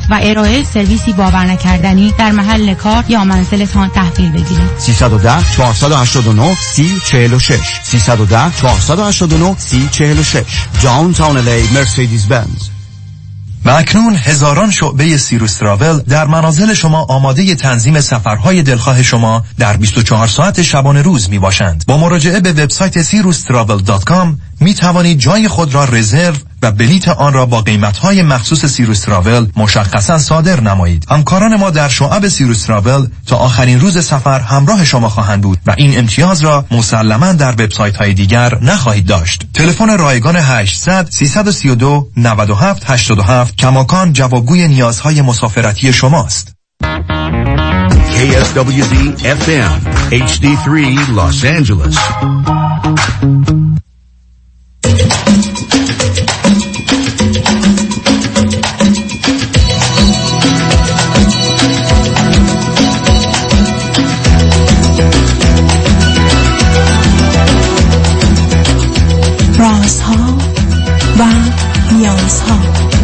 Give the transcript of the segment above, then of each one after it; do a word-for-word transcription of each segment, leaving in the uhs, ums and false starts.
و ارائه سرویسی باور نکردنی در محل کار یا منزلتان تحویل بگیرید. سیصد و ده چهارصد و هشتاد و نه سی چهل و شش سیصد و ده چهارصد و هشتاد و نه سی چهل و شش داونتاون الی مرسدس بنز. و اکنون هزاران شعبه سیروس تراول در منازل شما آماده تنظیم سفرهای دلخواه شما در بیست و چهار ساعت شبانه روز می باشند. با مراجعه به وبسایت سیروس تراول دات کام می توانید جای خود را رزرو و بلیط آن را با قیمت‌های مخصوص سیروس تراول مشخصاً صادر نمایید. همکاران ما در شعب سیروس تراول تا آخرین روز سفر همراه شما خواهند بود و این امتیاز را مسلماً در وبسایت‌های دیگر نخواهید داشت. تلفن رایگان هشتصد سیصد و سی و دو نود و هفت هشتاد و هفت کماکان جوابگوی نیازهای مسافرتی شماست. کی اس دبلیو دی اف ام اچ دی سه Los Angeles. رازها و نیازها.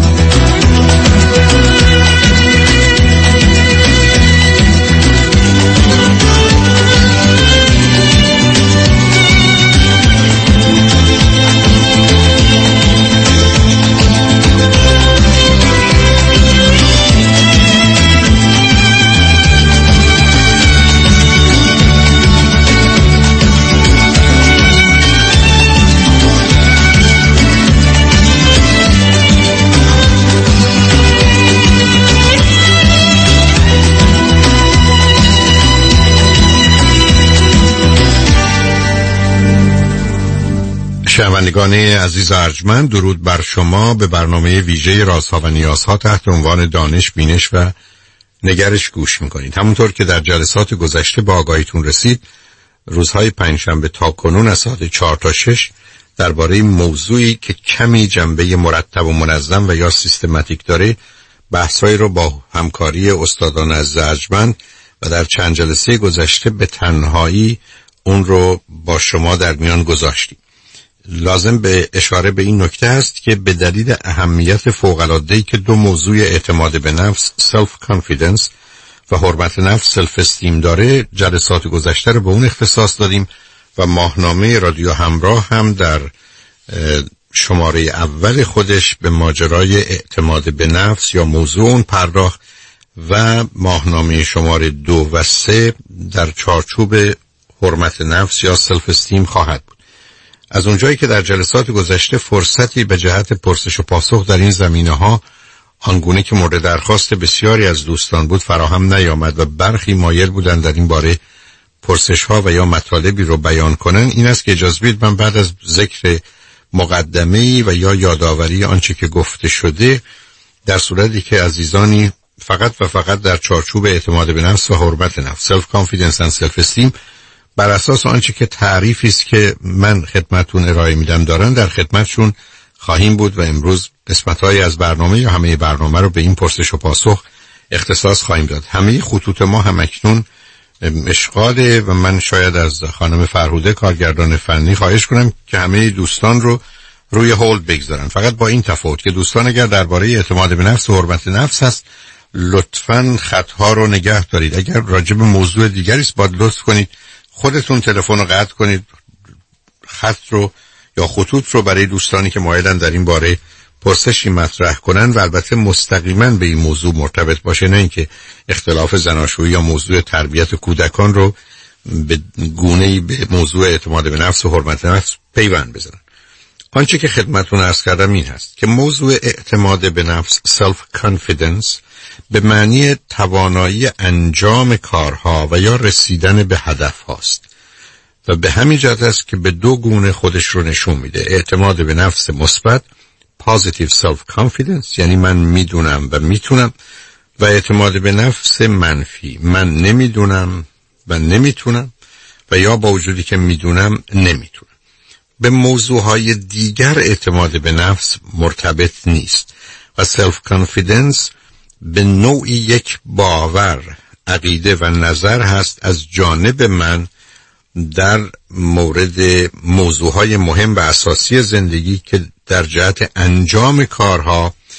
شنوندگان عزیز ارجمند، درود بر شما. به برنامه ویژه رازها و نیازها تحت عنوان دانش، بینش و نگرش گوش میکنید. همونطور که در جلسات گذشته با آگاهیتون رسید، روزهای پنجشنبه تا کنون از ساعت چهار تا شش درباره موضوعی که کمی جنبه مرتب و منظم و یا سیستماتیک داره بحثایی رو با همکاری استادان عزیز ارجمند و در چند جلسه گذشته به تنهایی اون رو با شما در میان گذاشتیم. لازم به اشاره به این نکته است که به دلیل اهمیت فوق‌العاده‌ای که دو موضوع اعتماد به نفس self confidence و حرمت نفس self esteem داره، جلسات گذشته رو به اون اختصاص دادیم و ماهنامه رادیو همراه هم در شماره اول خودش به ماجرای اعتماد به نفس یا موضوع اون پرداخت و ماهنامه شماره دو و سه در چارچوب حرمت نفس یا self esteem خواهد بود. از اونجایی که در جلسات گذشته فرصتی به جهت پرسش و پاسخ در این زمینه‌ها آنگونه که مورد درخواست بسیاری از دوستان بود فراهم نیامد و برخی مایل بودند در این باره پرسش‌ها و یا مطالبی رو بیان کنن، این است که اجازه بدید من بعد از ذکر مقدمه‌ای و یا یادآوری آنچه که گفته شده، در صورتی که عزیزانی فقط و فقط در چارچوب اعتماد به نفس و حرمت نفس self confidence and self esteem بر اساس آنچه که تعریفی است که من خدمتتون ارائه میدم دارن در خدمتشون خواهیم بود و امروز قسمت‌هایی از برنامه یا همه برنامه رو به این پرسش و پاسخ اختصاص خواهیم داد. همه خطوط ما هم اکنون اشغاله و من شاید از خانم فرهوده کارگردان فنی خواهش کنم که همه دوستان رو روی هولد بگذارن، فقط با این تفاوت که دوستان اگر درباره اعتماد به نفس و حرمت نفس هست لطفاً خط‌ها رو نگه دارید. اگر راجع به موضوع دیگری است باید لطف کنید خودتون تلفن رو قطع کنید، خط رو یا خطوط رو برای دوستانی که مایلن در این باره پرسشی مطرح کنن و البته مستقیما به این موضوع مرتبط باشه، نه اینکه اختلاف زناشویی یا موضوع تربیت کودکان رو به گونه‌ای به موضوع اعتماد به نفس و حرمت نفس پیوند بزنن. آنچه که خدمتتون عرض کردم این هست که موضوع اعتماد به نفس self confidence به معنی توانایی انجام کارها و یا رسیدن به هدف هاست و به همین جهت است که به دو گونه خودش رو نشون میده. اعتماد به نفس مثبت positive self confidence، یعنی من میدونم و میتونم، و اعتماد به نفس منفی، من نمیدونم و نمیتونم و یا با وجودی که میدونم نمیتونم. به موضوعهای دیگر اعتماد به نفس مرتبط نیست و self confidence به نوعی یک باور، عقیده و نظر هست از جانب من در مورد موضوعهای مهم و اساسی زندگی که در جهت انجام کارها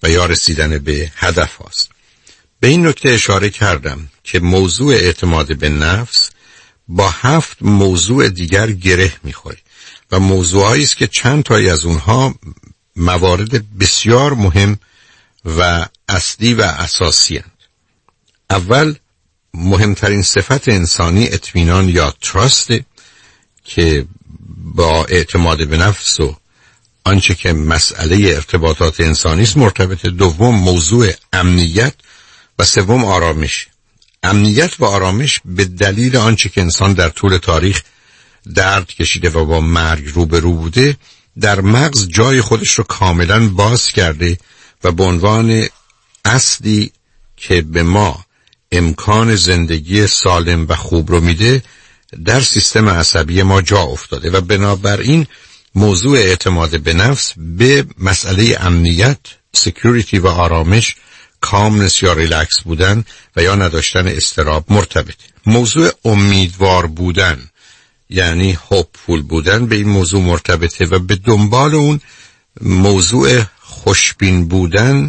و یا رسیدن به هدف هاست. به این نکته اشاره کردم که موضوع اعتماد به نفس با هفت موضوع دیگر گره میخوره و موضوعایی است که چند تایی از اونها موارد بسیار مهم و اصلی و اساسی هستند. اول، مهمترین صفت انسانی اطمینان یا تراست که با اعتماد به نفس و آنچه که مسئله ارتباطات انسانی است مرتبط. دوم، موضوع امنیت و سوم آرامش. امنیت و آرامش به دلیل آنچه که انسان در طول تاریخ درد کشیده و با مرگ روبرو بوده در مغز جای خودش رو کاملا باز کرده و به عنوان اصلی که به ما امکان زندگی سالم و خوب رو میده در سیستم عصبی ما جا افتاده و بنابراین موضوع اعتماد به نفس به مسئله امنیت، سکیوریتی و آرامش، کامنس یا ریلکس بودن و یا نداشتن اضطراب مرتبطه. موضوع امیدوار بودن یعنی هوپفول بودن به این موضوع مرتبطه و به دنبال اون موضوع خوشبین بودن،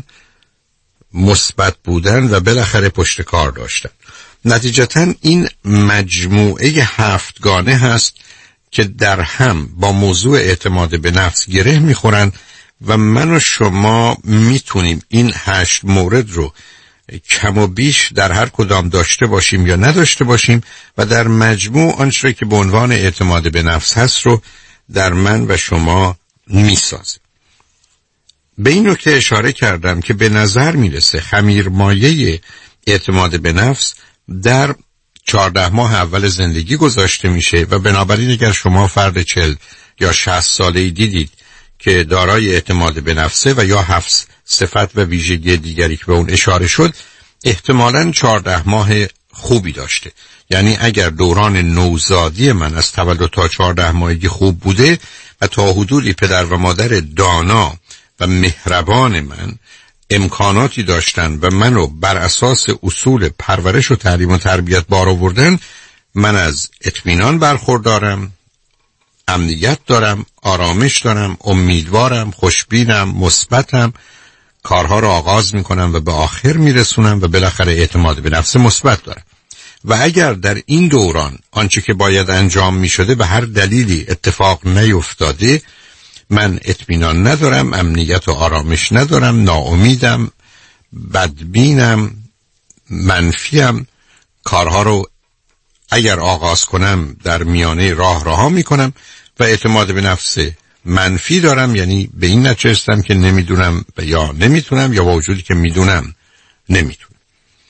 مثبت بودن و بالاخره پشت کار داشتن. نتیجتاً این مجموعه هفتگانه هست که در هم با موضوع اعتماد به نفس گره میخورن و من و شما میتونیم این هشت مورد رو کم و بیش در هر کدام داشته باشیم یا نداشته باشیم و در مجموع آنچه که به عنوان اعتماد به نفس هست رو در من و شما میسازه. به این نکته اشاره کردم که به نظر میرسه خمیرمایه اعتماد به نفس در چهارده ماه اول زندگی گذاشته میشه و بنابراین اگر شما فرد چهل یا شصت ساله‌ای دیدید که دارای اعتماد به نفسه و یا هفت صفت و ویژگی دیگری که به اون اشاره شد احتمالاً چهارده ماه خوبی داشته. یعنی اگر دوران نوزادی من از تولد تا چهارده ماهگی خوب بوده و تا حدودی پدر و مادر دانا و مهربان من امکاناتی داشتن و منو بر اساس اصول پرورش و تعلیم و تربیت بار آوردن، من از اطمینان برخوردارم، امنیت دارم، آرامش دارم، امیدوارم، خوشبینم، مثبتم، کارها رو آغاز میکنم و به آخر میرسونم و بالاخره اعتماد به نفس مثبت دارم. و اگر در این دوران آنچه که باید انجام میشده به هر دلیلی اتفاق نیفتاده، من اطمینان ندارم، امنیت و آرامش ندارم، ناامیدم، بدبینم، منفیم، کارها رو اگر آغاز کنم در میانه راه رها میکنم و اعتماد به نفس منفی دارم، یعنی به این نتیجه رسیدم که نمیدونم یا نمیتونم یا با وجودی که میدونم نمیتونم.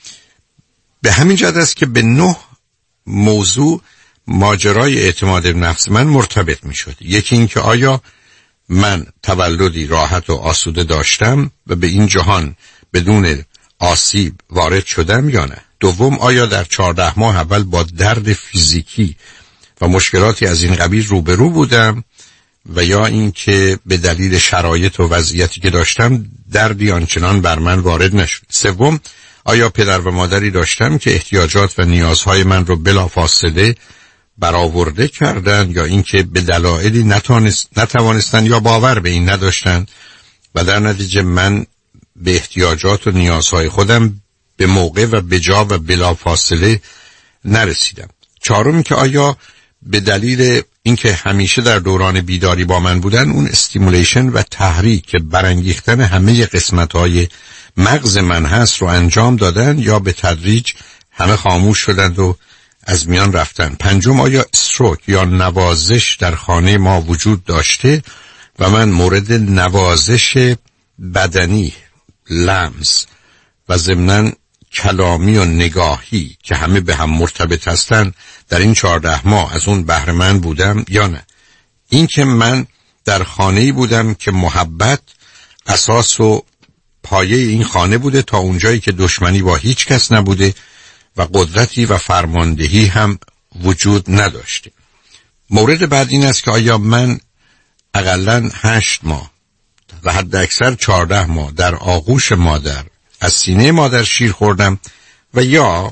به همین جهت است که به نه موضوع ماجرای اعتماد به نفس من مرتبط میشد. یکی این که آیا من تولدی راحت و آسوده داشتم و به این جهان بدون آسیب وارد شدم یا نه. دوم، آیا در چهارده ماه اول با درد فیزیکی و مشکلاتی از این قبیل روبرو بودم و یا اینکه به دلیل شرایط و وضعیتی که داشتم دردی آنچنان بر من وارد نشد. سوم، آیا پدر و مادری داشتم که احتیاجات و نیازهای من رو بلافاصله برآورده کردن یا اینکه به دلایلی نتوانستن یا باور به این نداشتن و در نتیجه من به احتیاجات و نیازهای خودم به موقع و به جا و بلافاصله نرسیدم. چهارم که آیا به دلیل اینکه همیشه در دوران بیداری با من بودن اون استیمولیشن و تحریک که برانگیختن همه قسمت‌های مغز من هست رو انجام دادن یا به تدریج همه خاموش شدند و از میان رفتن. پنجم، آیا استروک یا نوازش در خانه ما وجود داشته و من مورد نوازش بدنی، لمس و ضمناً کلامی و نگاهی که همه به هم مرتبط هستن در این چهارده ماه از اون بهره مند بودم یا نه. این که من در خانه‌ای بودم که محبت اساس و پایه این خانه بوده تا اونجایی که دشمنی با هیچ کس نبوده و قدرتی و فرماندهی هم وجود نداشته. مورد بعد این است که آیا من اقلاً هشت ماه و حد اکثر چهارده ماه در آغوش مادر از سینه مادر شیر خوردم و یا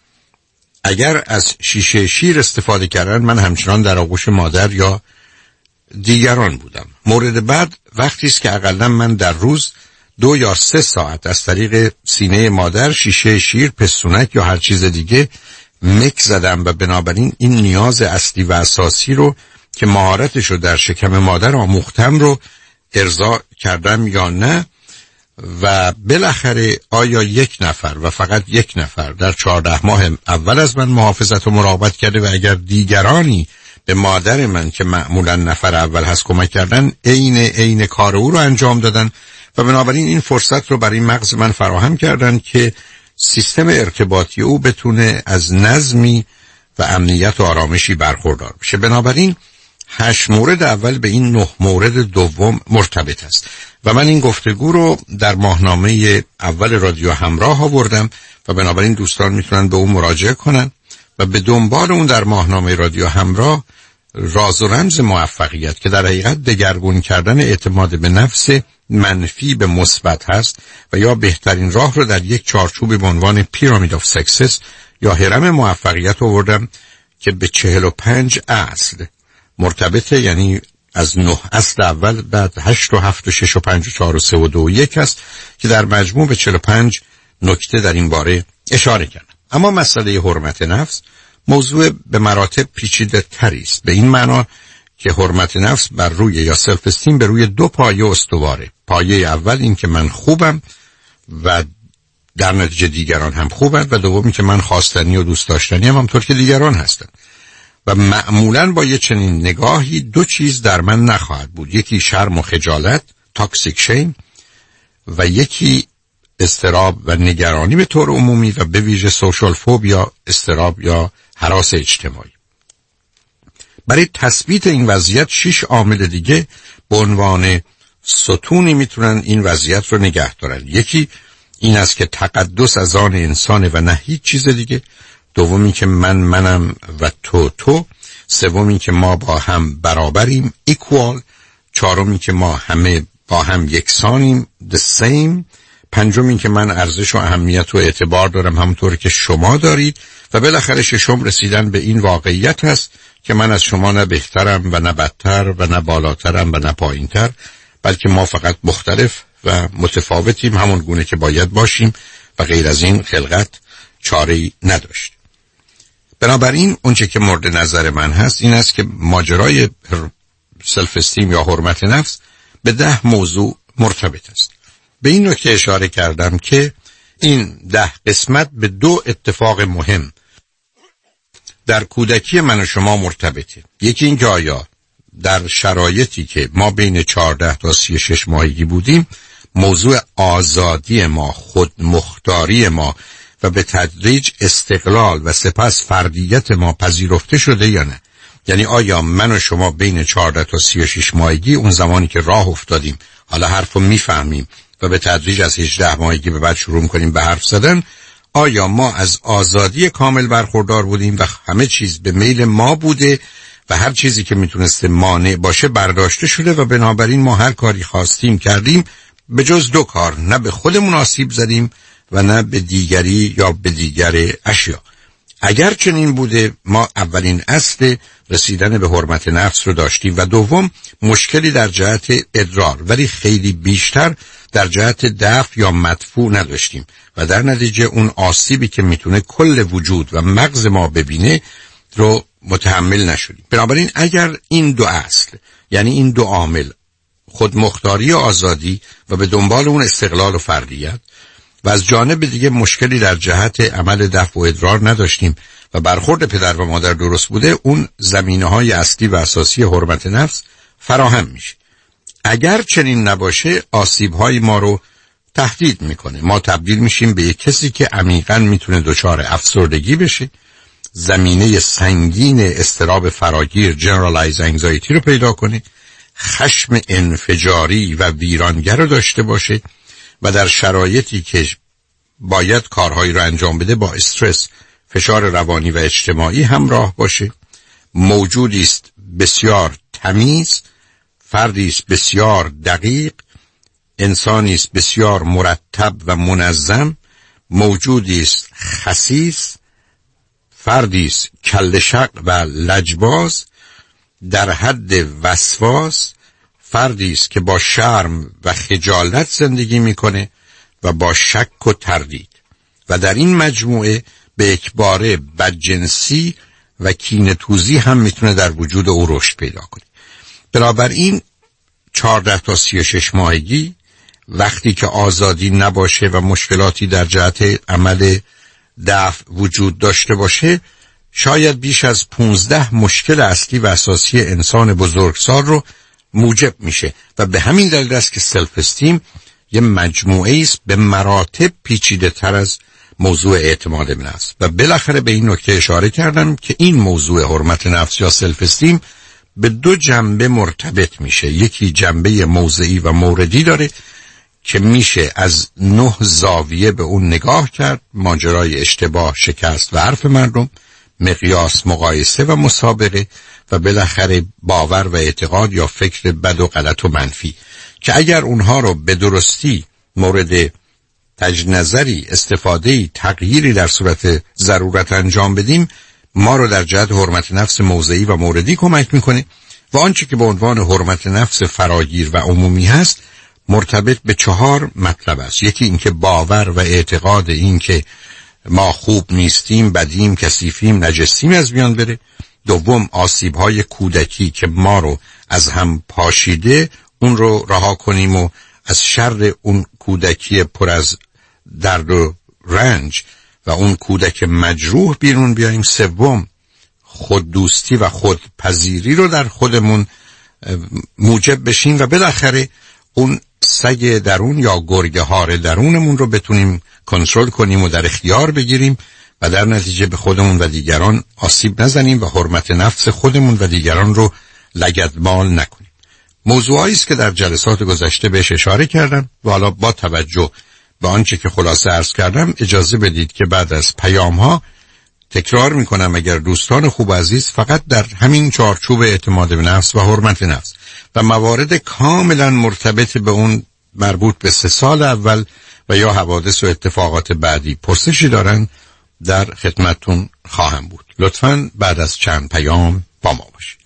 اگر از شیشه شیر استفاده کردن من همچنان در آغوش مادر یا دیگران بودم. مورد بعد وقتی است که اقلاً من در روز دو یا سه ساعت از طریق سینه مادر، شیشه شیر، پستونک یا هر چیز دیگه مک زدم و بنابراین این نیاز اصلی و اساسی رو که مهارتش رو در شکم مادر آموختم رو ارضا کردم یا نه. و بالاخره آیا یک نفر و فقط یک نفر در چهارده ماه اول از من محافظت و مراقبت کرده و اگر دیگرانی به مادر من که معمولا نفر اول هست کمک کردن، عین عین کار او رو انجام دادن و بنابراین این فرصت رو برای مغز من فراهم کردن که سیستم ارتباطی او بتونه از نظمی و امنیت و آرامشی برخوردار بشه. بنابراین هشت مورد اول به این نه مورد دوم مرتبط است و من این گفتگو رو در ماهنامه اول رادیو همراه آوردم و بنابراین دوستان میتونن به اون مراجعه کنن و به دنبال اون در ماهنامه رادیو همراه راز و رمز موفقیت که در حقیقت دگرگون کردن اعتماد به نفس منفی به مثبت هست و یا بهترین راه رو در یک چارچوب به عنوان پیرامید آف سکسس یا هرم موفقیت آوردم که به چهل و پنج اصل مرتبطه، یعنی از نه اصل اول، بعد هشت و هفت و شش و پنج و چهار و سه و دو و یک است که در مجموع به چهل و پنج نکته در این باره اشاره کردم. اما مسئله حرمت نفس موضوع به مراتب پیچیده تری است، به این معنا که حرمت نفس بر روی یا سلف استیم به روی دو پایه استواره. پایه اول این که من خوبم و در نتیجه دیگران هم خوبند و دومی که من خواستنی و دوست داشتنی هم همطور که دیگران هستند و معمولاً با یه چنین نگاهی دو چیز در من نخواهد بود، یکی شرم و خجالت، تاکسیک شیم، و یکی استراب و نگرانی به طور عمومی و به ویژه سوشال فوبیا، استراب یا هراس اجتماعی. برای تثبیت این وضعیت شش عامل دیگه به عنوان ستونی میتونن این وضعیت رو نگه دارن. یکی این است که تقدس از آن انسانه و نه هیچ چیز دیگه. دومی که من منم و تو تو. سومی که ما با هم برابریم، equal. چهارمی که ما همه با هم یکسانیم، the same. پنجمی که من ارزش و اهمیت و اعتبار دارم همونطور که شما دارید. و بالاخره ششم رسیدن به این واقعیت هست که من از شما نه بهترم و نه بدتر و نه بالاترم و نه پایینتر، بلکه ما فقط مختلف و متفاوتیم، همون گونه که باید باشیم و غیر از این خلقت چاره‌ای نداشت. بنابراین اونچه که مورد نظر من هست این است که ماجرای سلف استیم یا حرمت نفس به ده موضوع مرتبط است. به این نکته اشاره کردم که این ده قسمت به دو اتفاق مهم در کودکی من و شما مرتبطه. یکی این که آیا در شرایطی که ما بین چهارده تا سی و شش ماهگی بودیم موضوع آزادی ما، خودمختاری ما و به تدریج استقلال و سپس فردیت ما پذیرفته شده یا نه. یعنی آیا من و شما بین چهارده تا سی و شش ماهگی، اون زمانی که راه افتادیم، حالا حرفو میفهمیم و به تدریج از هجده ماهگی به بعد شروع می‌کنیم به حرف زدن، آیا ما از آزادی کامل برخوردار بودیم و همه چیز به میل ما بوده و هر چیزی که میتونسته مانع باشه برداشته شده و بنابراین ما هر کاری خواستیم کردیم، به جز دو کار، نه به خودمون آسیب زدیم و نه به دیگری یا به دیگر اشیا. اگر چنین بوده ما اولین اصل رسیدن به حرمت نفس رو داشتیم و دوم مشکلی در جهت ادرار ولی خیلی بیشتر در جهت دفع یا مدفوع نداشتیم و در نتیجه اون آسیبی که میتونه کل وجود و مغز ما ببینه رو متحمل نشدیم. بنابراین اگر این دو اصل، یعنی این دو عامل، خودمختاری و آزادی و به دنبال اون استقلال و فردیت، و از جانب دیگه مشکلی در جهت عمل دفع و ادرار نداشتیم و برخورد پدر و مادر درست بوده، اون زمینه‌های اصلی و اساسی حرمت نفس فراهم میشه. اگر چنین نباشه آسیب‌های ما رو تهدید میکنه. ما تبدیل میشیم به یک کسی که عمیقاً میتونه دچار افسردگی بشه، زمینه سنگین اضطراب فراگیر generalized anxiety رو پیدا کنه، خشم انفجاری و ویرانگر رو داشته باشه و در شرایطی که باید کارهایی رو انجام بده با استرس، فشار روانی و اجتماعی همراه باشه. موجودی است بسیار تمیز، فردی است بسیار دقیق، انسانی است بسیار مرتب و منظم، موجودی است خسیس، فردی است کله شق و لجباز، در حد وسواس، فردی است که با شرم و خجالت زندگی میکنه و با شک و تردید و در این مجموعه به اکباره بدجنسی و کینه‌توزی هم میتونه در وجود او رشد پیدا کنه. بنابراین چهارده تا سی و شش ماهگی وقتی که آزادی نباشه و مشکلاتی در جهت عمل دفع وجود داشته باشه، شاید بیش از پونزده مشکل اصلی و اساسی انسان بزرگسال رو موجب میشه و به همین دلیل است که سلف استیم یه مجموعه است به مراتب پیچیده تر از موضوع اعتماد به نفس. و بالاخره به این نکته اشاره کردم که این موضوع حرمت نفس یا سلف استیم به دو جنبه مرتبط میشه. یکی جنبه موضعی و موردی داره که میشه از نه زاویه به اون نگاه کرد: ماجرای اشتباه، شکست و حرف مردم، مقیاس، مقایسه و مسابقه، و بالاخره باور و اعتقاد یا فکر بد و غلط و منفی، که اگر اونها رو به درستی مورد تجنظری، استفادهی، تغییری در صورت ضرورت انجام بدیم، ما رو در جهت حرمت نفس موضعی و موردی کمک میکنه. و آنچه که به عنوان حرمت نفس فراگیر و عمومی هست مرتبط به چهار مطلب است. یکی اینکه باور و اعتقاد این که ما خوب نیستیم، بدیم، کثیفیم، نجسیم از میان بره. دوم، آسیب‌های کودکی که ما رو از هم پاشیده اون رو رها کنیم و از شر اون کودکی پر از درد و رنج و اون کودک مجروح بیرون بیاییم. سوم، خود دوستی و خودپذیری رو در خودمون موجب بشیم و بالاخره اون سگ درون یا گرگهار درونمون رو بتونیم کنترل کنیم و در اختیار بگیریم و در نتیجه به خودمون و دیگران آسیب نزنیم و حرمت نفس خودمون و دیگران رو لگدمال نکنیم. موضوعی است که در جلسات گذشته بهش اشاره کردم و حالا با توجه به آنچه که خلاصه عرض کردم اجازه بدید که بعد از پیام ها تکرار میکنم اگر دوستان خوب عزیز فقط در همین چارچوب اعتماد به نفس و حرمت نفس و موارد کاملا مرتبط به اون مربوط به سه سال اول و یا حوادث و اتفاقات بعدی پرسشی دارن در خدمتتون خواهم بود. لطفاً بعد از چند پیام با ما باشید.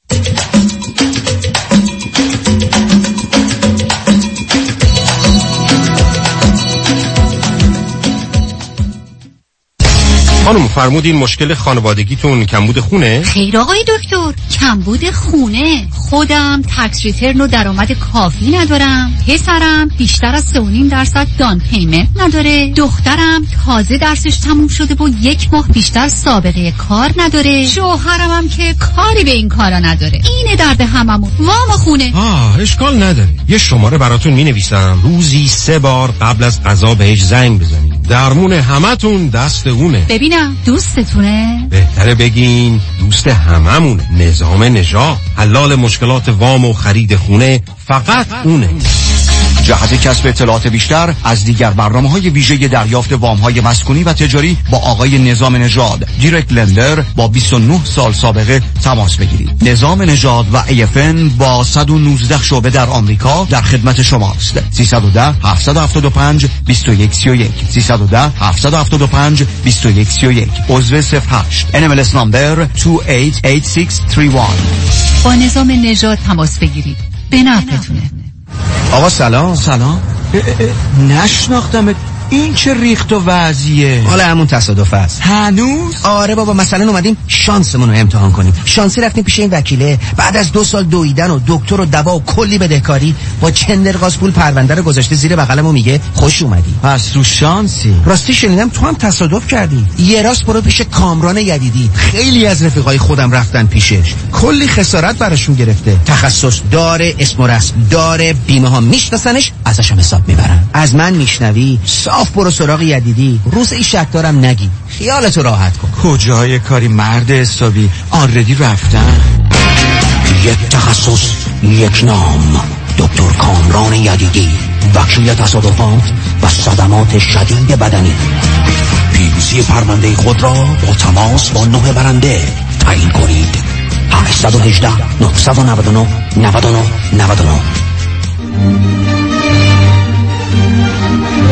خانم فرمودین مشکل خانوادگیتون کمبود خونه؟ خیر آقای دکتر، کمبود خونه. خودم تکس ریترن و درآمد کافی ندارم، پسرم بیشتر از سه و نیم درصد دان پیمنت نداره، دخترم تازه درسش تموم شده و یک ماه بیشتر سابقه کار نداره، شوهرم هم که کاری به این کارا نداره. اینه درد هممون. وام خونه. آه اشکال نداره، یه شماره براتون مینویسم، روزی سه بار قبل از غذا بهش زنگ بزنید. درمون همتون دست اونه. ببینم دوستتونه؟ بهتره بگین دوست هممونه. نظام نژاد، حلال مشکلات وام و خرید خونه فقط اونه. جهت کسب اطلاعات بیشتر از دیگر برنامه‌های ویژه دریافت وام‌های مسکونی و تجاری با آقای نظام نژاد، دایرکت لندر با بیست و نه سال سابقه تماس بگیرید. نظام نژاد و ای اف ان با صد و نوزده شعبه در آمریکا در خدمت شماست. سیصد و ده هفتصد و هفتاد و پنج بیست و یک سی و یک سیصد و ده هفتصد و هفتاد و پنج بیست و یک سی و یک. عضو صفر هشت ان ام ال اس نمبر دو هشت هشت شش سه یک. با نظام نژاد تماس بگیرید. به نفعتونه. آقا سلام. سلام. نشناختم. این چه ریخت و وضعیه؟ حالا همون تصادف است. هنوز؟ آره بابا، مثلا اومدیم شانسمون رو امتحان کنیم. شانسی رفتیم پیش این وکیله، بعد از دو سال دویدن و دکتر و دوا و کلی بدهکاری با چندرغاز پول پرونده رو گذاشته زیر بغلم و میگه خوش اومدی. پس تو شانسی. راستی شنیدم تو هم تصادف کردی. یه راست برو پیش کامران یدیدی، خیلی از رفیقای خودم رفتن پیشش، کلی خسارت براشون گرفته. تخصص داره، اسم و رسم داره، بیمه ها میشناسنش، ازش هم حساب میبرن. از من میشنوی صاف برو سراغ یدیدی. روز این شک دارم نگی، خیالتو راحت کن. کجای کاری مرد حسابی، آردی رفتن. یک تخصص، یک نام، دکتر کامران یدیدی، وکیل تصادفات و صدمات شدید بدنی. پیروزی پرونده خود را با تماس با نه برنده تعیین کنید. هشت یک هشت نه نه نه نه نه نه نه.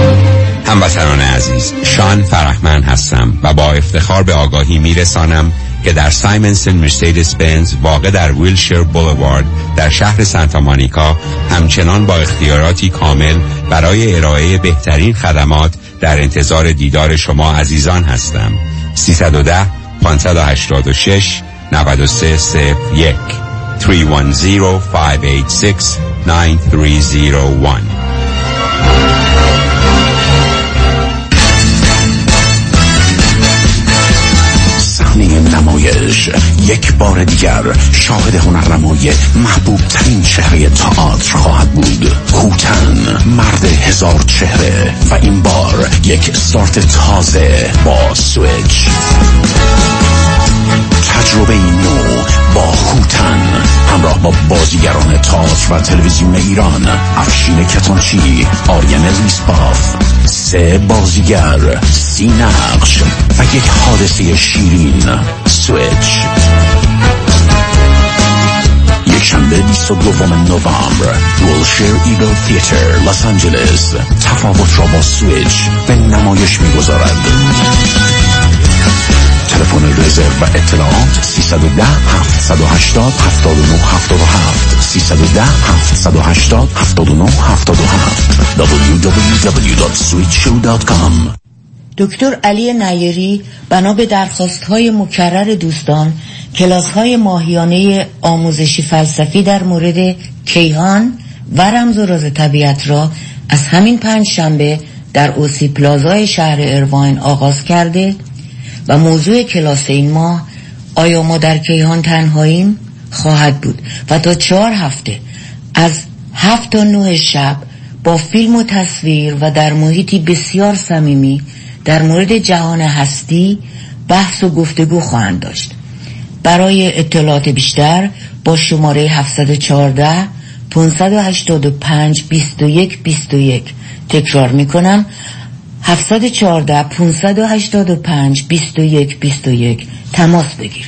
هموطنان عزیز، شان فرحمند هستم و با افتخار به آگاهی میرسانم که در سایمنسن مرسدس بنز واقع در ویلشیر بولوارد در شهر سانتا مونیکا همچنان با اختیاراتی کامل برای ارائه بهترین خدمات در انتظار دیدار شما عزیزان هستم. سیصد و ده پانصد و هشتاد و شش نود و سه صفر یک سه یک صفر پنج هشت شش نه سه صفر یک. نمایش یک بار دیگر شاهد هنرنمای محبوب ترین چهره تئاتر خواهد بود. هوتن، مرد هزار چهره، و این بار یک استارت تازه با سویچ. تجربه نو با هوتن همراه با بازیگران تئاتر و تلویزیون ایران: افشین کتانچی، آریان ریسپاف. سه بازیگر، سی نقش و یک حادثه شیرین. سویچ، یک شنبه بیست و دوم نوامبر، ویلشیر ایگل تئاتر، لس آنجلس. تفاوت را با سویچ به نمایش می‌گذارد. تلفن رزرو و اطلاعات سیصد و ده هفتصد و هشتاد هفتاد و نه هفتاد و هفت سیصد و ده هفتصد و هشتاد هفتاد و نه هفتاد و هفت دبلیو دبلیو دبلیو دات سویچ شو دات کام. دکتر علی نیری بنا به درخواست‌های مکرر دوستان کلاس‌های ماهیانه آموزشی فلسفی در مورد کیهان و رمز و راز طبیعت را از همین پنج شنبه در اوسی پلازای شهر ایرواین آغاز کرده و موضوع کلاس این ماه آیا ما در کیهان تنهاییم خواهد بود و تا چهار هفته از هفت تا نه شب با فیلم و تصویر و در محیطی بسیار صمیمی در مورد جهان هستی بحث و گفتگو خواهند داشت. برای اطلاعات بیشتر با شماره هفت یک چهار پنج هشت پنج بیست و یک بیست و یک تکرار میکنم: هفت یک چهار پنج هشت پنج بیست و یک بیست و یک تماس بگیر.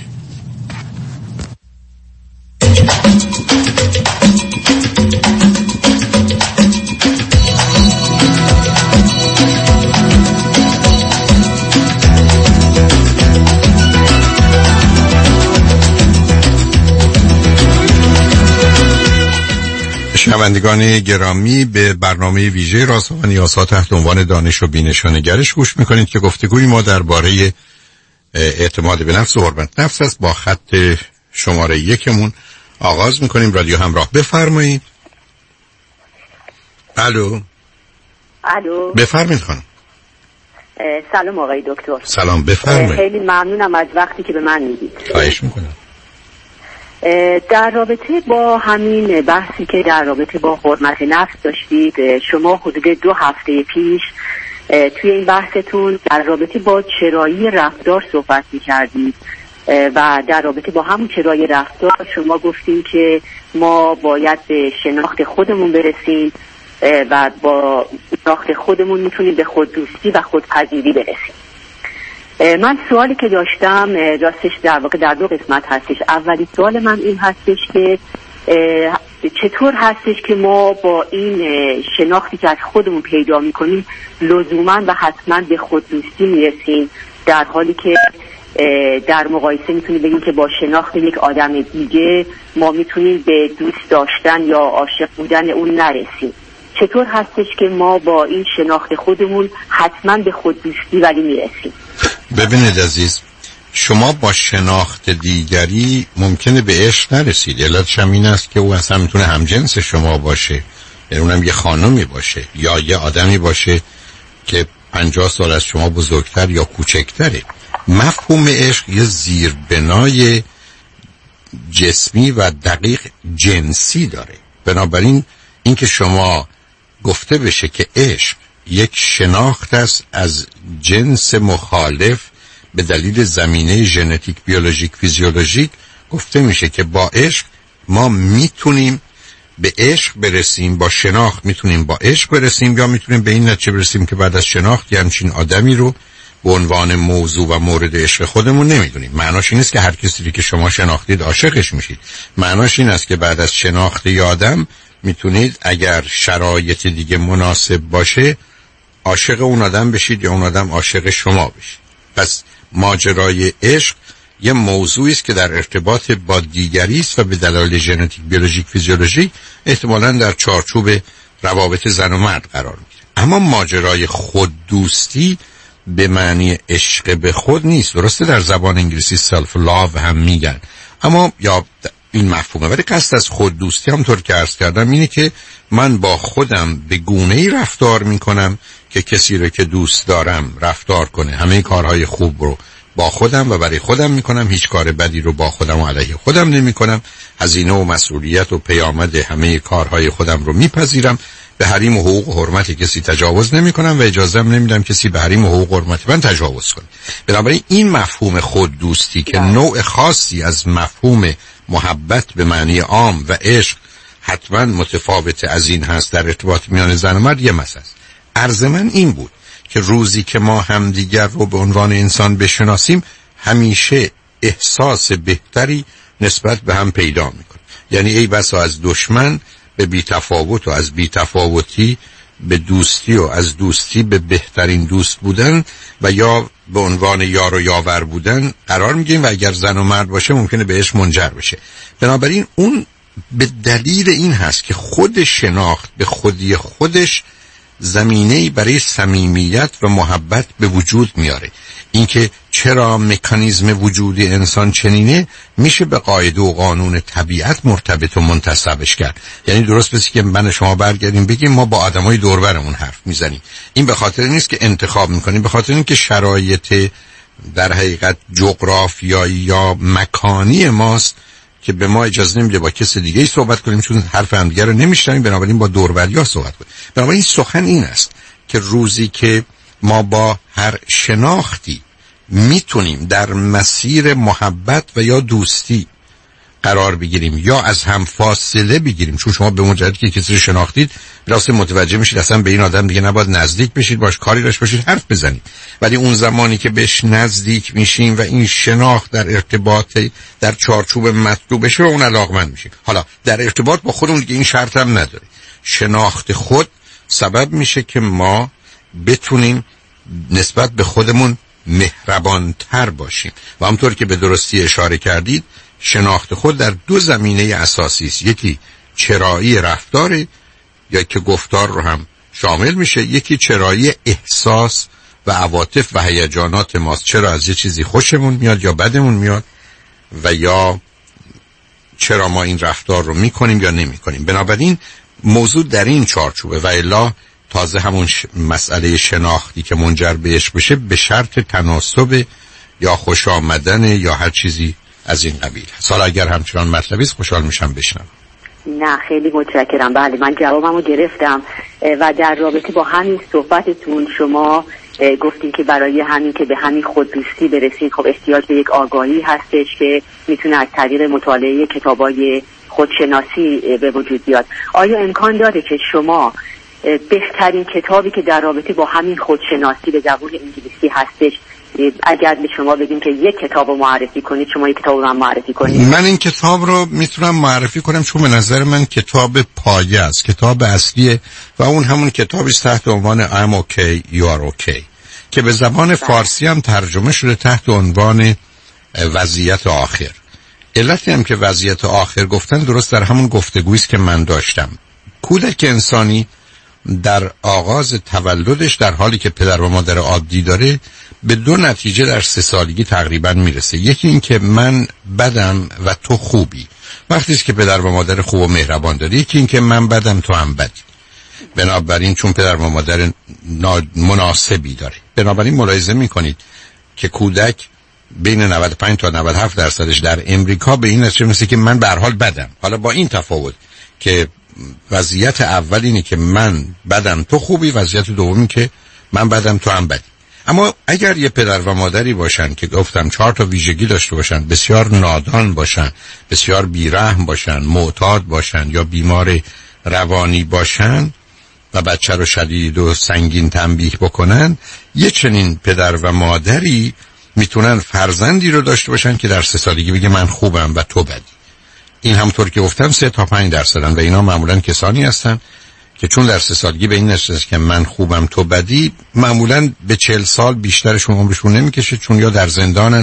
شنوندگان گرامی، به برنامه ویژه رازها و نیازها تحت عنوان دانش و بینش و نگرش گوش میکنید که گفتگوی ما درباره اعتماد به نفس و حرمت نفس است. با خط شماره یکمون آغاز میکنیم. رادیو همراه، بفرمایید. الو الو بفرمایید خانم. سلام آقای دکتر. سلام، بفرمایید. خیلی ممنونم از وقتی که به من میدید. خواهش میکنم. در رابطه با همین بحثی که در رابطه با حرمت نفس داشتید، شما حدود دو هفته پیش توی این بحثتون در رابطه با چرایی رفتار صحبت می‌کردید و در رابطه با همون چرایی رفتار شما گفتین که ما باید به شناخت خودمون برسیم و با شناخت خودمون میتونیم به خوددوستی و خودپذیری برسیم. من سوالی که داشتم راستش در واقع در دو قسمت هستش. اولی سوال من این هستش که چطور هستش که ما با این شناختی که از خودمون پیدا میکنیم لزوما و حتما به خوددوستی میرسیم، در حالی که در مقایسه میتونیم بگیم که با شناخت یک آدم دیگه ما میتونیم به دوست داشتن یا عاشق بودن اون نرسیم. چطور هستش که ما با این شناخت خودمون حتما به خوددوستی ولی میرسیم؟ ببینید عزیز، شما با شناخت دیگری ممکنه به عشق نرسید. علتش هم این است که او اصلا میتونه همجنس شما باشه، یعنی اونم یه خانمی باشه یا یه آدمی باشه که پنجاه سال از شما بزرگتر یا کوچکتره. مفهوم عشق یه زیربنای جسمی و دقیق جنسی داره. بنابراین اینکه شما گفته بشه که عشق یک شناخت است از جنس مخالف به دلیل زمینه ژنتیک، بیولوژیک، فیزیولوژیک، گفته میشه که با عشق ما میتونیم به عشق برسیم، با شناخت میتونیم با عشق برسیم، یا میتونیم به این نتیجه برسیم که بعد از شناخت یه همچین آدمی رو به عنوان موضوع و مورد عشق خودمون نمیدونیم. معناش این است که هر کسی که شما شناختید عاشقش میشید. معناش این است که بعد از شناخت یه آدم میتونید اگر شرایط دیگه مناسب باشه عاشق اون آدم بشید یا اون آدم عاشق شما بشید. پس ماجرای عشق یه موضوعی است که در ارتباط با دیگری است و به دلایل ژنتیک، بیولوژیک، فیزیولوژیک احتمالاً در چارچوب روابط زن و مرد قرار میگیره. اما ماجرای خود دوستی به معنی عشق به خود نیست. درسته در زبان انگلیسی سلف لاو هم میگن، اما یا این مفهومه، ولی قصد از خود دوستی همونطور که عرض کردم اینه که من با خودم به گونه‌ای رفتار میکنم که کسی رو که دوست دارم رفتار کنه. همه کارهای خوب رو با خودم و برای خودم میکنم، هیچ کار بدی رو با خودم و علیه خودم نمیکنم. هزینه و مسئولیت و پیامد همه کارهای خودم رو میپذیرم. به حریم و حقوق و حرمت کسی تجاوز نمیکنم و اجازه نمیدم کسی به حریم و حقوق و حرمت من تجاوز کنه. بنابراین این مفهوم خود دوستی که نوع خاصی از مفهوم محبت به معنی عام و عشق حتما متفاوت از این هست در ارتباط میان زن و مرد، یه مسئله است. عرض من این بود که روزی که ما همدیگر رو به عنوان انسان بشناسیم همیشه احساس بهتری نسبت به هم پیدا میکنیم. یعنی ای بسا از دشمن به بی‌تفاوت و از بی‌تفاوتی به دوستی و از دوستی به بهترین دوست بودن و یا به عنوان یار و یاور بودن قرار میگیم و اگر زن و مرد باشه ممکنه بهش منجر بشه. بنابراین اون به دلیل این هست که خود شناخت به خودی خودش زمینه‌ای برای صمیمیت و محبت به وجود میاره. اینکه چرا مکانیزم وجودی انسان چنینه میشه به قاعده و قانون طبیعت مرتبط و منتسبش کرد. یعنی درست مثل که من شما برگردیم بگیم ما با آدمای دور برمون حرف میزنیم، این به خاطر نیست که انتخاب میکنیم، به خاطر اینکه شرایط در حقیقت جغرافیایی یا مکانی ماست که به ما اجازه نمیده با کس دیگه ای صحبت کنیم، چون حرف همدیگه رو نمیشنویم، بنابراین با دوربریا صحبت کنیم. بنابراین سخن این است که روزی که ما با هر شناختی میتونیم در مسیر محبت و یا دوستی قرار بگیریم یا از هم فاصله بگیریم، چون شما به مجرد که کسی رو شناختید راسته متوجه میشید اصلا به این آدم دیگه نباید نزدیک بشید، باش کاری داشته باشید، حرف بزنید. ولی اون زمانی که بهش نزدیک میشیم و این شناخت در ارتباط در چارچوب مطلوب بشه و اون علاقمند میشیم. حالا در ارتباط با خودمون دیگه این شرط هم نداره. شناخت خود سبب میشه که ما بتونیم نسبت به خودمون مهربانتر باشیم و همونطور که به درستی اشاره کردید شناخت خود در دو زمینه اساسی است. یکی چرایی رفتار یا که گفتار رو هم شامل میشه، یکی چرایی احساس و عواطف و هیجانات ماست. چرا از یه چیزی خوشمون میاد یا بدمون میاد و یا چرا ما این رفتار رو میکنیم یا نمیکنیم. بنابراین موضوع در این چارچوبه و الا تازه همون ش... مسئله شناختی که منجر بهش بشه به شرط تناسب یا خوش آمدن یا هر چیزی از این قبیل. حالا اگر همچنان مطلبی است خوشحال میشم بشنوم. نه خیلی متشکرم. بله من جوابمو گرفتم و در رابطه با همین صحبتتون شما گفتین که برای همین که به همین خوددوستی برسید خب احتیاج به یک آگاهی هستش که میتونه از طریق مطالعه کتابای خودشناسی به وجود بیاد. آیا امکان داره که شما بهترین کتابی که در رابطه با همین خودشناسی به زبان انگلیسی هستش اگر به شما بگیم که یک کتاب رو معرفی کنید شما یک کتاب رو من معرفی کنید؟ من این کتاب رو میتونم معرفی کنم چون به نظر من کتاب پایه است، کتاب اصلیه و اون همون کتابی است تحت عنوان I'm okay you are okay که به زبان فارسی هم ترجمه شده تحت عنوان وضعیت آخر. علتی هم که وضعیت آخر گفتن درست در همون گفتگویی است که من داشتم. کودک انسانی در آغاز تولدش در حالی که پدر و مادر عادی داره به دو نتیجه در سه سالگی تقریبا میرسه. یکی این که من بدم و تو خوبی، وقتی است که پدر و مادر خوب و مهربان داره. یکی این که من بدم تو هم بدی. بنابراین چون پدر و مادر مناسبی داره، بنابراین ملاحظه میکنید که کودک بین نود و پنج تا نود و هفت درصدش در امریکا به این نتیجه میرسه که من به هر حال بدم. حالا با این تفاوت که وضعیت اول اینه که من بدم تو خوبی، وضعیت دومی که من بدم تو هم بدی. اما اگر یه پدر و مادری باشن که گفتم چهار تا ویژگی داشته باشن، بسیار نادان باشن، بسیار بیرحم باشن، معتاد باشن یا بیمار روانی باشن و بچه رو شدید و سنگین تنبیه بکنن، یه چنین پدر و مادری میتونن فرزندی رو داشته باشن که در سه سالگی بگه من خوبم و تو بدی. این همونطور که گفتم سه تا پنج درصدن و اینا معمولا کسانی هستن که چون در سه سالگی به این نتیجه که من خوبم تو بدی، معمولا به چهل سال بیشترشون عمرشون نمیکشه، چون یا در زندانن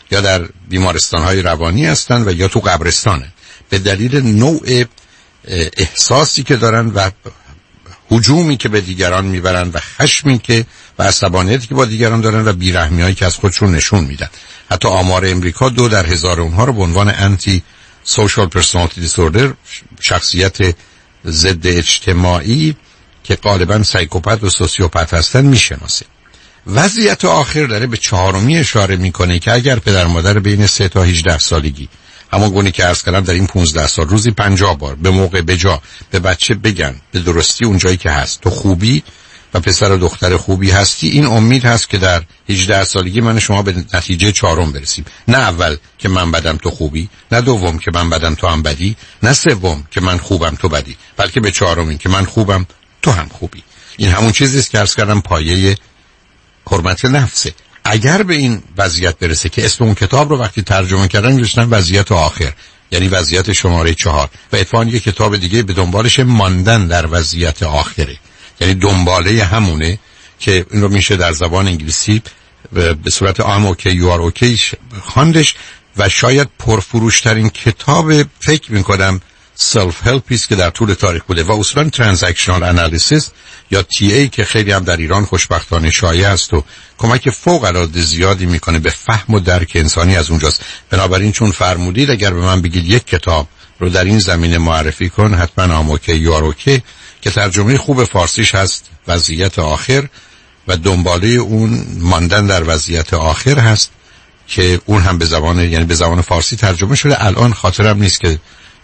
یا در بیمارستان‌های روانی هستن و یا تو قبرستانه، به دلیل نوع احساسی که دارن و هجومی که به دیگران میبرن و خشمی که و عصبانیتی که با دیگران دارن و بیرحمی‌هایی که از خودشون نشون میدن. حتی آمار امریکا دو در هزار اونها رو به عنوان انتی سوشال پرسونالیتی دیسوردر، شخصیت ضد اجتماعی که غالبا سایکوپت و سوسیوپت هستن میشناسه. وضعیت آخر داره به چهارمی اشاره میکنه که اگر پدر مادر بین سه تا هجده سالگی، همون گونه که عرض کردم در این پانزده سال روزی پنجاه بار به موقع بجا به بچه بگن به درستی اونجایی که هست تو خوبی و پسر و دختر خوبی هستی، این امید هست که در هجده سالگی من شما به نتیجه چهارم برسیم. نه اول که من بدم تو خوبی، نه دوم که من بدم تو هم بدی، نه سوم که من خوبم تو بدی، بلکه به چهارم این که من خوبم تو هم خوبی. این همون چیزی است که عرض کردم پایه حرمت نفسه. اگر به این وضعیت برسه که اسم اون کتاب رو وقتی ترجمه کردن نوشتن وضعیت آخر، یعنی وضعیت شماره چهار، و اتفاقاً یک کتاب دیگه به دنبالش ماندن در وضعیت آخره، یعنی دنباله همونه که این رو میشه در زبان انگلیسی به صورت I'm okay you are okay خواندش و شاید پرفروشترین کتاب فکر میکنم سلف هلپی است که در طول تاریخ بوده و اصولا ترانزکشنال انالیسیس یا تی ای که خیلی هم در ایران خوشبختانه شایع است و کمک فوق العاده زیادی میکنه به فهم و درک انسانی از اونجاست. بنابراین چون فرمودید اگر به من بگید یک کتاب رو در این زمینه معرفی کن، حتما I'm okay you are okay که ترجمه خوب فارسیش هست وضعیت آخر و دنباله اون ماندن در وضعیت آخر هست که اون هم به زبان یعنی به زبان فارسی ترجمه شده. الان خاطرم نیست که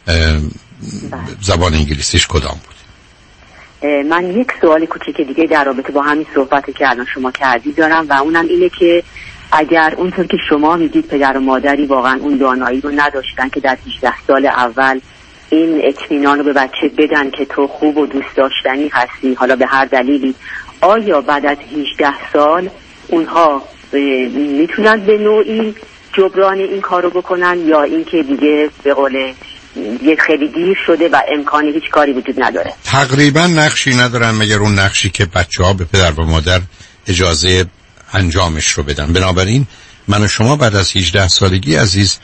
زبان انگلیسیش کدام بود. من یک سوال کوچیک دیگه در رابطه با همین صحبتی که الان شما کردید دارم و اونم اینه که اگر اونطور که شما میگید پدر و مادری واقعا اون دانایی رو نداشتن که در هجده سال اول این اطمینان رو به بچه بدن که تو خوب و دوست داشتنی هستی حالا به هر دلیلی، آیا بعد از هجده سال اونها میتونن به نوعی جبران این کارو بکنن یا اینکه دیگه به قول یه خیلی دیر شده و امکانی هیچ کاری وجود نداره؟ تقریبا نقشی ندارن مگر اون نقشی که بچه ها به پدر و مادر اجازه انجامش رو بدن. بنابراین من و شما بعد از هجده سالگی عزیز،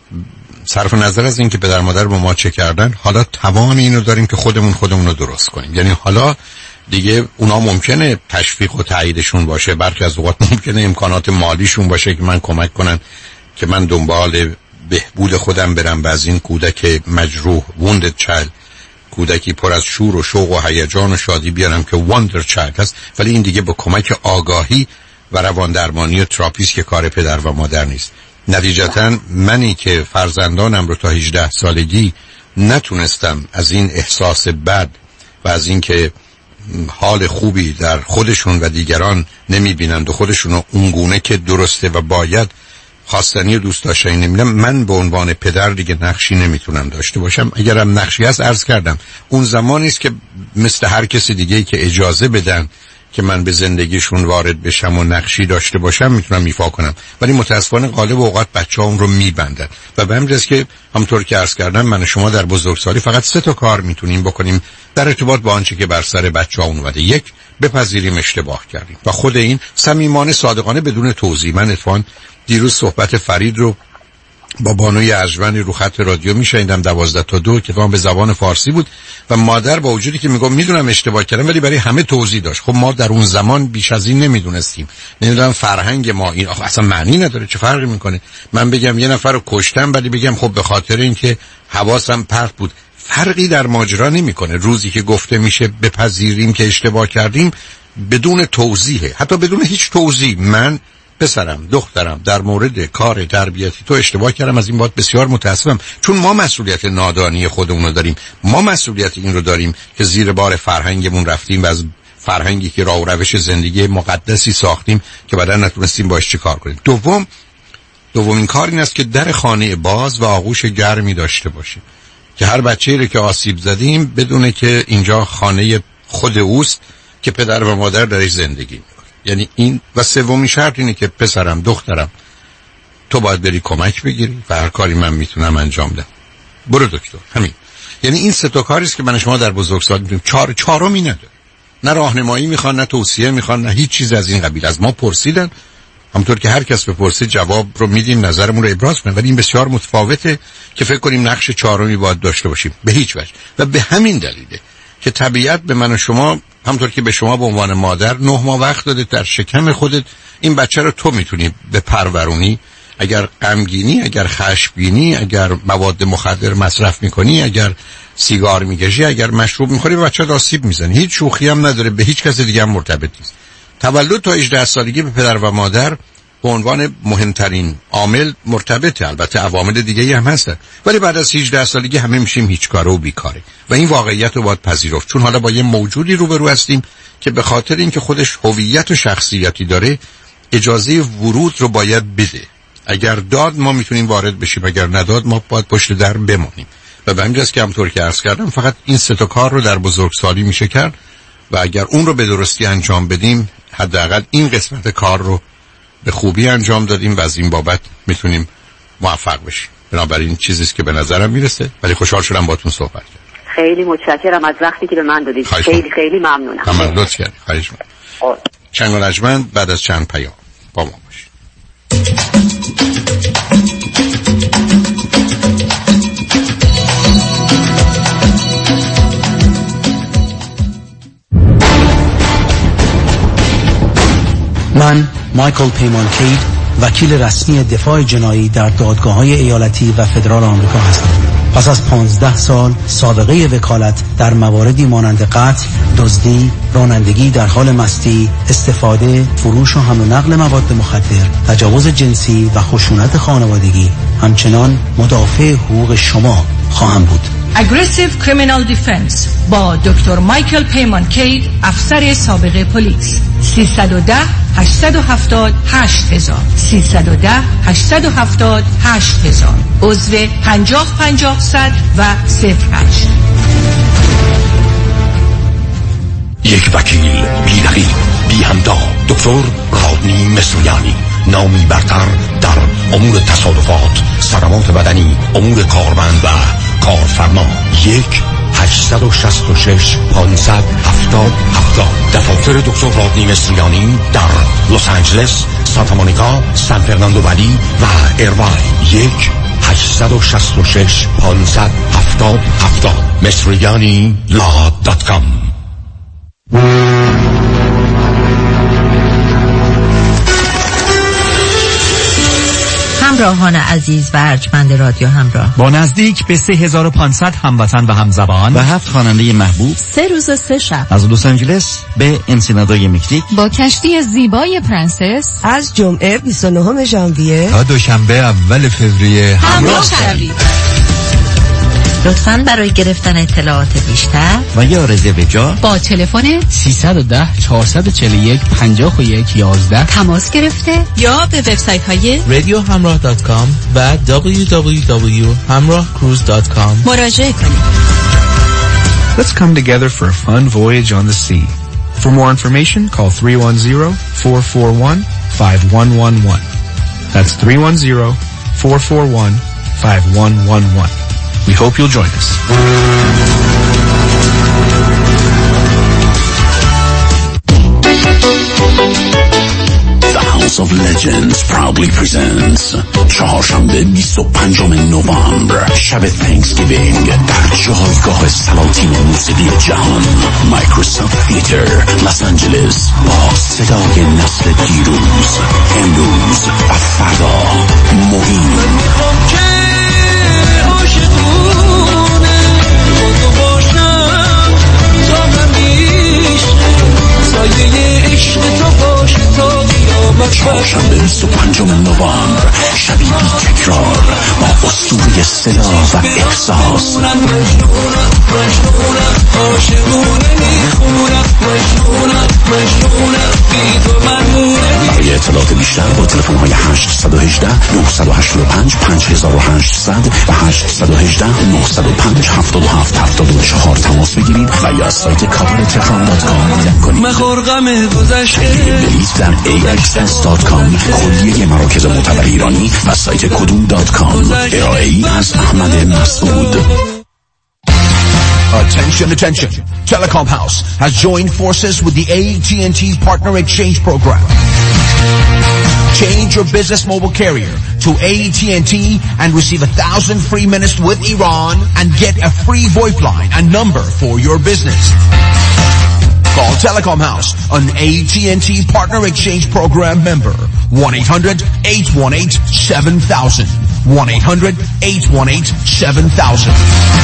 صرف نظر از این که پدر مادر با ما چه کردن، حالا توان اینو داریم که خودمون خودمون رو درست کنیم. یعنی حالا دیگه اونا ممکنه تشویق و تاییدشون باشه، برخی از اوقات ممکنه امکانات مالیشون باشه که من کمک کنن که من دنبال بهبود خودم برم و از این کودک مجروح wounded child، کودکی پر از شور و شوق و هیجان و شادی بیارم که wonder child هست. ولی این دیگه با کمک آگاهی و روان درمانی و تراپیست که کار پدر و مادر نیست. نتیجتا منی که فرزندانم رو تا هجده سالگی نتونستم از این احساس بد و از این که حال خوبی در خودشون و دیگران نمیبینند و خودشون اونگونه که درسته و باید خواستنی و دوست داشتنی نمیدم، من به عنوان پدر دیگه نقشی نمیتونم داشته باشم. اگرم نقشی هست عرض کردم اون زمانی است که مثل هر کسی دیگه که اجازه بدن که من به زندگیشون وارد بشم و نقشی داشته باشم میتونم ایفا کنم. ولی متاسفانه غالب اوقات بچه‌ها اون رو میبندن و به همین جاست که همونطور که عرض کردم من و شما در بزرگسالی فقط سه تا کار میتونیم بکنیم در ارتباط با آنچه که بر سر بچه‌ها اومده. یک، بپذیریم اشتباه کردیم و خود این صمیمانه صادقانه بدون توضیح. من اتفاقاً دیروز صحبت فرید رو با بانوی ارجمندی رو خط رادیو میشنیدم دوازده تا دو که به زبان فارسی بود و مادر با وجودی که میگم میدونم اشتباه کردم ولی برای همه توضیح داشت. خب ما در اون زمان بیش از این نمیدونستیم، نمیدونم فرهنگ ما این آخه اصلا معنی نداره، چه فرقی میکنه من بگم یه نفر رو کشتم ولی بگم خب به خاطر اینکه حواسم پرت بود، فرقی در ماجرا نمیکنه. روزی که گفته میشه بپذیریم که اشتباه کردیم بدون توضیح، حتی بدون هیچ توضیح، من پسرم دخترم در مورد کار تربیتی تو اشتباه کردم، از این بابت بسیار متاسفم، چون ما مسئولیت نادانی خودمون رو داریم، ما مسئولیت این رو داریم که زیر بار فرهنگمون رفتیم و از فرهنگی که راه و روش زندگی مقدسی ساختیم که بعدا نتونستیم باش چی کار کنیم. دوم دومین کار این است که در خانه باز و آغوش گرمی داشته باشیم که هر بچه‌ای رو که آسیب زدیم بدونه که اینجا خانه خود اوست که پدر و مادر درش زندگی می‌کنه. یعنی این و سومین شرط اینه که پسرم دخترم تو باید بری کمک بگیری و هر کاری من میتونم انجام بدم، برو دکتر. همین. یعنی این سه تا کاری است که من شما در بزرگسالی می‌بینیم. چهار چهارمی نداره، نه راهنمایی میخوان، نه توصیه میخوان، نه هیچ چیز از این قبیل. از ما پرسیدن همونطور که هر کس بپرسه جواب رو میدیم، نظرمون رو ابراز کنیم، ولی این بسیار متفاوته که فکر کنیم نقش چهارمی باید داشته باشیم. به هیچ وجه. و به همین دلیله که طبیعت به من و شما، همونطور که به شما به عنوان مادر نه ماه وقت داده در شکم خودت این بچه رو تو میتونی به پرورونی. اگر غمگینی، اگر خشمگینی، اگر مواد مخدر مصرف میکنی، اگر سیگار میکشی، اگر مشروب میخوری، به بچه آسیب میزنی. هیچ شوخی هم نداره، به هیچ کس دیگه هم مرتبط نیست. تولد تا هجده سالگی به پدر و مادر به عنوان مهمترین عامل مرتبطه. البته عوامل دیگه هم هستن، ولی بعد از هجده سالگی همه میشیم هیچ کاره و بیکاره و این واقعیت رو باید پذیرفت. چون حالا با یه موجودی روبرو هستیم که به خاطر اینکه خودش هویت و شخصیتی داره اجازه ورود رو باید بده. اگر داد ما میتونیم وارد بشیم، اگر نداد ما باید پشت در بمونیم. و به همین جاست که همونطور که عرض کردم فقط این سه تا کار رو در بزرگسالی میشه کرد و اگر اون رو به درستی انجام بدیم حداقل این قسمت کار رو به خوبی انجام دادیم و از این بابت میتونیم موفق بشیم. بنابراین چیزیست که به نظرم میرسه، ولی خوشحال شدم باهاتون صحبت کردم. خیلی متشکرم از وقتی که به من دادید. خیلی خیلی ممنونم. من لطف کردید. خواهش می‌کنم. چند رجمند بعد از چند پیام با ما باشید. من مایکل پیمان کید، وکیل رسمی دفاع جنایی در دادگاه‌های ایالتی و فدرال آمریکا هستم. پس از پانزده سال سابقه وکالت در مواردی مانند قتل، دزدی، رانندگی در حال مستی، استفاده، فروش و حمل و نقل مواد مخدر، تجاوز جنسی و خشونت خانوادگی، همچنان مدافع حقوق شما خواهم بود. Aggressive Criminal Defense با دکتر مایکل پیمان کید، افسر سابق پلیس. سیصد و ده هشتصد و هفتاد هشت هزار سیصد و ده هشتصد و هفتاد هشت هزار عضو پنجاه پنجاه صد و صفر هشت. یک وکیل بی رقیب بی همتا، دکتر رادنی مصریانی، نامی برتر در امور تصادفات، صدمات بدنی، امور کارمند و کارفرما. یک هشتصد و شصت و شش پانصد هفتاد هفتاد. دفاتر دکتر رادنی مصریانی در لس آنجلس، سانتا مونیکا، سان فرناندو ولی و ایرواین. یک هشتصد و شصت و شش پانصد هفتاد هفتاد. مصریانی لا دات کام. همراهان عزیز و ارجمند رادیو همراه، با نزدیک به سه هزار و پانصد هموطن و همزبان و هفت خواننده محبوب، سه روز و سه شب از لس آنجلس به انسینادای مکزیک، با کشتی زیبای پرنسس از جمعه بیست و نهم ژانویه تا دوشنبه اول فوریه همراه شوید. لطفاً برای گرفتن اطلاعات بیشتر و یا رزرو جا با تلفن سیصد و ده چهارصد و چهل و یک پنجاه و یک یازده تماس گرفته یا به وبسایت های رادیو همراه دات کام و دبلیو دبلیو دبلیو دات همراه کروز دات کام مراجعه کنید. Let's come together for a fun voyage on the sea. For more information, call three one zero, four four one, five one one one. That's three one zero, four four one, five one one one. We hope you'll join us. The House of Legends proudly presents چهارشنبه بیست و پنجم نوامبر، شب تhanksgiving در جایگاه سلاطین موسیقی جهان، مایکروسافت تیتر، لس آنجلس، با صدای نسل دیروز، امروز و فردا. مهم چهارشنبه بیست و پنجم نوامبر، شبی بی تکرار با اسطوره صدا و احساس. برای اطلاعات بیشتر با تلفن های هشت یک هشت نه هشت پنج پنج هزار و هشتصد و هشت یک هشت نه صفر پنج هفت هفت هفت چهار تماس بگیرید و یا سایت کاور تهران دات کام دیدن کنید. مخورقم گذشته بلیط در ای اکس اس دات کام، کلیه مراکز معتبر ایرانی و سایت کدوم دات کام. ارائه‌ای از احمد مسعود. Attention, attention. Telecom House has joined forces with the A T and T Partner Exchange Program. Change your business mobile carrier to A T and T and receive a thousand free minutes with Iran and get a free VoIP line and number for your business. Call Telecom House, an A T and T Partner Exchange Program member. one eight hundred eight one eight seven thousand. one eight hundred eight one eight seven thousand.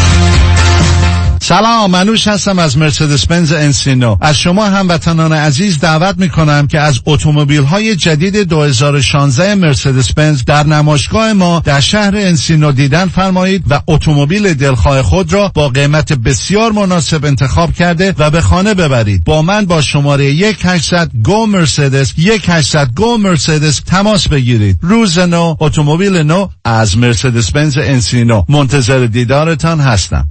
سلام، منوش هستم از مرسدس بنز انسینو. از شما هموطنان عزیز دعوت میکنم که از اتومبیل های جدید دو هزار و شانزده مرسدس بنز در نمایشگاه ما در شهر انسینو دیدن فرمایید و اتومبیل دلخواه خود را با قیمت بسیار مناسب انتخاب کرده و به خانه ببرید. با من با شماره یک هشتصد گو مرسدس یک هشتصد گو مرسدس تماس بگیرید. روز نو، اتومبیل نو از مرسدس بنز انسینو. منتظر دیدارتان هستم.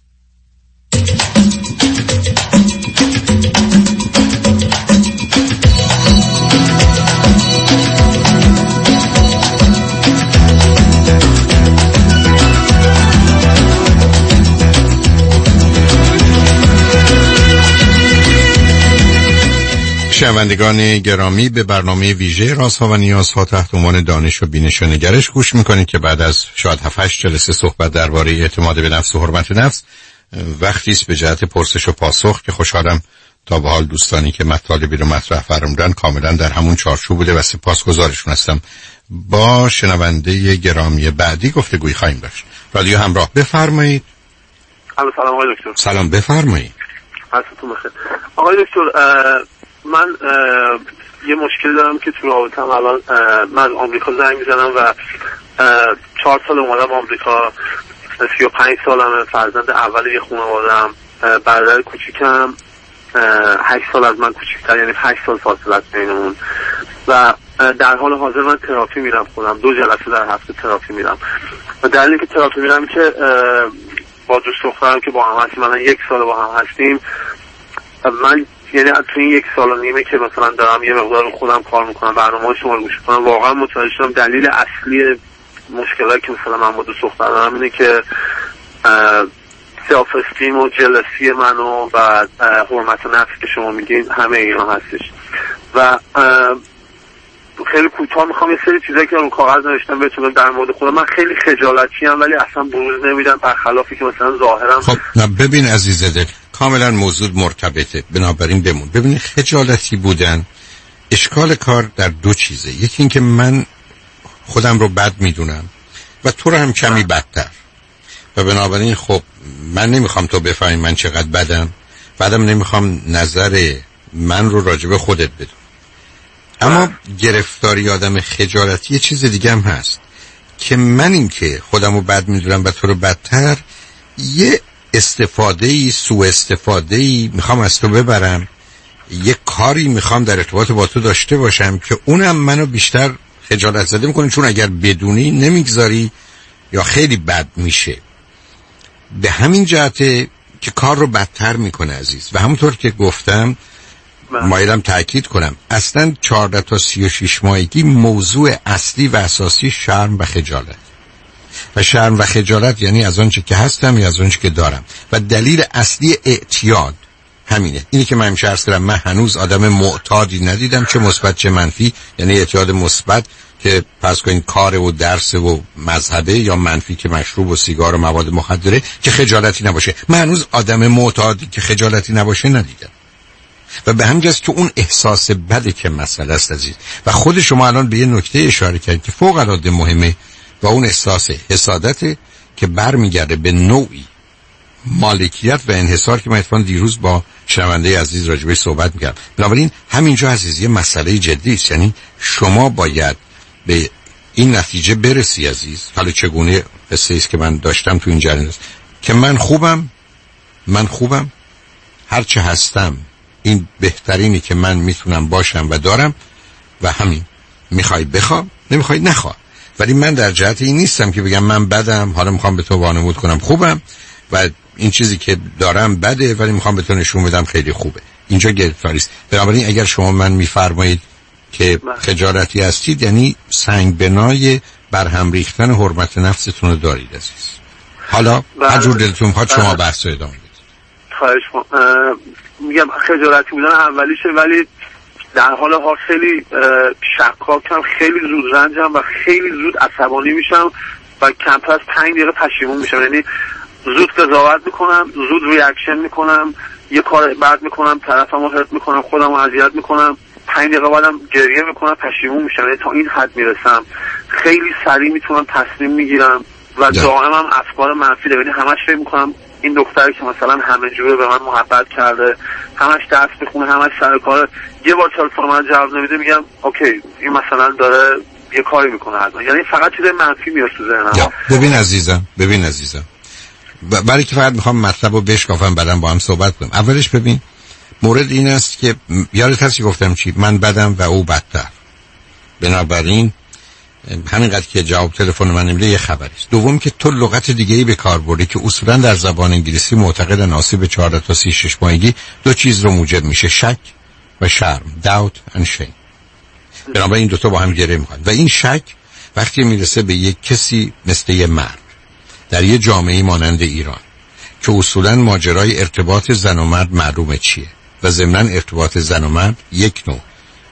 شنوندگان گرامی، به برنامه ویژه رازها و نیازها تحت عنوان دانش و بینش و نگرش گوش میکنید که بعد از شاید هفت هشت جلسه صحبت درباره اعتماد به نفس و حرمت نفس، وقتی است به جهت پرسش و پاسخ که خوشحالم تا به حال دوستانی که مطالبی رو مطرح فرمودن کاملا در همون چارچوب بوده و سپاسگزارشون هستم. با شنونده گرامی بعدی گفتگوی خواهیم داشت. رادیو همراه، بفرمایید. سلام آقای دکتر. سلام، بفرمایید. حالتون بخیر. آقای دکتر، من یه مشکل دارم که تو رابطه‌ام الان من از آمریکا زنگ میزنم و چهار سال اومدم آمریکا، سی و پنج سالمه، فرزند اول یه خانواده‌ام، برادر کوچیکم هشت سال از من کوچیک‌تر، یعنی هشت سال فاصله است بینمون و در حال حاضر من تراپی میرم خودم، دو جلسه در هفته تراپی میرم و دلیلی که تراپی میرم که با دوست دخترم که با هم هستیم، من یک سال با هم هستیم، من یعنی تو این یک سال و نیمه که مثلا دارم یه مقدار خودم کار میکنم، برنامه‌های شما رو گوش میکنم، واقعا متوجه شدم دلیل اصلی مشکلاتی که مثلا من با دوست دخترم دارم اینه که سلف استیم و جلسی منو و حرمت نفس که شما میگین همه اینا هستش و خیلی کوتاه میخوام یه سری چیزایی که رو کاغذ نوشتم بهتون در مورد خودم. من خیلی خجالتی ام ولی اصلا بروز نمیدم، برخلافی که مثلا ظاهرم. خب نه ببین عزیز دل، کاملا موضوع مرتبطه، بنابراین بمون. ببین خجالتی بودن، اشکال کار در دو چیزه. یکی این که من خودم رو بد میدونم و تو رو هم کمی بدتر و بنابراین خب من نمیخوام تو بفهمی من چقدر بدم، بعدم نمیخوام نظر من رو راجع به خودت بدون. اما گرفتاری آدم خجالتی یه چیز دیگه هم هست که من این که خودم رو بد میدونم و تو رو بدتر، یه استفاده‌ای، سوء استفاده‌ای میخوام از تو ببرم، یه کاری میخوام در ارتباط با تو داشته باشم که اونم منو بیشتر خجالت زده میکنه، چون اگر بدونی نمیگذاری یا خیلی بد میشه. به همین جهته که کار رو بدتر میکنه عزیز. و همونطور که گفتم مایلم تأکید کنم، اصلا چهارده تا سی و شش ماهگی موضوع اصلی و اساسی شرم و خجالت و شرم و خجالت یعنی از آنچه که هستم یا از آنچه که دارم و دلیل اصلی اعتیاد همینه. اینی که من همیشه عرض کردم، من هنوز آدم معتادی ندیدم، چه مثبت چه منفی، یعنی اعتیاد مثبت که پس کنین کار و درس و مذهبه، یا منفی که مشروب و سیگار و مواد مخدره که خجالتی نباشه. من هنوز آدم معتادی که خجالتی نباشه ندیدم و به همین جاست که اون احساس بده که مسئله است عزیز. و خود شما الان به یه نکته اشاره کردید که فوق العاده مهمه و اون احساس حسادته که برمیگرده به نوعی مالکیت و انحصار که من اتفاقاً دیروز با شنونده عزیز راجبش صحبت می‌کردم. بنابراین همینجا عزیز یه مسئله جدی است، یعنی شما باید به این نتیجه برسی عزیز. حالا چگونه قصه است که من داشتم تو این جریان که من خوبم، من خوبم هر چه هستم، این بهترینی که من میتونم باشم و دارم و همین. میخوای بخوا، نمیخوای نخوا. ولی من در جهت این نیستم که بگم من بدم، حالا میخوام به تو وانمود کنم خوبم و این چیزی که دارم بده ولی میخوام به تو نشون بدم خیلی خوبه. اینجا گرفتاری است. بنابراین اگر شما من میفرمایید که خجالتی هستید، یعنی سنگ بنای برهم ریختن حرمت نفستون رو دارید عزیز. حالا هر جور دلتون میخواد شما بحث رو ادامه بدید. خواهش می‌کنم. میگم خجالتی بودن اولیشه، ولی در حال حال خیلی شکاکم، خیلی زود رنجم و خیلی زود عصبانی میشم و کمتر از پنج دقیقه پشیمون میشم. یعنی زود قضاوت میکنم، زود ریاکشن میکنم، یه کار بد میکنم، طرفمو هرت میکنم، خودمو اذیت میکنم، پنج دقیقه بعدم گریه میکنم، پشیمون میشم. یعنی تا این حد میرسم. خیلی سریع میتونم تصمیم میگیرم و دائما هم افکار منفی دارم. یعنی همش فکر میکنم این دختری که مثلا همه جوره به من محبت کرده، همش درس میخونه، همش سر کار، یه بار تلفن من جواب نمیده، میگم اوکی این مثلا داره یه کاری میکنه حتما. یعنی فقط چیز منفی میاد تو ذهنم. ببین عزیزم، ببین عزیزم، ب- برای که فقط میخوام مطلبو بشکافم بعدم با هم صحبت کنیم. اولش ببین مورد این است که یادت هست گفتم چی؟ من بدم و او بدتر. بنابراین همینقدر که جواب تلفن من نمیده یه خبری است. دوم که تو لغت دیگه‌ای به کار بردی که اصولا در زبان انگلیسی معتقدن آسیب چهارده تا سی و شش ماهگی دو چیز رو موجب میشه: شک و شرم، doubt and shame. بنابراین این دو تا با هم گره میکنن و این شک وقتی میرسه به یک کسی مثل یه مرد در یه جامعه مانند ایران که اصولا ماجرای ارتباط زن و مرد معلومه چیه و ضمناً ارتباط زن و مرد یک نوع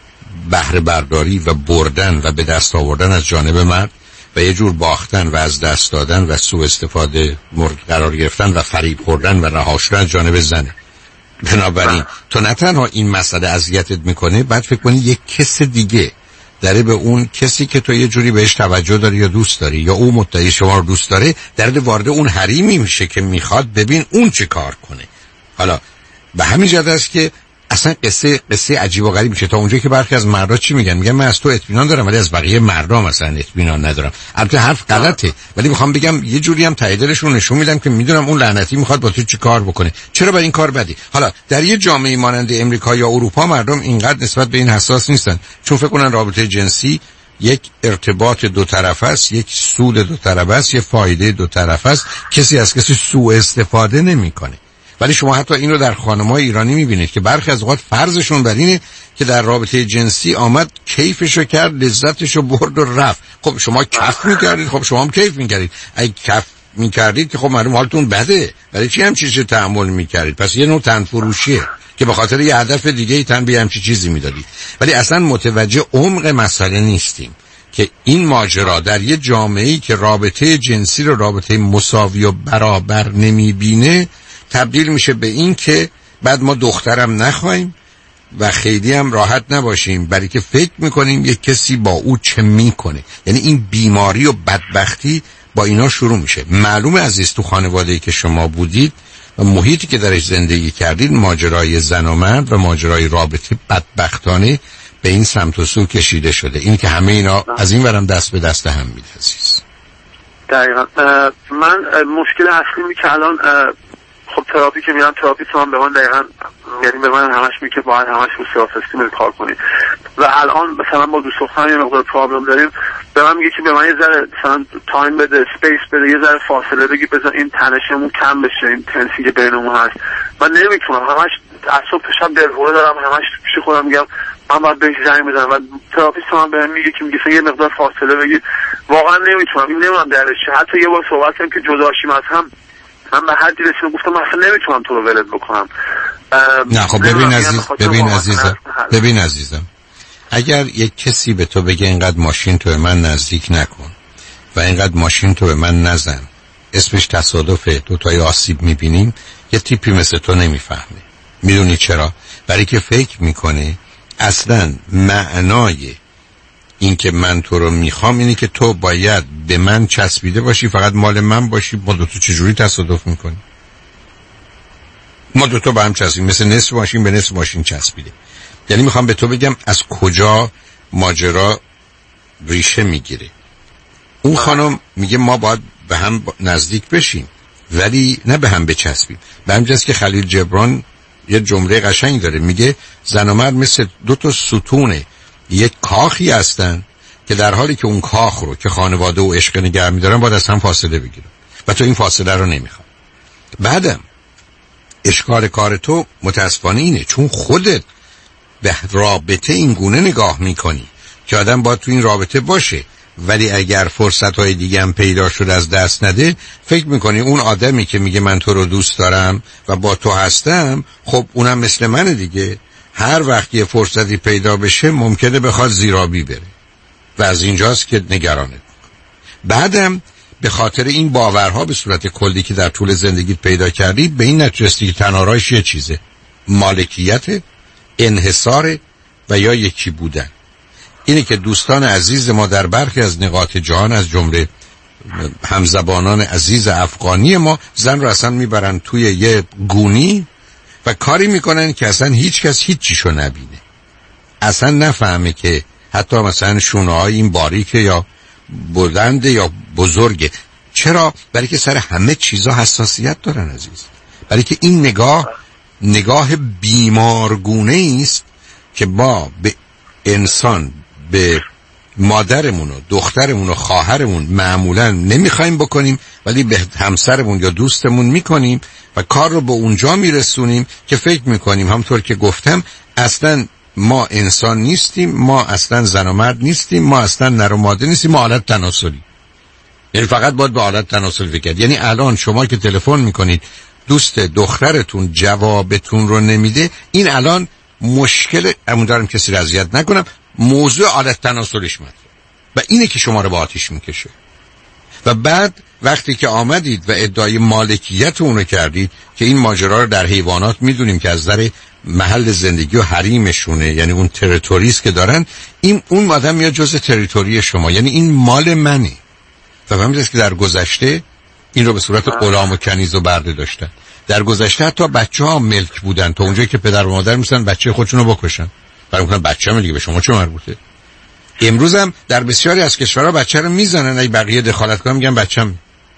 بهره برداری و بردن و به دست آوردن از جانب مرد و یه جور باختن و از دست دادن و سوء استفاده مورد قرار گرفتن و فریب خوردن و رها شدن از جانب زنه. بنابراین تو نه تنها این مسئله اذیتت میکنه، بعد فکر کنی یک کس دیگه داره به اون کسی که تو یه جوری بهش توجه داری یا دوست داری یا او مدعی شما رو دوست داره داره وارد اون حریمی میشه که میخواد ببین اون چه کار کنه. حالا به همین جهت است که اصلا قصه قصه عجیب و غریب میشه. تا اونجایی که برخی از مردا چی میگن؟ میگن من از تو اطمینان دارم ولی از بقیه مردا مثلا اطمینان ندارم. البته حرف غلطه ولی میخوام بگم یه جوری هم تعییدشون نشون میدم که میدونم اون لعنتی میخواد با تو چی کار بکنه. چرا برای این کار بدی؟ حالا در یه جامعه مانند امریکا یا اروپا مردم اینقدر نسبت به این حساس نیستن، چون فکر کنن رابطه جنسی یک ارتباط دو طرفه است، یک سود دو طرفه است، یک فایده دو طرفه است، کسی از کسی سوء استفاده نمیکنه. ولی شما حتی این رو در خانم‌های ایرانی می‌بینید که برخی از اوقات فرضشون بر اینه که در رابطه جنسی آمد کیفشو کرد، لذتشو برد و رفت. خب شما کف می‌کردید، خب شما هم کیف می‌کردید. اگه کف می‌کردید که خب معلوم حالتون بده. برای چی هم چیزی تحمل می‌کردید؟ پس یه نوع تنفروشیه که به خاطر یه هدف دیگه‌ای تن به همچین چیزی می‌دادید. ولی اصلا متوجه عمق مسئله نیستیم که این ماجرا در یه جامعه‌ای که رابطه جنسی رو رابطه مساوی و برابر نمی‌بینه تبدیل میشه به این که بعد ما دخترم نخواهیم و خیلی هم راحت نباشیم برای که فکر میکنیم یک کسی با او چه میکنه. یعنی این بیماری و بدبختی با اینا شروع میشه. معلومه عزیز تو خانواده‌ای که شما بودید و محیطی که درش زندگی کردید ماجرای زن و مرد و ماجرای رابطه بدبختانه به این سمت و سو کشیده شده. این که همه اینا از این ورم دست به دست هم میده عزیز. دقیقا من مشکل اصلی که الان خب تراپی که میرم تراپیست من به من دقیقا یعنی به من همش میگه باید همش رو سلف استیم کار کنی و الان مثلا با دوست دخترم یه مقدار پرابلم داریم، به من میگه که به من یه ذره مثلا تایم بده، اسپیس بده، یه ذره فاصله بگی بذار این تنشمون کم بشه، این تنسی که بینمون هست. من نمیتونم، همش از صبح تا شب دلهوره دارم، همش پیش خودم میگم من باید بهش زنگ بزنم و تراپیست من به من میگه که میگه یه مقدار فاصله بگی. واقعا نمیتونم، این نمیدونم درش چیه. حتی یه بار صحبت کردیم که جداشیم از هم، من به حدی رسیدم گفتم من اصلا نمیتونم تو رو ولت بکنم. نه خب ببین عزیز، ببین عزیزم، ببین عزیزم، اگر یک کسی به تو بگه اینقدر ماشین تو به من نزدیک نکن و اینقدر ماشین تو به من نزن، اسمش تصادفه، دو تای آسیب میبینیم، یه تیپی مثل تو نمیفهمه. میدونی چرا؟ برای که فکر میکنه اصلا معنای این که من تو رو میخوام اینه که تو باید به من چسبیده باشی، فقط مال من باشی. ما دو تو چجوری تصادف میکنیم؟ ما دو تا با هم چسبیم، مثل نصف ماشین به نصف ماشین چسبیده. یعنی میخوام به تو بگم از کجا ماجرا ریشه میگیره. اون خانم میگه ما باید به هم نزدیک بشیم ولی نه به هم بچسبیم. به همجاست که خلیل جبران یه جمله قشنگ داره، میگه زن و مرد مثل دو تا ستونه یک کاخی هستن که در حالی که اون کاخ رو که خانواده و عشق نگه می‌دارن باید از هم فاصله بگیرن و تو این فاصله رو نمیخوای. بعدم اشکال کار تو متاسفانه اینه چون خودت به رابطه این گونه نگاه میکنی که آدم باید تو این رابطه باشه، ولی اگر فرصت‌های دیگه هم پیدا شد از دست نده، فکر میکنی اون آدمی که میگه من تو رو دوست دارم و با تو هستم، خب اونم مثل منه دیگه، هر وقت یه فرصتی پیدا بشه ممکنه بخواد زیرابی بره و از اینجاست که نگرانه. بعدم به خاطر این باورها به صورت کلی که در طول زندگیت پیدا کردی به این نتیجه رسیدی که تنها راهش یه چیزه: مالکیت، انحصار و یا یکی بودن. اینه که دوستان عزیز ما در برخی از نقاط جهان از جمله همزبانان عزیز افغانی ما زن رو اصلا میبرن توی یه گونی و کاری میکنن که اصلا هیچ کس هیچ چیشو نبینه، اصلا نفهمه که حتی مثلا شونه های این باریکه یا بلنده یا بزرگه. چرا؟ برای که سر همه چیزا حساسیت دارن عزیز. برای که این نگاه نگاه بیمارگونه است که ما به انسان، به مادرمون و دخترمون و خواهرمون معمولا نمیخوایم بکنیم، ولی به همسرمون یا دوستمون میکنیم و کار رو به اونجا میرسونیم که فکر میکنیم همطور که گفتم اصلا ما انسان نیستیم، ما اصلا زن و مرد نیستیم، ما اصلا نر و ماده نیستیم، ما آلت تناسلی. یعنی فقط باید به آلت تناسل فکر کرد. یعنی الان شما که تلفن میکنید دوست دخترتون جوابتون رو نمیده، این الان مشکل، امون دارم کسی رو اذیت نکنم، موضوع آلت تناسلش مطرحه و اینه که شما رو به آتیش میکشه. و بعد وقتی که آمدید و ادعای مالکیت اونو کردید که این ماجرا رو در حیوانات میدونیم که از نظر محل زندگی و حریمشونه، یعنی اون تریتوریست که دارن، این اون آدم میاد جزء تریتوری شما، یعنی این مال منه. و فهمیدید که در گذشته این رو به صورت غلام و کنیز و برده داشتن. در گذشته حتی بچه ها ملک بودن تا اونجایی که پدر و مادر میسن بچه خودشون رو بکشن، برای میکنن بچه هم دیگه به شما چه مربوطه. امروز هم در بسیاری از کشورها بچه رو میزنن، اگه بقیه دخالت کنن میگن بچه‌م.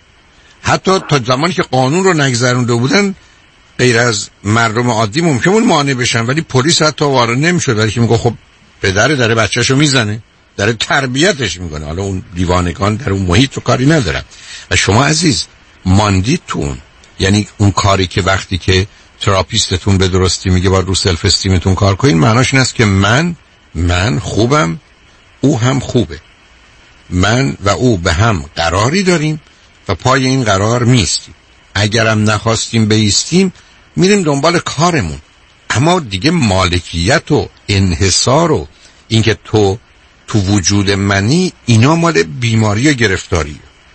حتی تا زمانی که قانون رو نگذرونده بودن غیر از مردم عادی ممکن بود مانع بشن، ولی پلیس حتی وارد نمیشد، ولی که میگه خب پدر داره بچه‌شو میزنه، داره تربیتش میکنه، حالا اون دیوانگان در اون محیط رو کاری ندارن. و شما عزیز ماندید تو اون، یعنی اون کاری که وقتی که تراپیستتون به درستی میگه باید رو سلف استیمتون کار کنین، معناش این است که من من خوبم، او هم خوبه، من و او به هم قراری داریم و پای این قرار میستیم، اگرم نخواستیم بیستیم میریم دنبال کارمون. اما دیگه مالکیت و انحصار و اینکه تو تو وجود منی، اینا مال بیماری و گرفتاریه.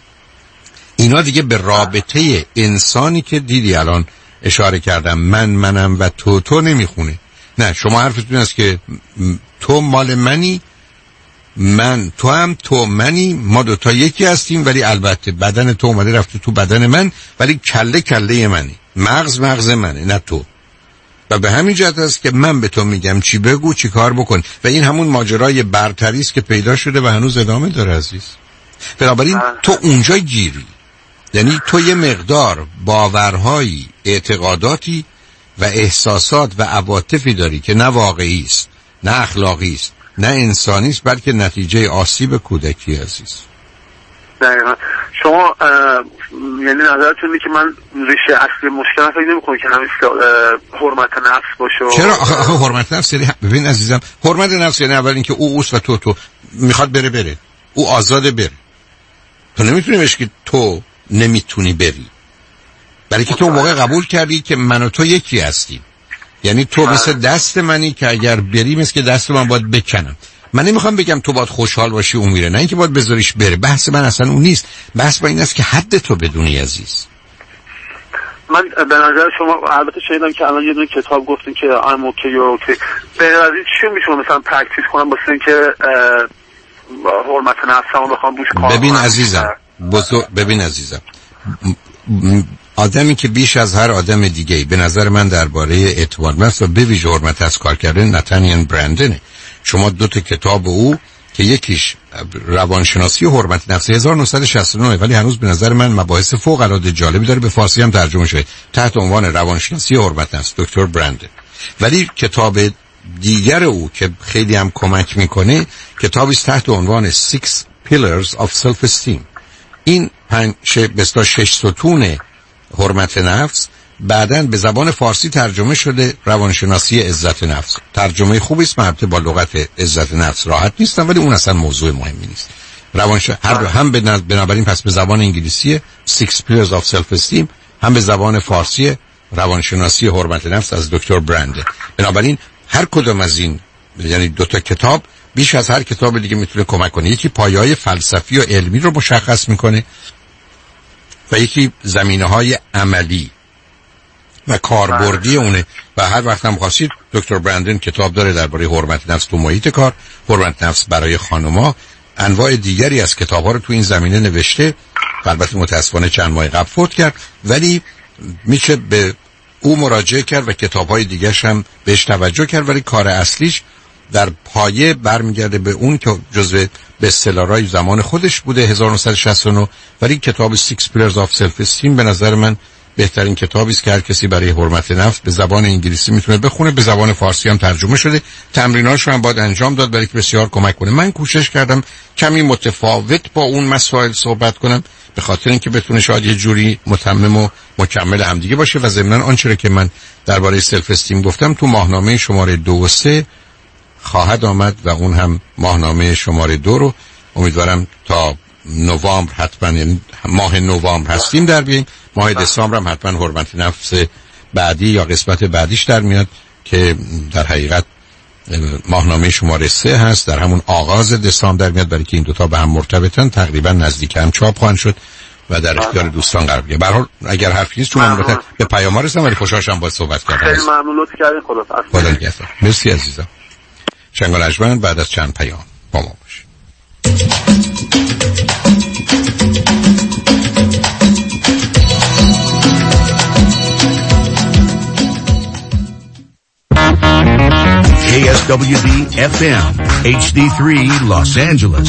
اینا دیگه به رابطه انسانی که دیدی الان اشاره کردم، من منم و تو تو نمیخونه. نه، شما حرفتون این است که تو مال منی، من تو هم تو منی، ما دوتا یکی هستیم، ولی البته بدن تو اومده رفته تو بدن من، ولی کله کله منی، مغز مغز منه، نه تو. و به همین جهت است که من به تو میگم چی بگو چی کار بکن. و این همون ماجرای برتری است که پیدا شده و هنوز ادامه داره عزیز. بنابراین تو اونجا گیری، یعنی تو یه مقدار باورهایی، اعتقاداتی و احساسات و عواطفی داری که نه واقعی است، نه اخلاقی است، نه انسانی است، بلکه نتیجه آسیب کودکی عزیز. دقیقا. شما یعنی نظرتون اینه که من ریشه اصلی مشکل فکر نمی‌کنم که همین حرمت نفس باشه. چرا؟ آخه, آخه حرمت نفس یعنی ببین عزیزم، حرمت نفس یعنی اول اینکه او اوست و تو تو میخواد بره بره، او آزاده بره. تو نمیتونی بهش که تو نمیتونی بری، برای که تو موقع قبول کردی که من و تو یکی هستیم. یعنی تو مثل دست منی که اگر بری مثل که دست من باید بکنم. من نمیخوام بگم تو باید خوشحال باشی اون میره، نه اینکه باید بذاریش بره. بحث من اصلا اون نیست. بحث من این است که حد تو بدونی عزیز. من به نظر شما البته شنیدم که الان یه دونه کتاب گفتین که I'm okay you're okay. به نظر چی میشه مثلا پرکتیس کنم واسه اینکه حرمت نفسمو بخوام روش کار کنم؟ ببین عزیزم، بزرگ ببین عزیزم، آدمی که بیش از هر آدم دیگه‌ای به نظر من درباره اعتماد نفس و به ویژه حرمت از کار کردن نتانیل برندنه. شما دو تا کتاب او که یکیش روانشناسی و حرمت نفس هزار و نهصد و شصت و نه، ولی هنوز به نظر من مباحث فوق العاده جالبی داره، به فارسی هم ترجمه شده تحت عنوان روانشناسی و حرمت نفس، دکتر برندن. ولی کتاب دیگر او که خیلی هم کمک میکنه کتابی است تحت عنوان Six Pillars of Self-Esteem. این پنج بستا شش ستون حرمت نفس بعداً به زبان فارسی ترجمه شده روانشناسی عزت نفس. ترجمه خوبی است، البته با لغت عزت نفس راحت نیستم، ولی اون اصلا موضوع مهمی نیست. روانش هر دو هم به بنابراین پس به زبان انگلیسی Six Pillars of Self-Esteem، هم به زبان فارسی روانشناسی حرمت نفس از دکتر برنده. بنابراین هر کدوم از این، یعنی دو تا کتاب بیش از هر کتاب دیگه میتونه کمک کنه. یکی پایه‌های فلسفی و علمی رو مشخص میکنه و یکی زمینه‌های عملی و کاربردی اونه. و هر وقت هم خواستید دکتر برندن کتاب داره درباره حرمت نفس تو محیط کار، حرمت نفس برای خانم‌ها، انواع دیگری از کتاب‌ها رو تو این زمینه نوشته. البته متأسفانه چند ماه قبل فوت کرد، ولی میشه به او مراجعه کرد و کتاب‌های دیگه‌ش هم بهش توجه کرد، ولی کار اصلیش در پایه برمیگرده به اون که جزو bestsellerهای زمان خودش بوده هزار و نهصد و شصت و نه. ولی کتاب Six Pillars of Self-Esteem به نظر من بهترین کتابی است که هر کسی برای حرمت نفس به زبان انگلیسی میتونه بخونه. به زبان فارسی هم ترجمه شده. تمریناشو هم باید انجام داد برای که بسیار کمک کنه. من کوشش کردم کمی متفاوت با اون مسائل صحبت کنم به خاطر اینکه بتونه شاید یه جوری متمم و مکمل همدیگه باشه و ضمن آنچه که من درباره سلف استیم گفتم تو ماهنامه شماره دو و سه خواهد آمد و اون هم ماهنامه شماره دو رو امیدوارم تا نوامبر حتما، یعنی ماه نوامبر هستیم در بیاییم. ماه دسامبر هم حتما حرمت نفس بعدی یا قسمت بعدیش در میاد که در حقیقت ماهنامه شماره سه هست، در همون آغاز دسامبر در میاد، برای که این دوتا به هم مرتبطن، تقریبا نزدیک هم چاپ خواهند شد و در اختیار دوستان قرار بگیره. به هر حال اگر حرفی نیست چون البته به پیام رسیدم ولی خوشحالم باهات صحبت کردم. خیلی ممنون، لطف کردین. خدا خدا نگهدار. مرسی عزیزم. شنگال اجمن بعد از چند پیام با ما باش. K S W D F M H D three Los Angeles.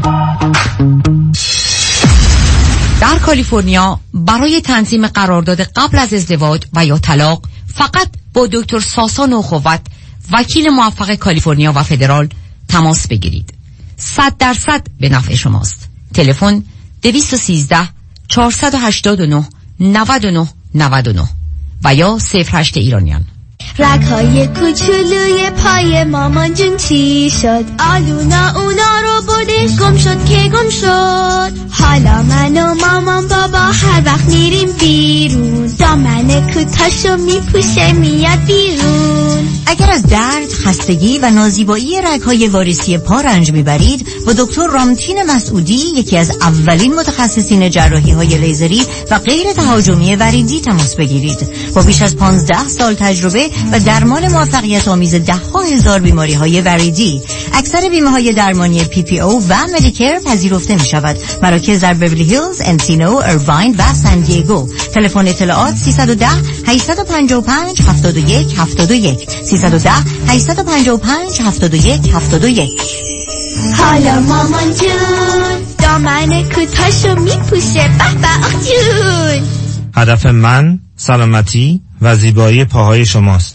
در کالیفرنیا برای تنظیم قرارداد قبل از ازدواج و یا طلاق فقط با دکتر ساسا نوخوت، وکیل موفق کالیفرنیا و فدرال تماس بگیرید. صد درصد به نفع شماست. تلفن دویست و سیزده چهارصد و هشتاد و نه نود و نه نود و نه و یا صفر هشت ایرانیان. رگ‌های کوچولوی پای مامان جون چی شد؟ آلونا اونا رو بردش گم شد که گم شد. حالا من و مامان بابا هر وقت میریم بیرون دامن کوتاشو میپوشه میاد بیرون. اگر از درد، خستگی و نازیبایی رگ‌های واریسی پا رنج میبرید با دکتر رامتین مسعودی، یکی از اولین متخصصین جراحی‌های لیزری و غیر تهاجمی وریدی تماس بگیرید. با بیش از پانزده سال تجربه و درمان موفقیت آمیز ده ها هزار بیماری های وریدی، اکثر بیمه های درمانی پی پی او و مدیکر پذیرفته می شود. مراکز در بیولی هیلز، انسینو، ایرواین و سان دیگو. تلفن اطلاعات سیصد و ده هشتصد و پنجاه و پنج هفتاد و یک هفتاد و یک سیصد و ده هشتصد و پنجاه و پنج هفتاد و یک هفتاد و یک. حالا مامان جون دامن کوتاشو میپوشه. به به آخ جون. هدف من سلامتی و زیبایی پاهای شماست.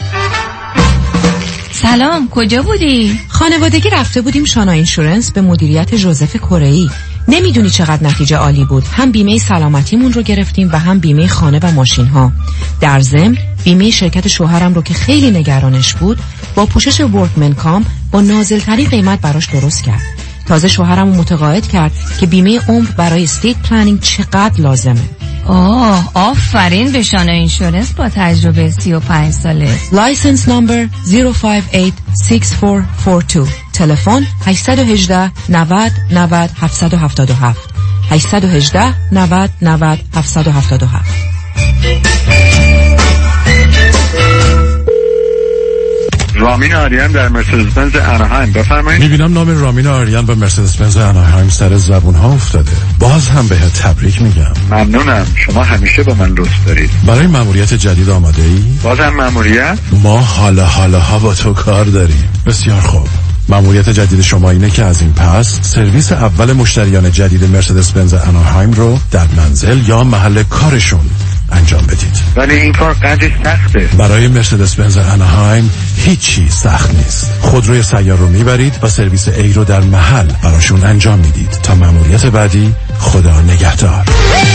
سلام، کجا بودی؟ خانوادگی رفته بودیم شانا اینشورنس به مدیریت جوزف کره‌ای. نمیدونی چقدر نتیجه عالی بود. هم بیمه سلامتیمون رو گرفتیم و هم بیمه خانه و ماشین ها. در ضمن بیمه شرکت شوهرم رو که خیلی نگرانش بود با پوشش ورکمن کام با نازل‌ترین قیمت براش درست کرد. تازه شوهرم رو متقاعد کرد که بیمه عمر برای استیت پلنینگ چقدر لازمه. آه، آفرین به شانا اینشورنس با تجربه سی و پنج ساله. لایسنس نمبر صفر پنج هشت شش چهار چهار دو. تلفن هشت یک هشت نود نود هفت هفت هفت هشت یک هشت نود نود هفت هفت هفت. رامین آریان در مرسدس بنز اناهایم، بفرمایید. میبینم نام رامین آریان به مرسدس بنز اناهایم سر زبون ها افتاده. باز هم بهت تبریک میگم. ممنونم، شما همیشه با من لطف دارید. برای مأموریت جدید آماده ای؟ بازم مأموریت؟ ما حالا حالا ها با تو کار داریم. بسیار خوب. مأموریت جدید شما اینه که از این پس سرویس اول مشتریان جدید مرسدس بنز اناهایم رو در منزل یا محل کارشون انجام بدید. ولی این کار قدری سخته. برای مرسدس بنز اناهایم هیچی سخت نیست. خودروی سیار رو میبرید و سرویس ای رو در محل براشون انجام میدید. تا مأموریت بعدی، خدا نگهدار.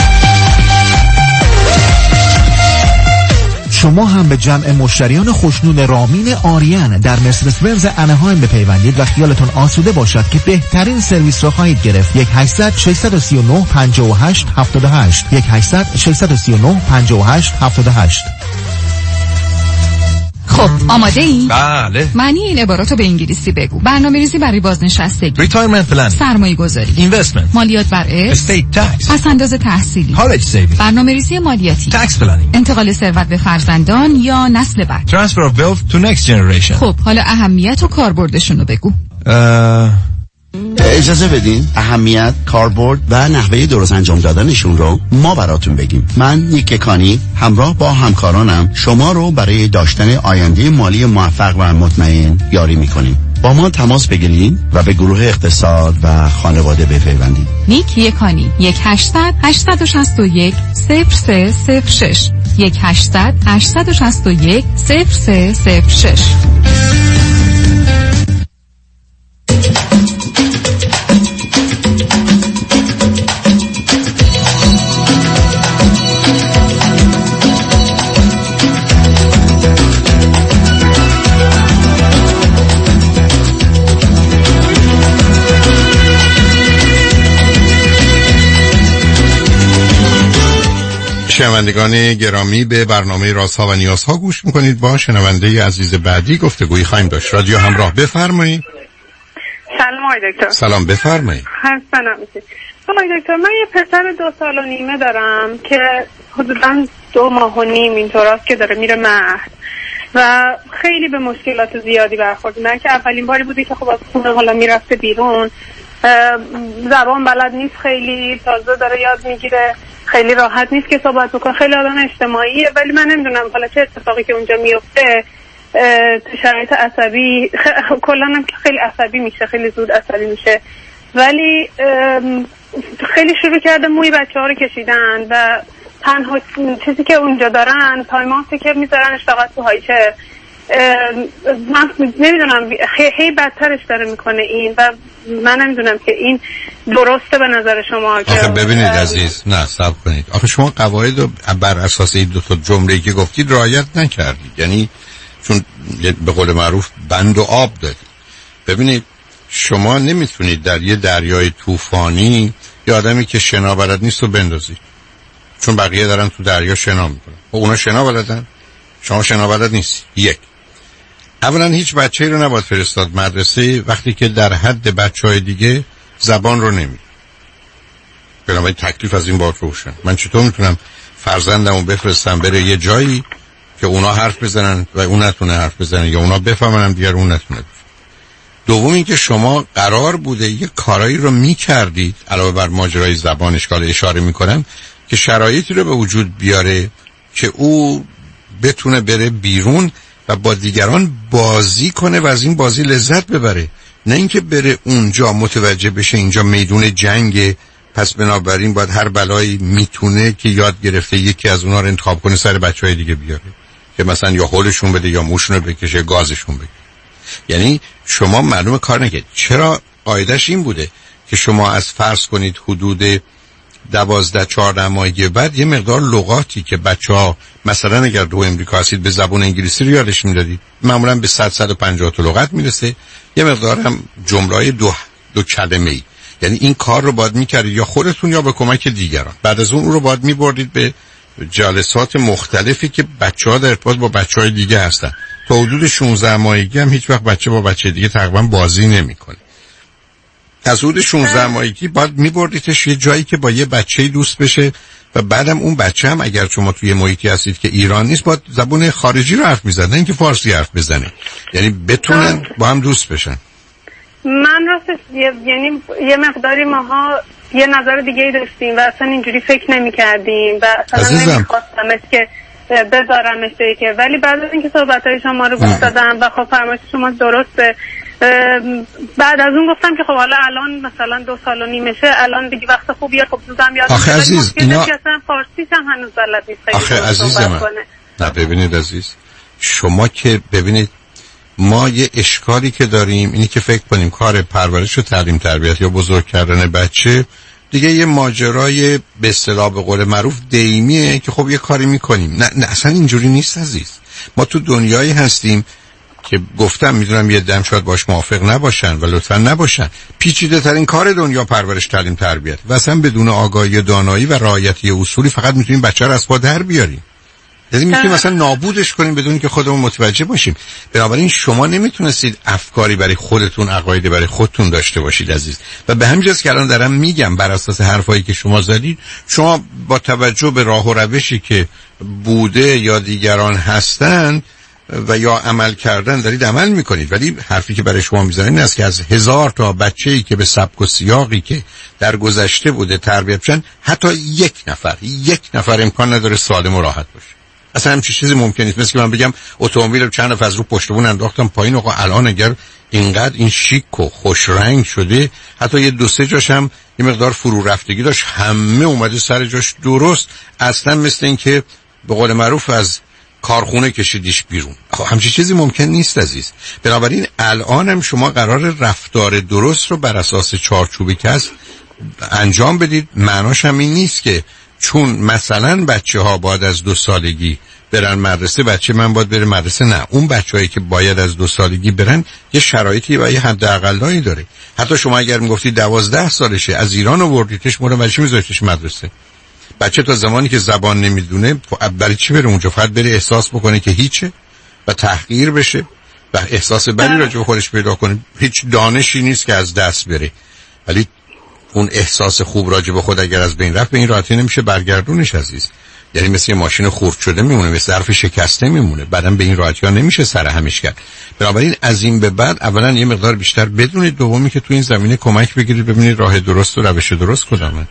شما هم به جمع مشتریان خوشنود رامین آریان در مرسدس بنز اناهایم بپیوندید و خیالتون آسوده باشد که بهترین سرویس را خواهید گرفت. یک هشتصد ششصد و سی و نه پنجاه و هشت هفتاد و هشت یک هشتصد ششصد و سی و نه پنجاه و هشت هفتاد و هشت. خب آماده ای؟ بله. معنی این عباراتو به انگلیسی بگو. برنامه‌ریزی برای بازنشستگی، ریتایرمنت پلن، سرمایه گذاری، اینوستمنت، مالیات بر ارث، استیت تکس، پس‌انداز تحصیلی، کالج سیوینگ، برنامه‌ریزی مالیاتی، تکس پلنینگ، انتقال ثروت به فرزندان یا نسل بعد، ترانسفر اف ویلث تو نکست جنریشن. خب حالا اهمیت و کاربردشون رو بگو. اه... اجازه بدین اهمیت، کاربرد و نحوه درست انجام دادنشون رو ما براتون بگیم. من نیک کانی همراه با همکارانم شما رو برای داشتن آینده مالی موفق و مطمئن یاری میکنیم. با ما تماس بگیرید و به گروه اقتصاد و خانواده بپیوندید. نیک یکانی یک هشتصد هشتصد و شصت و یک صفر سه صفر شش یک هشتصد هشتصد و شصت و یک صفر سه صفر شش. شنوندگان گرامی، به برنامه رازها و نیازها گوش میکنید. با شنونده عزیز بعدی گفتگویی خواهیم داشت. رادیو همراه، بفرمایید. سلام آقای دکتر. سلام، بفرمایید. حسنا میشه. آقای دکتر، من یه پسر دو سال و نیمه دارم که حدوداً دو ماه و نیم اینطوراست که داره میره مهد و خیلی به مشکلات زیادی برخورد. من که اولین باری بودی که خب از خونه حالا میرفته بیرون، زبان بلد نیست، خیلی تازه داره یاد میگیره، خیلی راحت نیست که صحبت بکنه، خیلی آدم اجتماعیه، ولی من نمیدونم حالا چه اتفاقی که اونجا میفته تو شرایط عصبی کلا هم خیلی عصبی میشه، خیلی زود عصبی میشه، ولی خیلی شروع کرده موی بچه ها رو کشیدن و تنها چیزی که اونجا دارن تایماسی که میذارنش فقط تو هایچه. من نمیدونم خیلی بدترش داره میکنه این و من نمیدونم که این درسته به نظر شما. آخه ببینید عزیز، نه صبر کنید. آخه شما قواعد رو بر اساس این دو تا جمله‌ای که گفتید رعایت نکردید، یعنی چون به قول معروف بند و آب دادید. ببینید شما نمیتونید در یه دریای طوفانی یه آدمی که شنا بلد نیست رو بندازید، چون بقیه دارن تو دریا شنا میکنن. خب اونا شنا بلدن، شما شنا بلد نیست. یک، اولا هیچ بچه‌ای رو نباید فرستاد مدرسه وقتی که در حد بچه‌های دیگه زبان رو نمی‌دونه. بنابراین تکلیف از این باب روشن. من چطور میتونم فرزندمو بفرستم بره یه جایی که اونا حرف بزنن و اون نتونه حرف بزنه، یا اونا بفهمن دیگر اون نتونه. دوم این که شما قرار بوده یه کارایی رو می‌کردید علاوه بر ماجرای زبان، اشکال اشاره می‌کنم، که شرایطی رو به وجود بیاره که او بتونه بره بیرون و با دیگران بازی کنه و از این بازی لذت ببره، نه اینکه بره اونجا متوجه بشه اینجا میدون جنگه، پس بنابراین باید هر بلایی میتونه که یاد گرفته یکی از اونها رو انتخاب کنه سر بچهای دیگه بیاره که مثلا یا هولشون بده یا موشون رو بکشه، گازشون بده. یعنی شما معلومه کار نکرد. چرا قاعدش این بوده که شما از فرض کنید حدود دوازده چهارده ماهگی بعد یه مقدار لغاتی که بچه ها مثلا اگر دو امریکا هستید به زبان انگلیسی رو یادش میدادید، معمولا به صد صد و پنجاه تا لغت میرسه، یه مقدار هم جمله‌های دو دو کلمه‌ای. یعنی این کار رو باید میکردید یا خودتون یا به کمک دیگران. بعد از اون اون رو باید میبردید به جلسات مختلفی که بچه ها در ارتباط با بچه های دیگه هستن. تا حدود شانزده ماهگی هم هیچ وقت بچه با بچه دیگه تقریبا بازی نمیکنه. از حدود شانزده ماهگی باید میبردیدش یه جایی که با یه بچه دوست بشه و بعدم اون بچه هم اگر شما توی محیطی هستید که ایران نیست باید زبان خارجی رو حرف میزنه، نه اینکه فارسی حرف بزنه، یعنی بتونن با هم دوست بشن. من راستش یعنی یه مقداری ماها یه نظر دیگه داشتیم و اصلا اینجوری فکر نمی کردیم و اصلا نمیخواستمش که بذارمش که، ولی بعد از اینکه صحبتهای شما رو گوش دادم و خب فرمایش شما درسته، بعد از اون گفتم که خب حالا الان مثلا دو سال و نیمشه، الان دیگه وقت خوبیه، خب زودم یادم آخه عزیز اینا اصلا فارسیش هم هنوز بلد نیست. آخه عزیز من نه ببینید عزیز، شما که ببینید ما یه اشکالی که داریم اینی که فکر کنیم کار پرورش و تعلیم تربیت یا بزرگ کردن بچه دیگه یه ماجرای به اصطلاح به قول معروف دیمیه که خب یه کاری میکنیم. نه نه اصلا اینجوری نیست عزیز. ما تو دنیایی هستیم که گفتم میدونم یه دم شاید باش موافق نباشن و لطفا نباشن، پیچیده ترین کار دنیا پرورش تعلیم تربیت و اصلا بدون آگاهی دانایی و رعایت اصولی فقط میتونیم بچه رو از پا در بیاریم. یعنی میتونیم مثلا نابودش کنیم بدون که خودمون متوجه باشیم. بنابراین شما نمیتونستید افکاری برای خودتون، عقایدی برای خودتون داشته باشید عزیز. و به همین جاست که الان دارم میگم بر اساس حرفایی که شما زدید، شما با توجه به راه و روشی که بوده یا دیگران هستن و یا عمل کردن دارید عمل میکنید. ولی حرفی که برای شما میزنم این است که از هزار تا بچه‌ای که به سبک و سیاقی که در گذشته بوده تربیت شدن، حتی یک نفر یک نفر امکان نداره سالم و راحت باشه. اصلا همچین چیزی ممکن نیست. مثل که من بگم اتومبیل رو چند دفعه از رو پشتبون انداختم پایین، آقا الان اگر اینقدر این شیک و خوش رنگ شده، حتی یه دو سه جاش هم یه مقدار فرو رفتگی داشت، همه اومده سر جاش درست، اصلا مثل این که به قول معروف از کارخونه کشیدیش بیرون. خب همچین چیزی ممکن نیست عزیز. بنابراین الان هم شما قرار رفتار درست رو بر اساس چارچوبی که هست انجام بدید. معناش هم این نیست که چون مثلا بچه ها باید از دو سالگی برن مدرسه، بچه من باید بره مدرسه. نه، اون بچه هایی که باید از دو سالگی برن یه شرایطی و یه حد اقلایی داره. حتی شما اگر میگفتی دوازده سالشه از ایران آوردیدش، مورد بچه میذاشتش مدرسه. بچه تا زمانی که زبان نمیدونه برای چی بره اونجا؟ فقط بره احساس بکنه که هیچه و تحقیر بشه و احساس بدی راجع به خودش پیدا کنه. هیچ دانشی نیست که از دست بره، ولی اون احساس خوب راجع به خود اگر از بین رفت، به این راحتی نمیشه برگردونش عزیز. یعنی مثل یه ماشین خورد شده میمونه، مثل ظرف شکسته میمونه، بعدم به این راحتی ها نمیشه سر همش کرد. بنابراین از این به بعد اولا یه مقدار بیشتر بدونید، دومی که تو این زمینه کمک بگیرید ببینید راه درست و روش درست کدامه.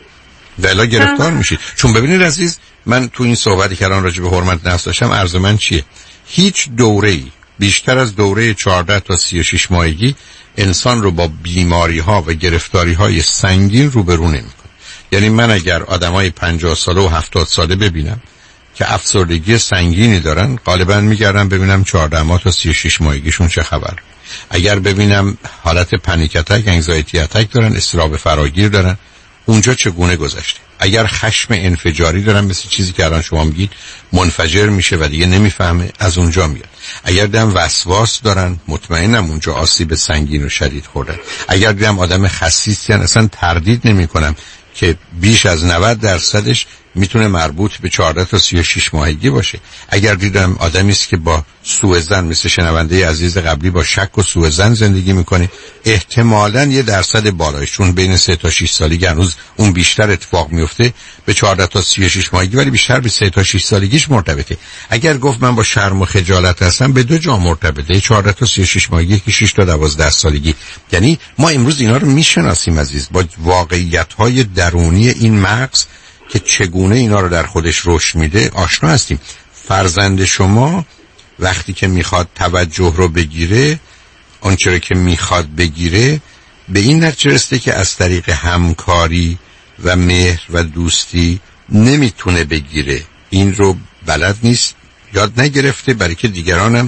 ولی گرفتار میشید. چون ببینید عزیز، من تو این صحبتی که الان راجع به حرمت نفس داشتم، عرض من چیه؟ هیچ دوره‌ای بیشتر از دوره چهارده تا سی و شش ماهگی انسان رو با بیماری ها و گرفتاری های سنگین روبرو نمی‌کنه. یعنی من اگر آدمای پنجاه ساله و هفتاد ساله ببینم که افسردگی سنگینی دارن، غالبا میگردم ببینم چهارده ماه تا سی و شش ماهگیشون چه خبر. اگر ببینم حالت پنیک اتک، انگزایتی اتک دارن، اضطراب فراگیر دارن، اونجا چگونه گذشته. اگر خشم انفجاری دارن، مثل چیزی که الان شما میگید، منفجر میشه و دیگه نمیفهمه، از اونجا میاد. اگر دیدم وسواس دارن، مطمئنم اونجا آسیب سنگین و شدید خوردن. اگر دیدم آدم خسیسی هستن، اصلا تردید نمی کنم که بیش از نود درصدش میتونه مربوط به چهارده تا سی و شش ماهگی باشه. اگر دیدم آدمی است که با سوء ظن، مثل شنونده عزیز قبلی، با شک و سوء ظن زندگی میکنه، احتمالاً یه درصد بالایش، چون بین سه تا شش سالگی هنوز اون بیشتر اتفاق میفته، به چهارده تا سی و شش ماهگی، ولی بیشتر به سه تا شش سالگیش مرتبطه. اگر گفت من با شرم و خجالت هستم، به دو جا مرتبطه، چهارده تا سی و شش ماهگی که شش تا دوازده سالگی. یعنی ما امروز اینا رو میشناسیم عزیز، با واقعیت‌های درونی این مغز که چگونه اینا رو در خودش رشد میده آشنا هستیم. فرزند شما وقتی که میخواد توجه رو بگیره، آنچه که میخواد بگیره، به این نتیجه رسیده که از طریق همکاری و مهر و دوستی نمیتونه بگیره. این رو بلد نیست، یاد نگرفته، برای که دیگرانم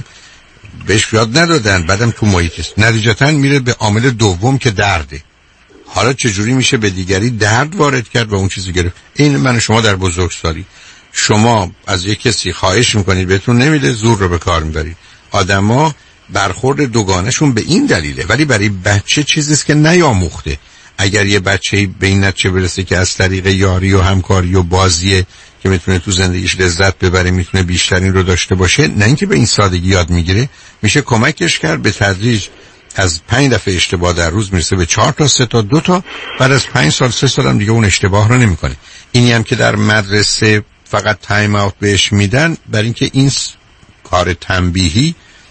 بهش یاد ندادن، بعدم تو محیط است. نتیجتاً میره به عامل دوم که درده. حالا چجوری میشه به دیگری درد وارد کرد و اون چیزی گرفت؟ این من شما در بزرگسالی، شما از یک کسی خواهش میکنید بهتون نمیده، زور رو به کار میبرید. آدما برخورد دوگانشون به این دلیله. ولی برای بچه چیزیست که نیاموخته. اگر یه بچه‌ای به این نتیجه برسه که از طریق یاری و همکاری و بازی که میتونه تو زندگیش لذت ببره، میتونه بیشترین رو داشته باشه، نه اینکه به این سادگی یاد میگیره، میشه کمکش کرد به تدریج از پنج دفعه اشتباه در روز میرسه به چهار تا، سه تا، دو تا، بعد از پنج سال، سه سال هم دیگه اون اشتباه رو نمیکنه. اینی هم که در مدرسه فقط تایم اوت بهش میدن، برای اینکه این کار تنبیهی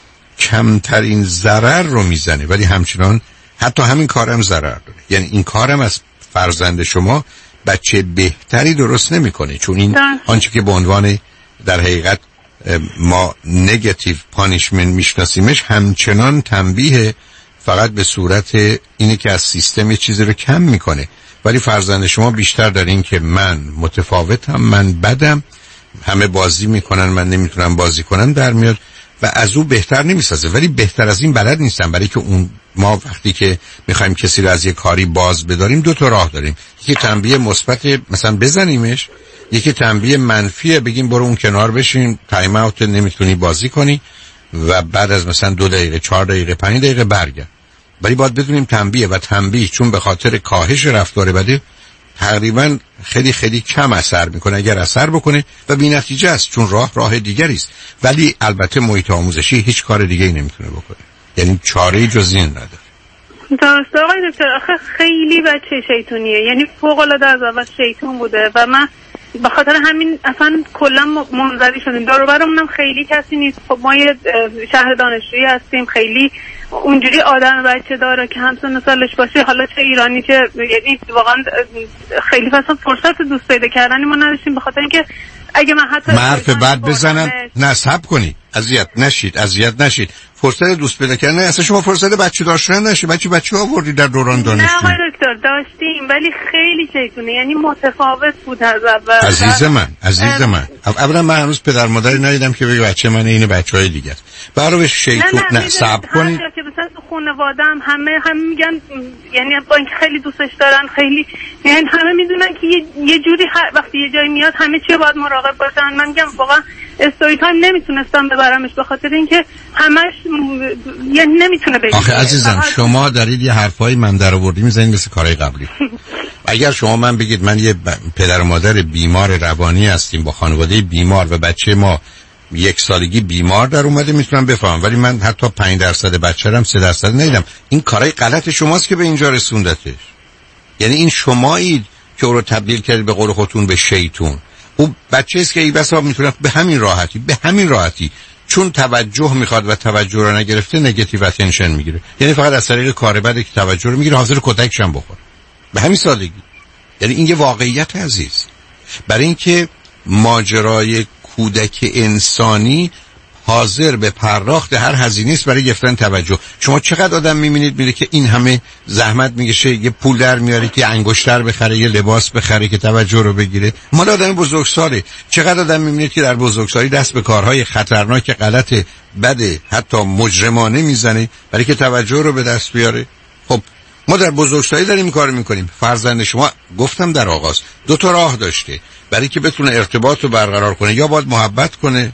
کمترین ضرر رو میزنه، ولی همچنان حتی همین کارم ضرر داره. یعنی این کارم از فرزند شما بچه بهتری درست نمیکنه، چون این آنچه که به عنوان در حقیقت ما نگاتیو پانیشمنت میشناسیمش، همچنان تنبیه، فقط به صورت اینه که از سیستم یه چیزی رو کم میکنه. ولی فرزند شما بیشتر در این که من متفاوتم، من بدم، همه بازی میکنن من نمیتونم بازی کنم در میاد و از او بهتر نمیسازه. ولی بهتر از این بلد نیستم، برای که اون ما وقتی که میخوایم کسی رو از یه کاری باز بداریم، دو تا راه داریم. یکی تنبیه مثبت، مثلا بزنیمش، یکی تنبیه منفیه، بگیم برو اون کنار بشین، تایم اوت، نمیتونی بازی کنی، و بعد از مثلا دو دقیقه، چهار دقیقه، پنج دقیقه برگرد. ولی باید بدونیم تنبیه و تنبیه چون به خاطر کاهش رفتار بده تقریبا خیلی خیلی کم اثر میکنه، اگر اثر بکنه، و بی نتیجه است، چون راه راه دیگری است. ولی البته محیط آموزشی هیچ کار دیگه ای نمیتونه بکنه، یعنی چاره‌ای جز این نداره. درسته آقای دکتر. آخه خیلی بچه شیطونیه، یعنی فوق العاده از اول شیطون بوده و من به خاطر همین اصلا کلا منزوی شدیم. دور و برمونم خیلی کسی نیست. خب ما یه شهر دانشجویی هستیم، خیلی اونجوری آدم بچه داره که همسن سالش باشه، حالا چه ایرانی چه، یعنی واقعا خیلی فاصله فرصت دوست پیدا کردنی ما نداشتیم، به خاطر اینکه اگه من حتی حرف بعد بزنن نصب کنی، اذیت نشید اذیت نشید فرصت دوست پیدا کردن. اصلا شما فرصت بچه داشتن نشه. بچه بچه آوردی در دوران دانشجویی؟ نه آقای دکتر داشتیم، ولی خیلی شیطونه، یعنی متفاوت بود از اول. عزیز من عزیز من اولا من هنوز پدر مادری ندیدم که بگه بچه من اینه بچهای دیگه است. برای شیطون نه, نه صبر کنید. که مثلا تو خانواده‌ام همه هم میگن، یعنی با اینکه خیلی دوستش دارن، خیلی یعنی همه میدونن که یه, یه جوری وقتی یه جایی میاد همه چی باید مراقب باشن. من میگم واقعا استوری تایم نمیتونستم ببرمش به خاطر اینکه همش یعنی نمیتونه بگه. آخه عزیزم شما دارید یه حرفای من در آوردی میزنید مثل کارهای قبلی. اگر شما من بگید من یه پدر و مادر بیمار روانی هستیم با خانواده بیمار و بچه ما یک سالگی بیمار در اومده، میتونم بفهمم، ولی من حتی پنج درصد بچه‌رم سه درصد ندیدم. این کارهای غلط شماست که به اینجا رسوندتش. یعنی این شمایید که او رو تبدیل کردید به قول خودتون به شیطون. او بچه است که ای بسا میتونه به همین راحتی به همین راحتی چون توجه میخواد و توجه رو نگرفته نگاتیو اتنشن میگیره، یعنی فقط از طریق کار بده که توجه رو میگیره، حاضر کتکش هم بخوره به همین سادگی. یعنی این یه واقعیت عزیز. برای اینکه ماجرای کودک انسانی حاضر به پرداخت هر هزینه است برای گرفتن توجه. شما چقدر آدم میبینید میره که این همه زحمت میکشه، یه پول در میاره که انگشتر بخره، یه لباس بخره که توجه رو بگیره. مال آدم بزرگساله. چقدر آدم میبینید که در بزرگسالی دست به کارهای خطرناک غلط بده حتی مجرمانه میزنه برای که توجه رو به دست بیاره. خب ما در بزرگسالی داریم این کارو میکنیم. فرزند شما گفتم در آغاز دو تا راه داشته برای که بتونه ارتباط رو برقرار کنه، یا باید محبت کنه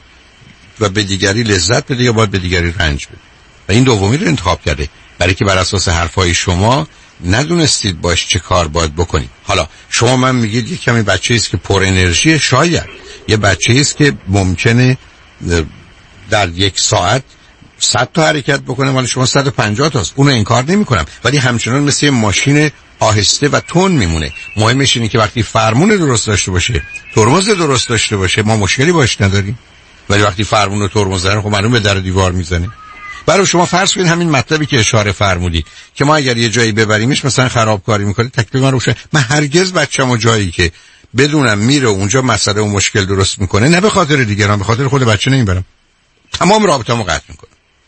و به دیگری لذت بده، یا باید به دیگری رنج بده، و این دومی رو انتخاب کرده برای که بر اساس حرفای شما ندونستید باش چه کار باید بکنید. حالا شما من میگید یه کمی بچه است که پر انرژی، شاید یه بچه است که ممکنه در یک ساعت صد تا حرکت بکنه، ولی شما صد و پنجاه تاست. اونو انکار نمی کنم، ولی همچنان مثل ماشین آهسته و تون میمونه. مهمش اینه که وقتی فرمون درست داشته باشه، ترمز درست داشته باشه، ما مشکلی باش نداریم. ولی وقتی فرمون و ترمز داره، خب معلومه به در دیوار میزنه. برای شما فرض کنید همین مطلبی که اشاره فرمودید که ما اگر یه جایی ببریمش مثلا خرابکاری میکنه، تکلیف من روشه. من هرگز بچه‌مو جایی که بدونم میره اونجا مسئله و مشکل درست میکنه، نه به خاطر دیگران، به خاطر خود بچه نمیبرم. تمام رابطه‌مو قطع میکنم.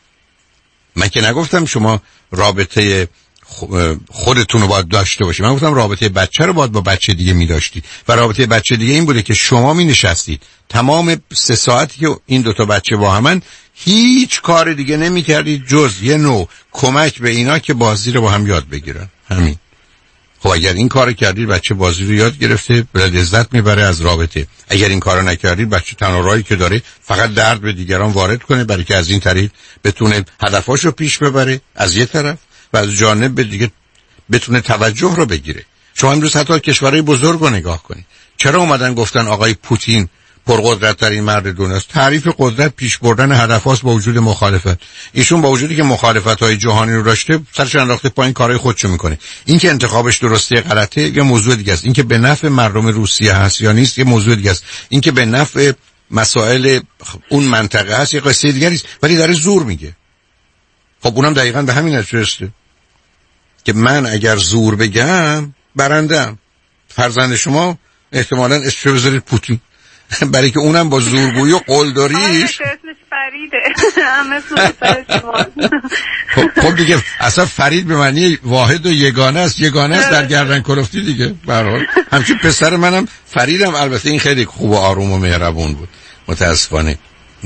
من که نگفتم شما رابطه خودتون رو باید داشته باشید، من گفتم رابطه بچه رو باید با بچه دیگه می داشتید، و رابطه بچه دیگه این بوده که شما می نشستید تمام سه ساعتی که این دوتا بچه با همن هیچ کار دیگه نمی کردید جز یه نوع کمک به اینا که بازی رو با هم یاد بگیرن. همین. خب اگر این کار کردید بچه بازی رو یاد گرفته، لذت میبره از رابطه. اگر این کارو نکردید بچه تنها راهی که داره فقط درد به دیگران وارد کنه برای که از این طریق بتونه هدفاشو پیش ببره از یه طرف، و از جانب دیگه بتونه توجه رو بگیره. شما امروز حتی کشورهای بزرگ رو نگاه کنید، چرا اومدن گفتن آقای پوتین پرقدرت ترین مرد دنیاست؟ تعریف قدرت پیش بردن هدفاست با وجود مخالفت. ایشون با وجودی که مخالفت‌های جهانی رو داشته سرش انداخته پایین، کارهای خودشو میکنه. این که انتخابش درسته غلطه یه موضوع دیگه است، این که به نفع مردم روسیه هست یا نیست یه موضوع دیگه است، این که به نفع مسائل اون منطقه هست یه قصه دیگه است، ولی داره زور میگه. خب اونم دقیقاً به همین نتیجه که من اگر زور بگم برندم. فرزند شما احتمالاً اسمش بذارید پوتین، برای که اونم با زورگویی و قلدریش اسمش فریده. هم اسم شما. خب دیگه اصلا فرید به معنی واحد و یگانه است، یگانه است در گردن کلفتی دیگه. به هر حال همچین پسر منم فریدم، البته این خیلی خوب و آروم و مهربون بود، متاسفانه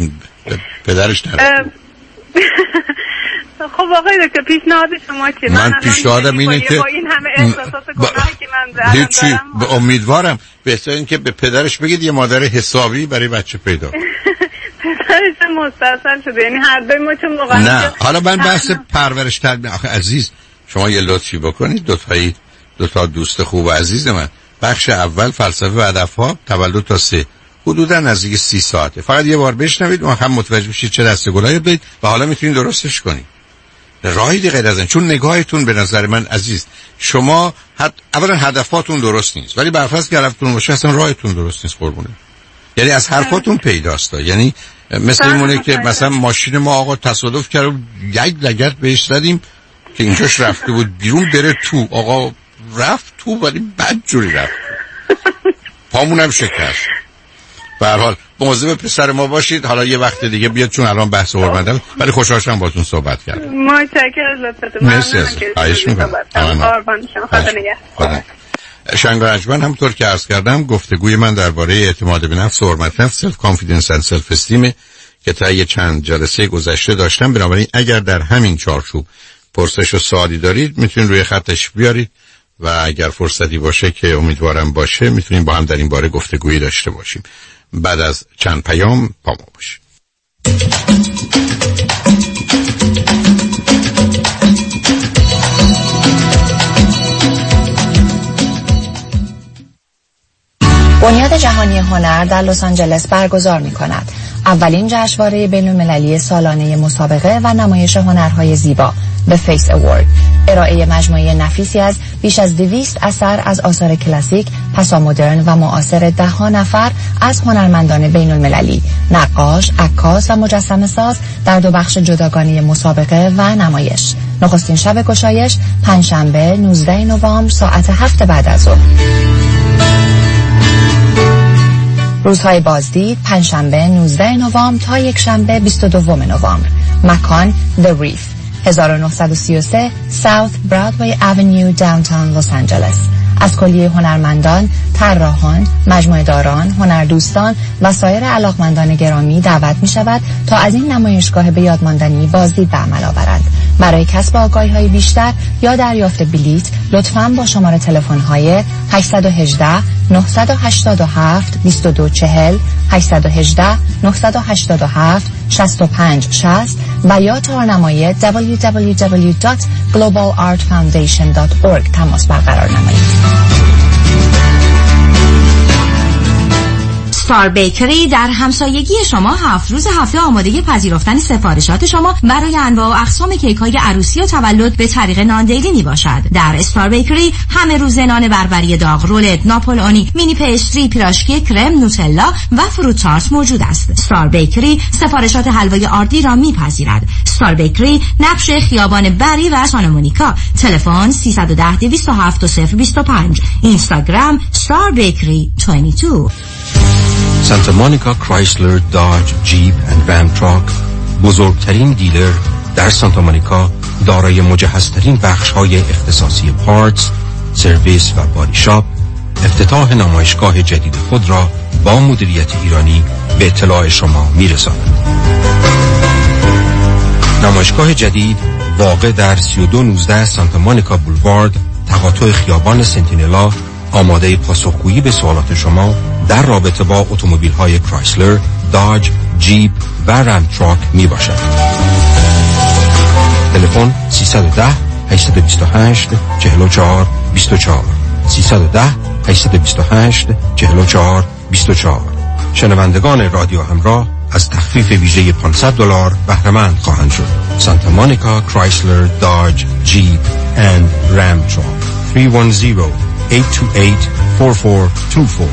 پدرش طرف. خب آقای دکتر پیشنهاد شما چیه؟ من پیشنهادم اینه که با این همه احساسات گناهی که من دارم هیچی، به امیدوارم بهتر این که به پدرش بگید یه مادر حسابی برای بچه پیدا. پدرش مستاصل شده، یعنی هر دوی ما چون موقعی نه حالا من بحث پرورش تربیت. آخه عزیز شما یه لطفی بکنید، دو تایی دو تا دوست خوب و عزیز من بخش اول فلسفه و هدفها تولد تا سه حدودا نزدیک سی ساعته. فقط یه بار بشنوید و هم متوجه بشید چه دسته گلایی بدید و حالا میتونید درستش کنید. راهی غیر از این، چون نگاهتون به نظر من عزیز شما حد اولا هدفاتون درست نیست، ولی برفرض که هدفتون باشه اصلا راهتون درست نیست قربونه. یعنی از حرفاتون پیداست. یعنی مثل اینونه که مثلا ماشین ما آقا تصادف کرد یک لگد بهش زدیم که اینجاش رفته بود بیرون بره تو، آقا رفت تو ولی بد جوری رفت پامونم شکست. به هر حال مواظب پسر ما باشید. حالا یه وقت دیگه بیاد چون الان بحث حرمتم، ولی خوشحال شدم باهاتون صحبت کردم. متشکرم لطفتون. مرسی از خواهش می‌کنم. قربان شما. خدا نگهدار. شنگانجمن همونطور که عرض کردم گفتگوی من درباره اعتماد به نفس و حرمت نفس، سلف کانفیدنس اند سلف استیم که تا یه چند جلسه گذشته داشتم. بنابراین اگر در همین چارچوب پرسش و سوالی دارید میتونید روی خطش بیارید و اگر فرصتی باشه که امیدوارم باشه میتونیم با هم در این باره گفتگویی داشته باشیم. بعد از چند پیام با ما باشید. بنیاد جهانی هنر در لس آنجلس برگزار می‌کند اولین جشنواره بین‌المللی سالانه مسابقه و نمایش هنرهای زیبا به فیس اوورد. ارائه مجموعه نفیسی از بیش از دویست اثر از آثار کلاسیک، پسامدرن و معاصر ده ها نفر از هنرمندان بین‌المللی، نقاش، عکاس و مجسمه ساز در دو بخش جداگانه مسابقه و نمایش. نخستین شب گشایش پنجشنبه نوزدهم نوامبر ساعت هفت بعد از ظهر. روزهای بازدید پنجشنبه نوزدهم نوامبر تا یکشنبه بیست و دوم نوامبر. مکان The Reef هزار و نهصد و سی و سه South Broadway Avenue Downtown لس آنجلس. از کلیه هنرمندان، طراحان، مجموعه داران، هنردوستان و سایر علاقمندان گرامی دعوت می شود تا از این نمایشگاه به یاد ماندنی بازدید به عمل آورند. برای کسب آگاهی‌های بیشتر یا دریافت بلیت لطفاً با شماره تلفن‌های هشت یک هشت نه هشت هفت دو دو چهار صفر، هشت یک هشت نه هشت هفت شش پنج شصت و یا تارنمای دبلیو دبلیو دبلیو دات گلوبال آرت فاوندیشن دات اورگ تماس برقرار نمایید. ستار بیکری در همسایگی شما هفت روز هفته آماده پذیرفتن سفارشات شما برای انواع و اقسام کیک های عروسی و تولد به طریق ناندیلی می باشد. در استار بیکری همه روز نان بربری داغ، رولت، ناپولئونی، مینی پیستری، پیراشکی کرم، نوتلا و فروت تارت موجود است. ستار بیکری سفارشات حلوای آردی را می پذیرد. ستار بیکری نقش خیابان بری و سانتا مونیکا. تلفن سیصد و ده دویست و هفت صفر بیست و پنج. اینستاگرام ستار بیکری بیست و دو. سانتا مونیکا کرایسلر، داج، جیپ اند رام تراک بزرگترین دیلر در سانتا مونیکا، دارای مجهزترین بخش‌های اختصاصی پارتس، سرویس و بادی شاپ، افتتاح نمایشگاه جدید خود را با مدیریت ایرانی به اطلاع شما می‌رساند. نمایشگاه جدید واقع در سی و دو نوزده سانتا مونیکا بولوارد، تقاطع خیابان سنتینلا، آماده پاسخگویی به سوالات شما در رابطه با اتومبیل‌های کرایسلر، داج، جیپ و رام تراک می باشد. تلفن سیصد و ده هشتصد و بیست و هشت چهل و چهار بیست و چهار سیصد و ده هشتصد و بیست و هشت چهل و چهار بیست و چهار. شنوندگان رادیو همراه از تخفیف ویژه پانصد دلار بهره مند خواهند شد. سانتا مونیکا کرایسلر، داج، جیپ اند رام تراک. سه یک صفر هشت دو هشت چهار چهار دو چهار.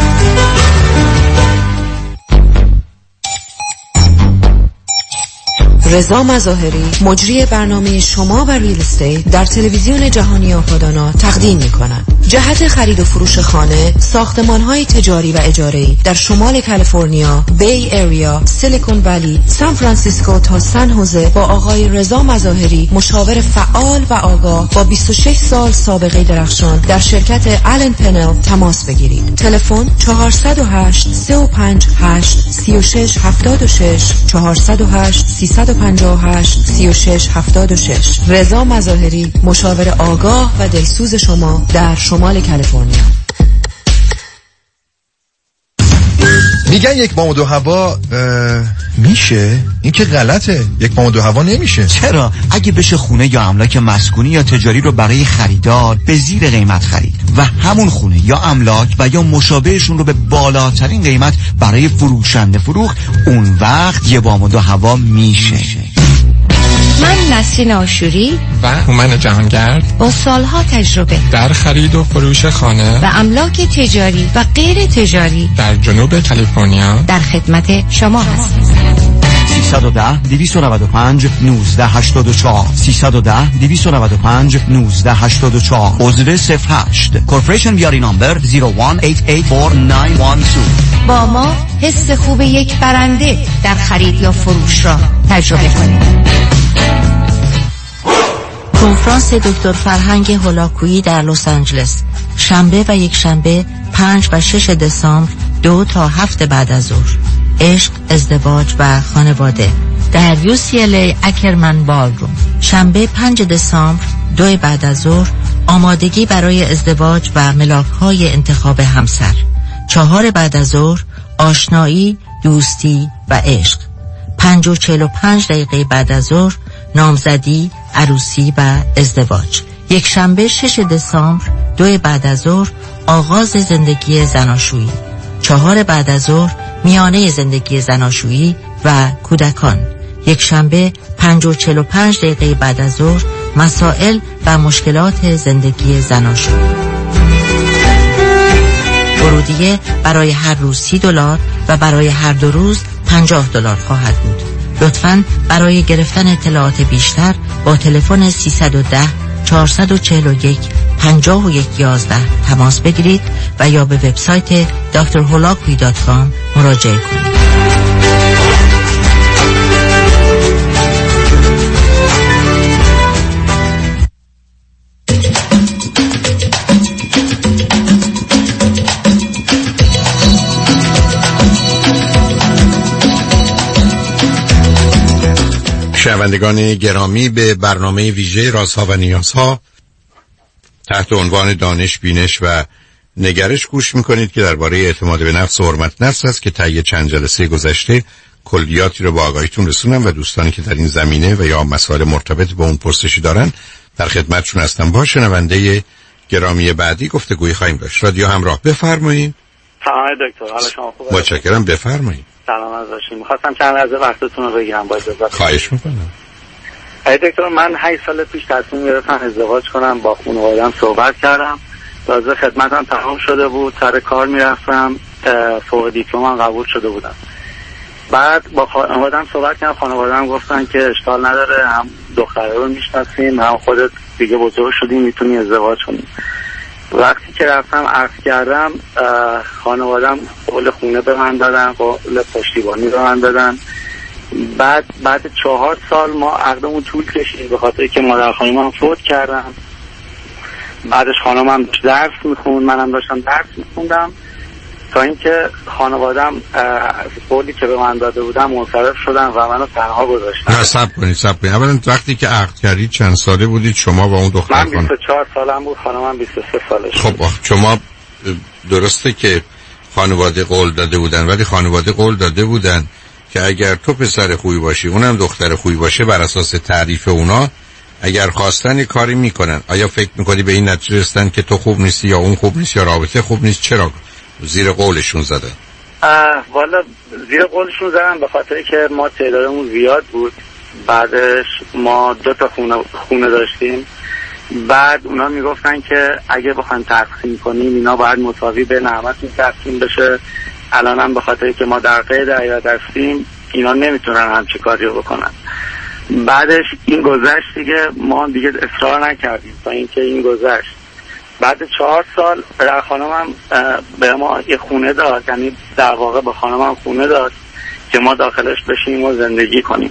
رضا مظاهری، مجری برنامه شما و ریل استیت در تلویزیون جهانی آپادانا تقدیم می‌کند. جهت خرید و فروش خانه، ساختمان‌های تجاری و اجاره‌ای در شمال کالیفرنیا، بی ایریا، سیلیکون ولی، سان فرانسیسکو تا سن خوزه با آقای رضا مظاهری، مشاور فعال و آگاه با بیست و شش سال سابقه درخشان در شرکت آلن پنل تماس بگیرید. تلفن چهارصد و هشت سه و پنج هشت سی و شش هفتاد و شش چهارصد و هشت سیصد و پنجاه و هشت سی و شش هفتاد و شش. رضا مظاهری، مشاور آگاه و دلسوز شما در شمال کالیفرنیا. میگن یک بام و دو هوا میشه؟ این که غلطه. یک بام و دو هوا نمیشه. چرا؟ اگه بشه خونه یا املاک مسکونی یا تجاری رو برای خریدار به زیر قیمت خرید و همون خونه یا املاک و یا مشابهشون رو به بالاترین قیمت برای فروشنده فروخت، اون وقت یه بام و دو هوا میشه. من نسرین آشوری و هومن جهانگرد با سالها تجربه در خرید و فروش خانه و املاک تجاری و غیر تجاری در جنوب کالیفرنیا در خدمت شما هستیم. سیصد و ده دویست و نود و پنج نوزده هشتاد و چهار سیصد و ده دویست و نود و پنج نوزده هشتاد و چهار عضو صفر هشت کورپوریشن بیاری نامبر صفر یک هشت هشت چهار نه یک دو. با ما حس خوب یک برنده در خرید یا فروش را تجربه کنید. کنفرانس دکتر فرهنگ هولاکویی در لس آنجلس شنبه و یک شنبه پنج و شش دسامبر دو تا هفت بعد از ظهر. عشق، ازدواج و خانواده در یو سی ال ای اکرمن بالروم. شنبه پنج دسامبر دو بعد از ظهر آمادگی برای ازدواج و ملاک‌های انتخاب همسر. چهار بعد از ظهر آشنایی، دوستی و عشق. پنج و چهل و پنج دقیقه بعد از ظهر نامزدی، عروسی و ازدواج. یک شنبه شش دسامبر دو بعد از ظهر آغاز زندگی زناشویی. چهار بعد از ظهر میانه زندگی زناشویی و کودکان. یک شنبه پنج و چهل و پنج دقیقه بعد از ظهر مسائل و مشکلات زندگی زناشویی. ورودیه برای هر روز سی دلار و برای هر دو روز پنجاه دلار خواهد بود. لطفاً برای گرفتن اطلاعات بیشتر با تلفن سیصد و ده چهارصد و چهل و یک پنجاه و یک یازده تماس بگیرید و یا به وبسایت دکتر هولاکویی دات کام مراجعه کنید. شنوندگان گرامی، به برنامه ویژه رازها و نیازها تحت عنوان دانش، بینش و نگرش گوش میکنید که درباره اعتماد به نفس و حرمت نفس است که طی چند جلسه گذشته کلیاتی رو با آگاهیتون رسونم و دوستانی که در این زمینه و یا مسائل مرتبط با اون پرسشی دارن در خدمتشون هستم. با شنونده گرامی بعدی گفتگویی خواهیم داشت. رادیو همراه، بفرمایید. سلام دکتر، حال شما خوبه؟ متشکرم، بفرمایید. سلام از باشین. می‌خواستم چند لحظه وقتتون رو بگیرم با اجازه. خواهش می‌کنم. ای دکتر، من هشت سال پیش تصمیم گرفتم ازدواج کنم. با خانواده‌ام صحبت کردم. تازه خدمتم تمام شده بود، سر کار میرفتم، فوق دیپلمم قبول شده بودم. بعد با خانواده‌ام صحبت کردم، خانواده‌ام گفتن که اشکال نداره، هم دختره رو میشناسیم، هم خودت دیگه بزرگ شدی میتونی ازدواج کنی. وقتی که رفتم عرض کردم، خانواده‌ام قول خونه به من دادن، قول پشتیبانی به من دادن. بعد بعد چهار سال ما عقدمون طول کشید به خاطر که مادر خانمم فوت کردن. بعدش خانمم درس میخوند، منم داشتم درس میخوندم، تا اینکه خانوادم قولی که به من داده بودم منصرف شدن و منو تنها گذاشتن. نه صبر کنید صبر کنید اولا وقتی که عقد کردید چند ساله بودید شما و اون دختر؟ من بیست و چهار سالم بود، خانمم بیست و سه سالش. خب شما درسته که خانواده قول داده بودن، ولی خانواده قول داده بودن که اگر تو پسر خوبی باشی اونم دختر خوبی باشه بر اساس تعریف اونا اگر خواستن کاری میکنن. آیا فکر میکنی به این نتیجه رسیدن که تو خوب نیستی یا اون خوب نیست یا رابطه خوب نیست؟ چرا زیر قولشون زدن؟ والا زیر قولشون زدن به خاطر که ما تعدادمون زیاد بود. بعدش ما دو تا خونه, خونه داشتیم. بعد اونا میگفتن که اگه بخوایم تقسیم کنیم اینا باید مساوی به نعمتون تقسیم بشه. الانم به خاطر که ما در قید حیات هستیم اینا نمیتونن همچی کاری رو بکنن. بعدش این گذشت دیگه، ما دیگه اصرار نکردیم تا اینکه این گذشت. بعد چهار سال پدر خانمم به ما یه خونه داد، یعنی در واقع به خانمم خونه داد که ما داخلش بشیم و زندگی کنیم.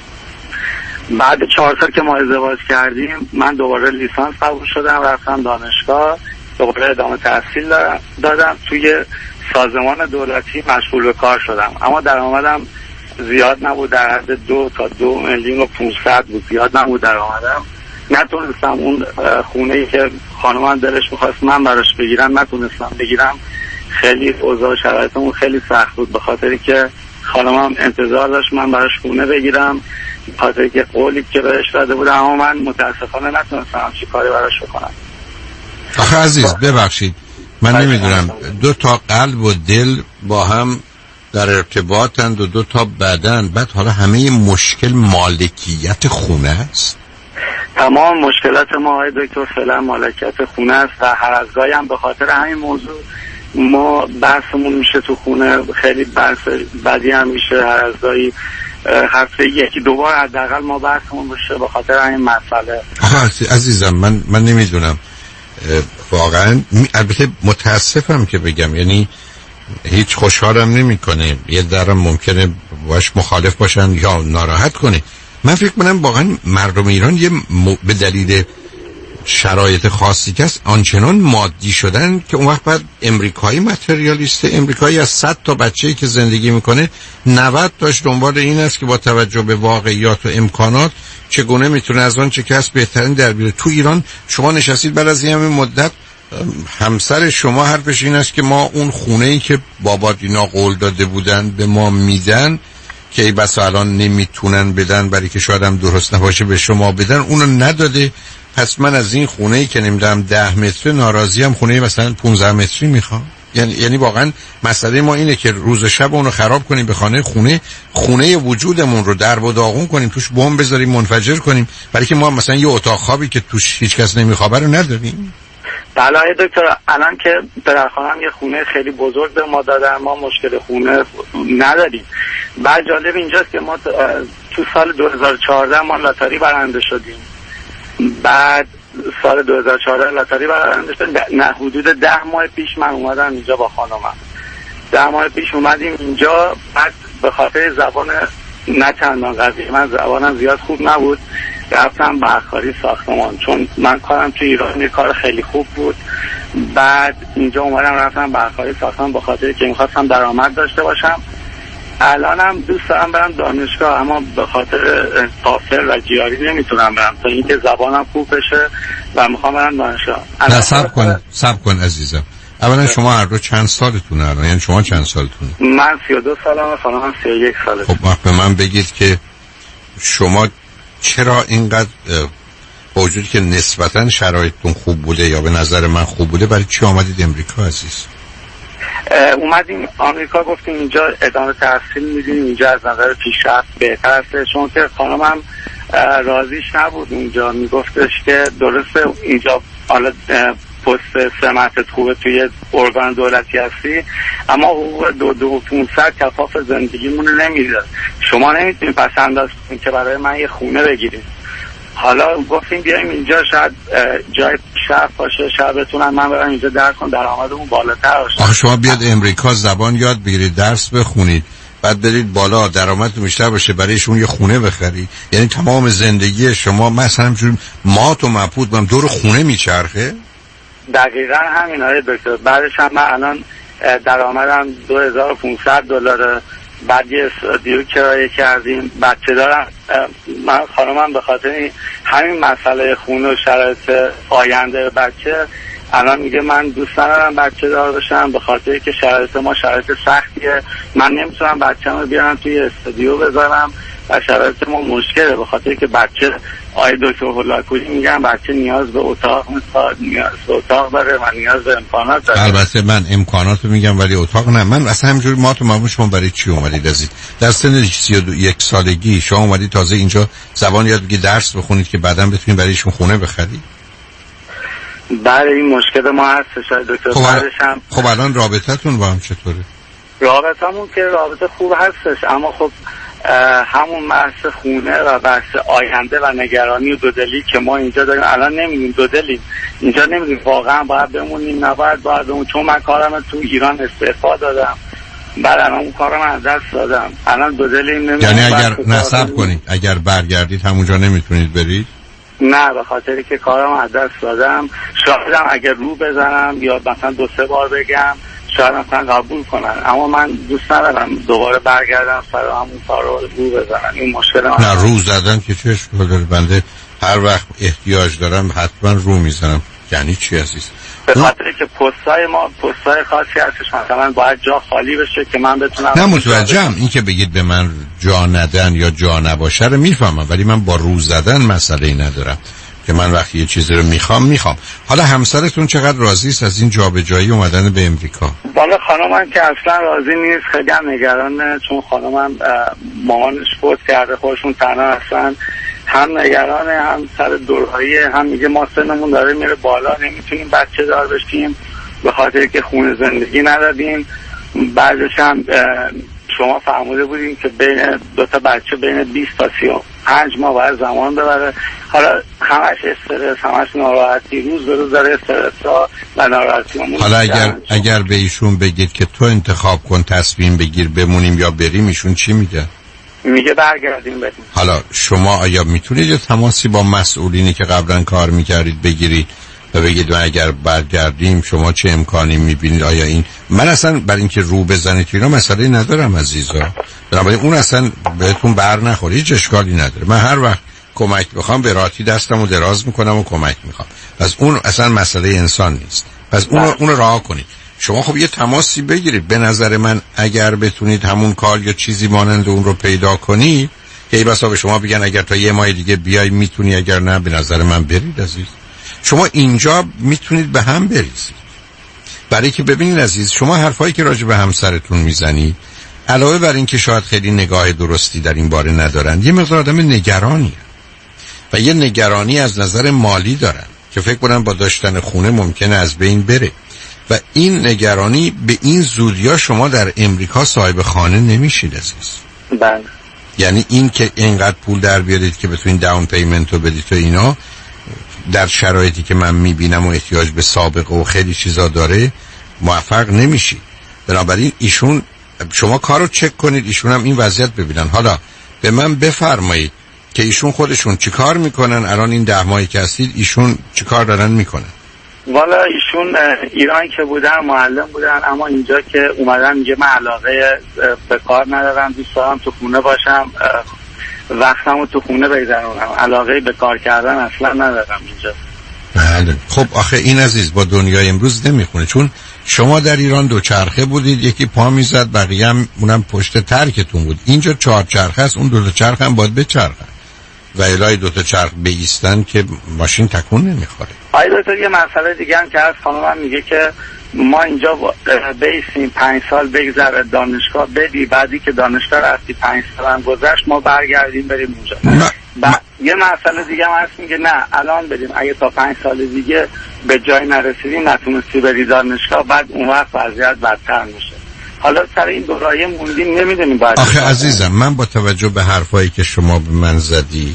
بعد چهار سال که ما ازدواج کردیم من دوباره لیسانس قبول شدم، رفتم دانشگاه، دوباره ادامه تحصیل دادم، توی سازمان دولتی مشغول به کار شدم. اما درآمدم زیاد نبود، در حد دو تا دو میلیون و پونصد بود، زیاد نبود درآمدم. نتونستم اون خونه ای که خانمم دلش میخواست من براش بگیرم نتونستم بگیرم. خیلی اوضاع شرایطمون خیلی سخت بود، به خاطری که خانمم انتظار داشت من براش خونه بگیرم، به خاطری که قولی که بهش داده بودم، اما من متاسفانه نتونستم چی کاری براش بکنم. آخه عزیز ببخشید من نمیدونم، دو تا قلب و دل با هم در ارتباطند و دو تا بدن، بعد حالا همه مشکل مالکیت خونه است؟ تمام مشکلات ما های دکتر فعلا مالکیت خونه است و هر از گاهی هم به خاطر همین موضوع ما بحثمون میشه تو خونه، خیلی بحث بدی هم میشه، هر از گاهی هفته یکی دو بار حداقل ما بحثمون بشه به خاطر همین مسئله. عزیزم من من نمیدونم واقعا، البته متاسفم که بگم، یعنی هیچ خوشحالم نمیکنه، یه درم ممکنه باش مخالف باشن یا ناراحت کنه. من فکر کنم واقعا مردم ایران یه م... به دلیل شرایط خاصی که است آنچنان مادی شدن که اون وقت بعد امریکایی متریالیسته، امریکایی از صد تا بچه‌ای که زندگی میکنه نود تاش دنبال این است که با توجه به واقعیات و امکانات چگونه میتونه از آن چه کس بهترین در بیاره. تو ایران شما نشستید بعد از این مدت همسر شما حرفش این است که ما اون خونه‌ای که بابا اینا قول داده بودن به ما میدن که ای بس الان نمیتونن بدن، برای که شاید هم درست نباشه به شما بدن، اونو نداده، پس من از این خونه‌ای که نمیدونم ده متر ناراضی هم خونه مثلا پانزده متری میخوام. یعنی یعنی واقعا مسئله ما اینه که روز شب اونو خراب کنیم به خانه خونه خونه وجودمون رو درب و داغون کنیم، توش بمب بذاریم منفجر کنیم، برای که ما مثلا یه اتاق خوابی که توش هیچ کس نمیخوابه رو نداریم. بله دکتر، الان که پدرخوانم یه خونه خیلی بزرگ به ما دادن، ما مشکل خونه نداریم. بعد جالب اینجاست که ما تو سال دو هزار و چهارده ما لاتاری برنده شدیم. بعد سال دو هزار و چهارده لاتاری برنده شدیم، نه حدود ده ماه پیش من اومدم اینجا با خانمم. ده ماه پیش اومدیم اینجا، بعد به خاطر زبان نه چندان قوی، من زبانم زیاد خوب نبود، رفتم برقکاری ساختمان، چون من کارم تو ایران یه کار خیلی خوب بود. بعد اینجا اومدم رفتم برقکاری ساختمان به خاطر که میخواستم درآمد داشته باشم. الانم دوست دارم برم دانشگاه، اما به خاطر تافل و جیاری نمیتونم برم تا اینکه زبانم خوب بشه و میخوام برم دانشگاه. نه صبر کن صبر کن عزیزم، اولا شما هر دو چند سالتونه الان؟ یعنی شما چند سالتونه؟ من سی و دو سالمه، خانمم سی و یک ساله. خب به من بگید که شما چرا اینقدر با وجودی که نسبتاً شرایطتون خوب بوده یا به نظر من خوب بوده، برای چی آمدید امریکا عزیز؟ اومدیم آمریکا، گفتیم اینجا ادامه تحصیل میدیم، اینجا از نظر پیشرفت بهتر است، چون که خانمم راضیش نبود اونجا، میگفتش که درسته اینجا حالا پست سمتت خوبه توی ارگان دولتی هستی، اما حقوق دو دو پونصد کفاف زندگیمون رو نمیده، شما نمیتونید پس انداز کنید که برای من یه خونه بگیرید. حالا گفتیم بیایم اینجا شاید جای شرف باشه، شاید بتونم من برم اینجا درس کنم، درآمدمون بالاتر باشه. آخه شما بیاد امریکا زبان یاد بگیرید، درس بخونید، بعد برید بالا، درآمدتون بیشتر باشه، برایشون یه خونه بخری، یعنی تمام زندگی شما مثلا همچون مات و مبهوت بم دور خونه میچرخه؟ دقیقاً همین های دکتر. بعدش هم من الان درآمدم دو هزار و پانصد دلاره، بعد یه استودیو کرایه کردیم، بچه دارم. من خانمم به خاطر همین مسئله خونه و شرایط آینده بچه الان میگه من دوست ندارم بچه دار بشم، به خاطر که شرایط ما شرایط سختیه، من نمیتونم بچه‌مو بیارم توی استودیو بذارم و شرایط ما مشکله، به خاطر که بچه آی دکتر هولاکویی میگن بچه نیاز به اتاق میخواد، نیاز به اتاق داره و نیاز به امکانات داره. البته من امکاناتو میگم ولی اتاق نه. من اصلا همینجوری ما تو مامون شما برای چی اومدید عزیز؟ در سن سی و یک سالگی شما اومدید تازه اینجا زبان یاد بگیرید، درس بخونید که بعداً بتونید برایشون خونه بخرید؟ برای این مشکل ما هستش دکتر. خب بعدش هم خب الان رابطتون با هم چطوره؟ رابطمون که رابطه خوب هستش، اما خب همون بحث خونه و بحث آینده و نگرانی و دودلی که ما اینجا داریم الان نمیدونیم، دودلیم اینجا نمیدونیم واقعا باید بمونیم نباید باید بمونیم، چون من کارم تو ایران استعفا دادم، بعد الان اون کارم از دست دادم، الان دودلیم نمیدونیم. یعنی اگر نصب کنید اگر برگردید همونجا نمیتونید برید؟ نه، به خاطری که کارم از دست دادم، شایدم اگر رو بزنم یا مثلا دو سه بار بگم شاید مثلا قبول کنن، اما من دوست ندارم دوباره برگردم سر همون کار رو رو بزنم. این مشکل من. نه رو زدن که چشم داره، بنده هر وقت احتیاج دارم حتما رو میزنم. یعنی چی عزیز؟ به خاطر که پستای ما پستای خاصی هستش، مثلا باید جا خالی بشه که من بتونم. نه متوجهم، این که بگید به من جا ندن یا جا نباشه رو میفهمم، ولی من با روز زدن مسئله ندارم که من وقتی یه چیزی رو میخوام میخوام. حالا همسرتون چقدر راضی است از این جابجایی اومدن به امریکا؟ بالا خانمم که اصلا راضی نیست، خیلی هم نگرانه، چون خانمم مامانش فوت کرده، خودشون تنها هستن، هم نگرانه، هم سر دورهایی، هم میگه ما سنمون داره میره بالا، نمیتونیم بچه دار بشیم به خاطر که خونه زندگی ندادیم. بعدش هم شما فرموده بودیم که بین دو تا بچه بین بیست تا سی و پنج ماه باید زمان ببره. حالا همش استرس، همش ناراحتی، روز به روز داره استرس و ناراحتی. حالا اگر اگر به ایشون بگید که تو انتخاب کن، تصمیم بگیر بمونیم یا بریم، ایشون چی میگه؟ میگه برگردیم بریم. حالا شما آیا میتونید یه تماسی با مسئولینی که قبلا کار میکردید بگیرید و بگید و اگر برگردیم شما چه امکانی میبینید؟ آیا این من اصلا برای اینکه رو بزنید اینا مسئله ندارم عزیزا، بنابراین اون اصلا بهتون بر نخوره، هیچ اشکالی نداره. من هر وقت کمک بخوام به راحتی دستمو دراز میکنم و کمک میخوام، پس اون اصلا مسئله انسان نیست، پس اون اون رو رها کنید. شما خب یه تماسی بگیرید. به نظر من اگر بتونید همون کار یا چیزی مانند اون رو پیدا کنید که ای بسا به شما بگن اگر تا یه ماه دیگه بیای میتونی، اگر نه به نظر من برید عزیز. شما اینجا میتونید به هم بریزید، برای که ببینید عزیز، شما حرفایی که راجع به همسرتون میزنید علاوه بر این که شاید خیلی نگاه درستی در این باره ندارن، یه مقدار آدم نگرانی و یه نگرانی از نظر مالی دارن که فکر کنم با داشتن خونه ممکنه از بین بره و این نگرانی به این زودیا شما در امریکا صاحب خانه نمیشید عزیز. بله. یعنی این که اینقدر پول در بیارید که بتونید داون پیمنت رو بدید و اینا در شرایطی که من میبینم و احتیاج به سابقه و خیلی چیزا داره موفق نمیشید. بنابراین ایشون شما کارو چک کنید، ایشون هم این وضعیت ببینن. حالا به من بفرمایید که ایشون خودشون چیکار میکنن الان این ده ماهی که هستید، ایشون چیکار دارن میکنن؟ والا ایشون ایران که بودن معلم بودن، اما اینجا که اومدن میگه من علاقه به کار ندارم، دوست دارم تو خونه باشم، وقتمو تو خونه بگذرونم، علاقه به کار کردن اصلا ندارم اینجا. بله. خب آخه این عزیز با دنیای امروز نمیخونه، چون شما در ایران دو چرخه بودید، یکی پا میزد بقیه هم اونم پشت ترکتون بود. اینجا چهار چرخه است، اون دو تا چرخ هم باید بچرخن و الهی دو تا چرخ بیستن که ماشین تکون نمیخوره. آیا دکتر یه مسئله دیگه هم که از خانمم میگه که ما اینجا بیستیم پنج سال بگذره دانشگاه بدی، بعدی که دانشگاه رفتی پنج سال هم گذشت ما برگردیم بریم اونجا. بعد یه مسئله دیگه هم هست میگه نه الان بدیم، اگه تا پنج سال دیگه به جای نرسیدیم نتونستی بری دانشگاه بعد اون وقت وضعیت بدتر میشه. حالا سر این دو راهی موندیم نمیدونیم باید. آخه عزیزم من با توجه به حرفایی که شما به من زدی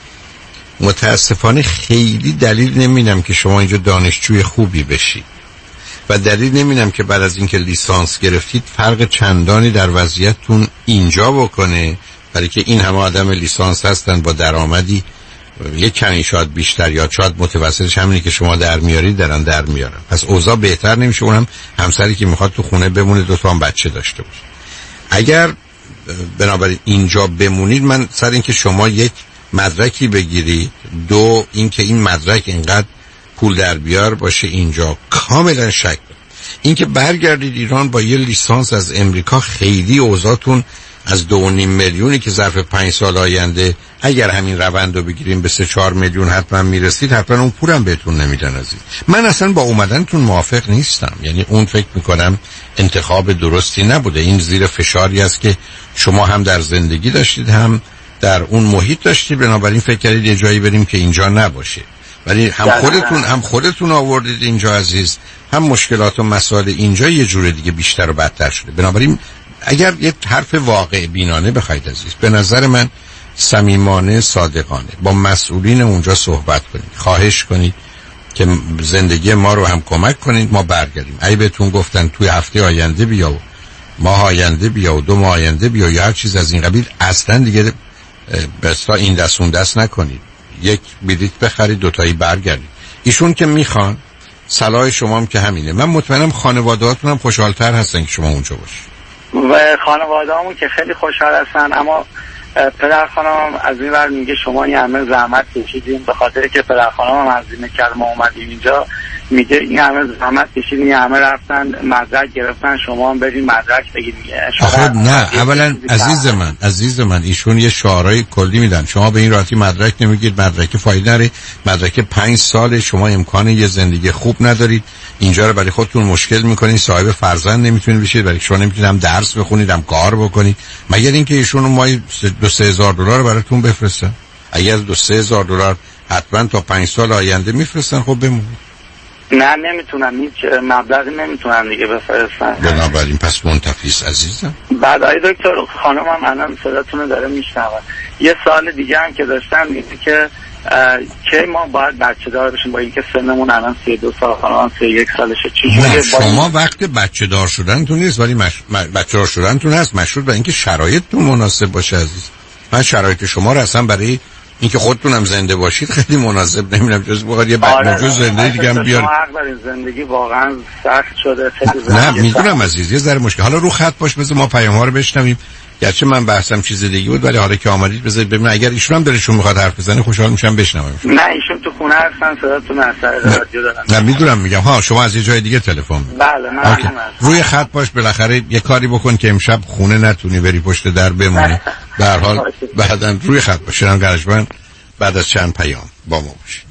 متاسفانه خیلی دلیل نمیدم که شما اینجا دانشجوی خوبی بشید و دلیل نمیدم که بعد از اینکه لیسانس گرفتید فرق چندانی در وضعیتتون اینجا بکنه، برای که این همه آدم لیسانس هستن با درآمدی یک کمی شاید بیشتر یا شاید متوسطش همینی که شما در میارید دارن در میارن، پس اوضاع بهتر نمیشه. اونم همسری که میخواد تو خونه بمونه، دو تا هم بچه داشته باشه. اگر بنابراین اینجا بمونید، من سر اینکه شما یک مدرکی بگیرید، دو اینکه این مدرک اینقدر پول در بیار باشه اینجا، کاملا شک دارم. اینکه برگردید ایران با یه لیسانس از امریکا خیلی اوضاعتون از دو و نیم میلیونی که ظرف پنج سال آینده اگر همین روند رو بگیریم به سه چهار میلیون حتما میرسید، حتما اون پولم بهتون نمیدن عزیز. من اصلا با اومدنتون موافق نیستم، یعنی اون فکر میکنم انتخاب درستی نبوده. این زیر فشاری است که شما هم در زندگی داشتید هم در اون محیط داشتید، بنابراین فکر کردید یه جایی بریم که اینجا نباشه، ولی هم خودتون هم خودتون آوردید اینجا عزیز، هم مشکلات و مسائل اینجا یه جور دیگه بیشتر و بدتر شده. بنابراین اگر یه حرف واقع بینانه بخواید عزیز، به نظر من صمیمانه صادقانه با مسئولین اونجا صحبت کنید، خواهش کنید که زندگی ما رو هم کمک کنید ما برگردیم. اگه بهتون گفتن توی هفته آینده بیا و ماه آینده بیا و دو ماه آینده بیا یا هر چیز از این قبیل، اصلا دیگه بسا این دست اون دست نکنید، یک بلیط بخرید دوتایی برگردید. ایشون که میخوان، صلاح شما هم که همینه. من مطمئنم خانواده‌هاتون هم خوشحال‌تر هستن که شما اونجا باشید و خانواده‌هامون که خیلی خوشحال هستن، اما پدر خانمم از این ور میگه شما این همه زحمت کشیدیم، به خاطر که پدر خانمم هزینه کرد ما اومدیم اینجا، میگه این همه زحمت کشیدین، این همه رفتن مدرک گرفتن، شما هم برید مدرک بگیرید. آخه نه، اولا عزیز من عزیز من ایشون یه شعارهای کلی میدن، شما به این راحتی مدرک نمیگید، مدرک فایده نداره، مدرک پنج سال شما امکان یه زندگی خوب ندارید، اینجا رو برای خودتون مشکل میکنید، صاحب فرزند نمیتونید بشید، برای شما نمیتونید هم درس بخونید هم کار بکنید، مگر اینکه ایشون ماهی دو سه هزار دلار براتون بفرستن. اگر دو سه هزار دلار حتما تا پنج سال آینده میفرستن، خب بمونید. نه نمیتونم، هیچ مبلغی نمیتونم دیگه بفرستن. بنابراین پس منتفیس عزیزم. بعد آقای دکتر خانم هم الان صداتون داره میشنوه. یه سال دیگه هم که داشتم میگه که کی ما باید بچه دار بشیم، با اینکه سنمون الان سی و دو سال، خانم سی و یک سالشه. چجوریه شما وقت بچه دار شدنتون نیست، ولی مش... بچه دار شدنتون هست، مشروط به اینکه شرایطتون مناسب باشه عزیز. من شرایط شما رو اصلا برای اینکه خودتونم زنده باشید خیلی مناسب نمیدونم، جز بخواد یه بچه زنده دیگه هم بیار. زندگی واقعا سخت شده. نه میدونم عزیز، یه ذره مشکل. حالا رو خط باش، بذار ما پیام ها رو بشنویم. گرچه من بحثم چیز دیگه بود، ولی حالا که آمدید بذارید ببینم اگر ایشون هم دلشون میخواد حرف بزنه خوشحال میشم بشنوم. نه ایشون تو خونه هستن، صداتون اثر رادیو دارن. نه میدونم، میگم ها شما از یه جای دیگه تلفن می‌کنید. بله من روی خط باش، بالاخره یه کاری بکن که امشب خونه نتونی بری پشت در بمونی. به هر حال بعداً روی خط باش. شنم گرجمن بعد از چند پیام با ما باشید.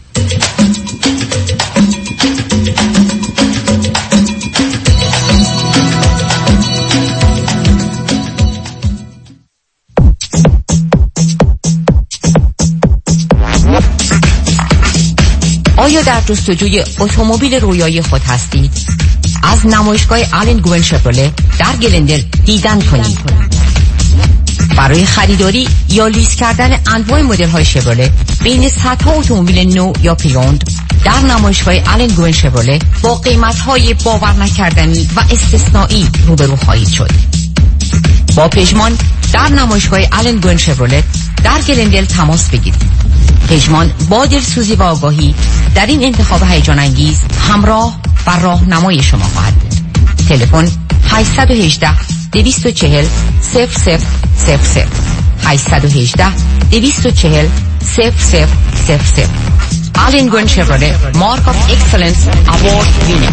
آیا در جستجوی اتومبیل رویایی خود هستید؟ از نمایشگاه آلن گوین شفرله در گلندل دیدن کنید. برای خریداری یا لیز کردن انواع مدل‌های شفرله بین صدها اتومبیل نو یا پریوند در نمایشگاه آلن گوین شفرله با قیمت‌های باور نکردنی و استثنایی روبرو خواهید شد. با پژمان در نمایشگاه آلن گوین شفرله در گلندل تماس بگیرید. پژمان با دلسوزی و آگاهی در این انتخاب هیجان انگیز همراه و راهنمای شما خواهد بود. تلفن هشت یک هشت دو چهار صفر صفر صفر صفر هشت یک هشت دو چهار صفر صفر صفر صفر. آلن گوین شفرله مارک آف اکسلنس اوارد وینر.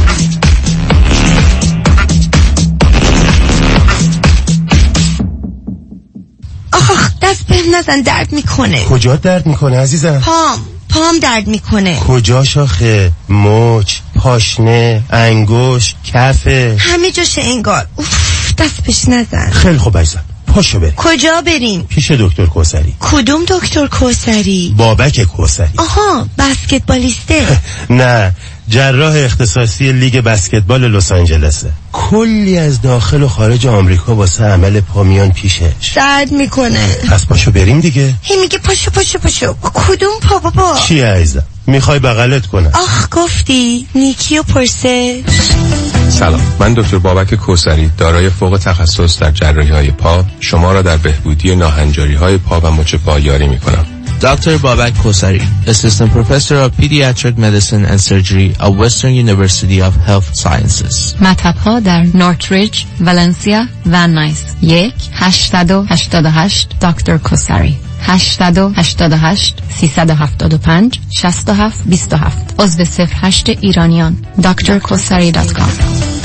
آخ دست بهم نزن، درد میکنه. کجا درد میکنه عزیزم؟ پام پام درد میکنه. کجا شاخه؟ مچ، پاشنه، انگوش، کفه، همه جاشه انگار. اوف دست بهش نزن. خیلی خوب عزیزم، پاشو بریم. کجا بریم؟ پیش دکتر کوثری. کدوم دکتر کوثری؟ بابک کوثری. آها بسکتبالیسته. نه، جراح اختصاصی لیگ بسکتبال لس آنجلسه. کلی از داخل و خارج آمریکا واسه عمل پامیان پیشش. درد میکنه. پس پاشو بریم دیگه. هی میگه پاشو پاشو پاشو. کدوم پا بابا؟ چی عزیزم؟ میخوای بغلت کنم؟ آخ گفتی نیکی و پرسه. سلام، من دکتر بابک کوثری دارای فوق تخصص در جراحی‌های پا شما را در بهبودی ناهنجاری‌های پا و مچ پا یاری می‌کنم. Doctor Babak Kosari, Assistant Professor of Pediatric Medicine and Surgery at Western University of Health Sciences. مطب‌ها در نورتریج، ولنسیا و نایس. یک هشت هشت هشت دکتر کوثری هشت هشت هشت سیصد و هفتاد و پنج شصت و هفت بیست و هفت. عضو صفر هشت ایرانیان. دکتر کوثری دات کام.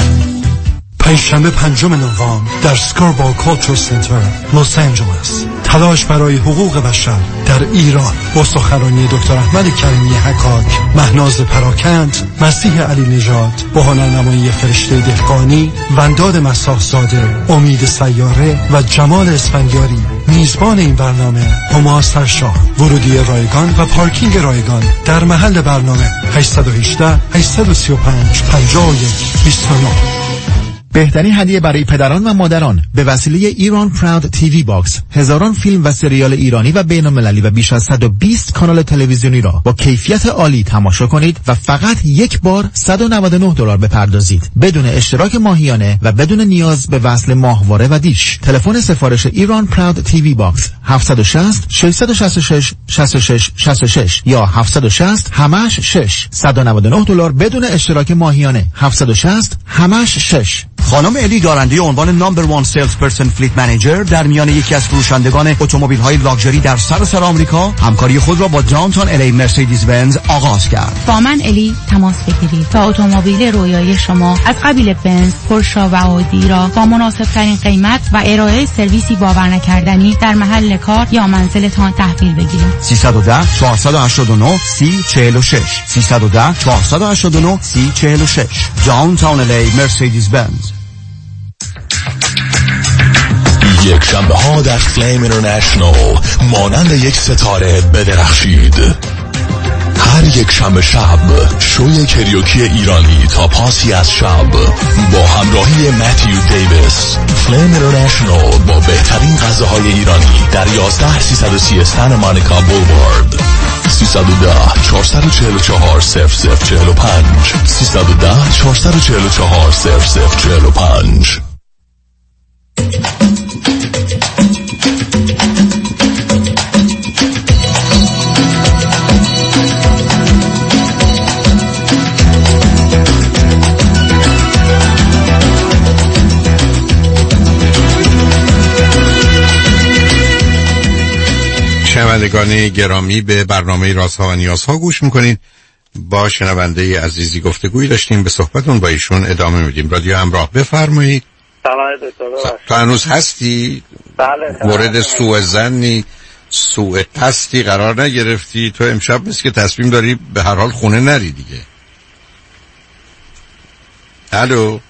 پنجشنبه پنجم نوامبر در سکاربرو کالچر سنتر لس آنجلس، تلاش برای حقوق بشر در ایران با سخنرانی دکتر احمد کریمی حکاک، مهناز پراکند، مسیح علی نژاد با هنرنمایی فرشته دهقانی، ونداد مساح زاده، امید سیاره و جمال اسفندیاری. میزبان این برنامه هما سرشاه. ورودی رایگان و پارکینگ رایگان در محل برنامه هشت یک هشت هشت سه پنج پنجاه و یک بیست و نه. بهترین هدیه برای پدران و مادران به وسیله ایران پراود تیوی باکس، هزاران فیلم و سریال ایرانی و بین المللی و بیش از صد و بیست کانال تلویزیونی را با کیفیت عالی تماشا کنید و فقط یک بار صد و نود و نه دلار بپردازید بدون اشتراک ماهیانه و بدون نیاز به وصل ماهواره و دیش. تلفن سفارش ایران پراود تیوی باکس هفت شش صفر شش شش شش شش شش شش شش یا هفت شش صفر همش شش. صد و نود و نه دلار بدون اشتراک ماهیانه. هفت شش صفر همش شش. خانم الی دارنده عنوان نمبر وان سیلز پرسن فلیت منیجر در میان یکی از فروشندگان اتومبیل‌های لاکچری در سراسر آمریکا همکاری خود را با داونتاون الی مرسدس بنز آغاز کرد. با من الی تماس بگیرید تا اتومبیل رویایی شما از قبیل بنز، پورشه و آودی را با مناسب‌ترین قیمت و ارائه سرویسی باورنکردنی در محل کار یا منزلتان تحویل بگیرید. سیصد و ده چهارصد و هشتاد و نه سی چهل و شش سیصد و ده چهارصد و هشتاد و نه سی چهل و شش داونتاون الی مرسدس بنز. یک شنبه ها در فلیم اینترنشنال مانند یک ستاره بدرخشید. هر یک شنبه شب شوی کریوکی ایرانی تا پاسی از شب با همراهی متیو دیویس. فلیم اینترنشنال با بهترین غذاهای ایرانی در یازده سیصد و سی سن مانیکا بولوارد. سیصد و ده چهارصد و چهل و چهار صفر صفر چهل و پنج سیصد و ده چهارصد و چهل و چهار صفر صفر چهل و پنج. شنوندگان گرامی، به برنامه رازها و نیازها گوش میکنید. با شنونده عزیزی گفتگویی داشتیم، به صحبتون با ایشون ادامه میدیم. رادیو همراه، بفرمایید. سلام دکتر. تو هنوز هستی؟ بله. مورد سوء ظنی، سوء قصدی قرار نگرفتی؟ تو امشب نیست که تصمیم داری به هر حال خونه نری دیگه. الو،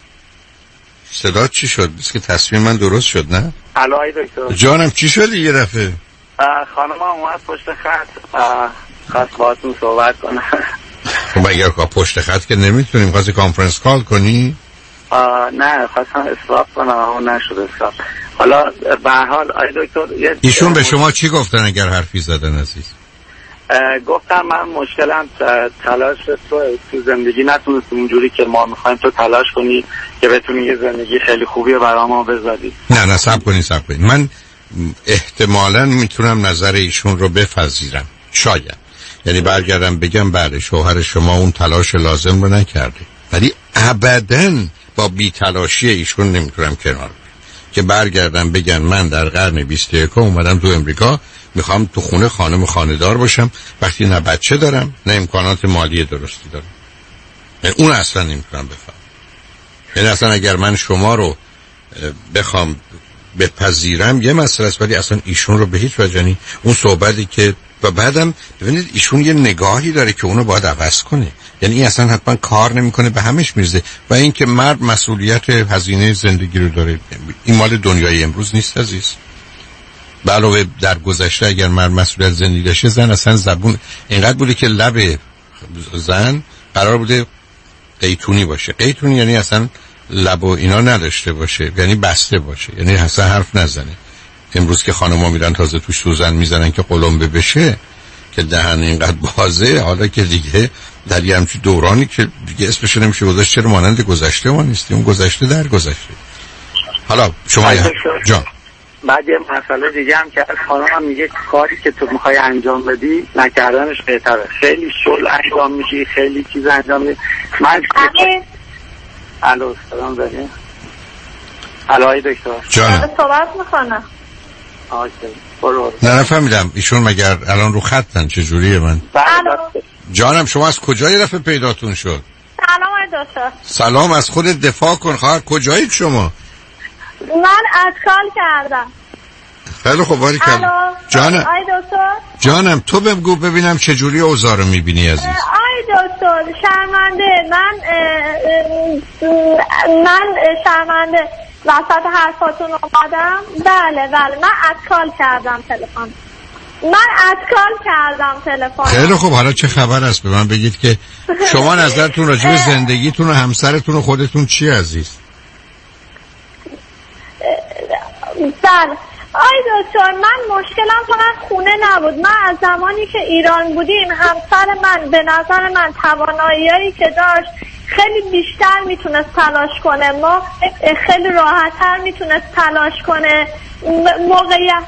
صدا چی شد؟ نیست که تصمیم من درست شد نه؟ الو ای دکتر جانم، چی شد یه دفعه؟ خانم اومد پشت خط، خواست باهاتون صحبت کنه. خب اگر پشت خط که نمیتونیم، خواستی کانفرنس کال کنی؟ نه، خواستم اصلاف کنم اما نشد اصلاف. حالا به هر حال آی دکتر، ایشون به شما چی گفتن اگر حرفی زدن عزیز؟ گفتم من مشکلم تلاش تو تو زندگی نتونست اونجوری که ما میخوایم تو تلاش کنی که بتونی یه زندگی خیلی خوبی برای ما بذاری. نه نه صبر کنی صبر کنی من احتمالاً میتونم نظر ایشون رو بپذیرم، شاید، یعنی برگردم بگم بله شوهر شما اون تلاش لازم رو نکرده، ولی ابداً با بی تلاشی ایشون نمیتونم کنار بیام که برگردم بگن من در قرن بیست و یکم اومدم تو امریکا میخوام تو خونه خانم خانه‌دار باشم وقتی نه بچه دارم نه امکانات مالی درستی دارم. یعنی اون اصلا نمیتونم بفهم. یعنی اصلا اگر من شما رو بخوام بپذیرم یه مسئله است، ولی اصلا ایشون رو به هیچ وجه نی. اون صحبتی که و بعدم ببینید ایشون یه نگاهی داره که اونو باید عوض کنه، یعنی این اصلا حتما کار نمیکنه، به همش میرزه. و اینکه مرد مسئولیت هزینه زندگی رو داره، این مال دنیای امروز نیست عزیز. علاوه در گذشته اگر مرد مسئولیت زندگی داشته، زن اصلا زبون اینقدر بوده که لب زن قرار بوده قیتونی باشه. قیتونی یعنی اصلا لب و اینا نداشته باشه، یعنی بسته باشه، یعنی اصلا حرف نزنه. امروز که خانم‌ها میرن تازه توش سوزن میزنن که قلمبه بشه که دهن اینقدر بازه. حالا که دیگه در یه همچین دورانی که دیگه اسمش نمیشه گذاشت، چرا مانند گذشته ما نیستیم؟ اون گذشته در گذشته. حالا شما جان بعد یه مسئله دیگه هم که خانم هم میگه کاری که تو میخوای انجام بدی نکردنش بهتره. خیلی شل انجام میشی، خیلی چیز انجام میشی. من الو سلام داریم. الو ای دکتر جانم صحبت میکنم. آکی برو. نه نفهمیدم ایشون مگر الان رو خطن؟ چجوریه من؟ جانم شما از کجای دفعه پیداتون شد؟ سلام ای دکتر. سلام، از خودت دفاع کن خواهر. کجایید شما؟ من ادکال کردم. خیلی خوب باری کردم. جانم آی دکتر جانم تو بگو ببینم چجوری اوضاع رو میبینی عزیز. آی دکتر شرمنده من من شرمنده وسط حرفاتون اومدم. بله بله من ادکال کردم تلفن. من ادکال کردم تلفن. خیلی خوب، حالا چه خبر است؟ به من بگید که شما نظرتون راجع به زندگیتون و همسرتون و خودتون چی عزیز؟ بله آی دکتر من مشکلم فقط خونه نبود. من از زمانی که ایران بودیم همسر من به نظر من توانایی‌هایی که داشت خیلی بیشتر میتونست تلاش کنه، ما خیلی راحت‌تر میتونست تلاش کنه. موقعیت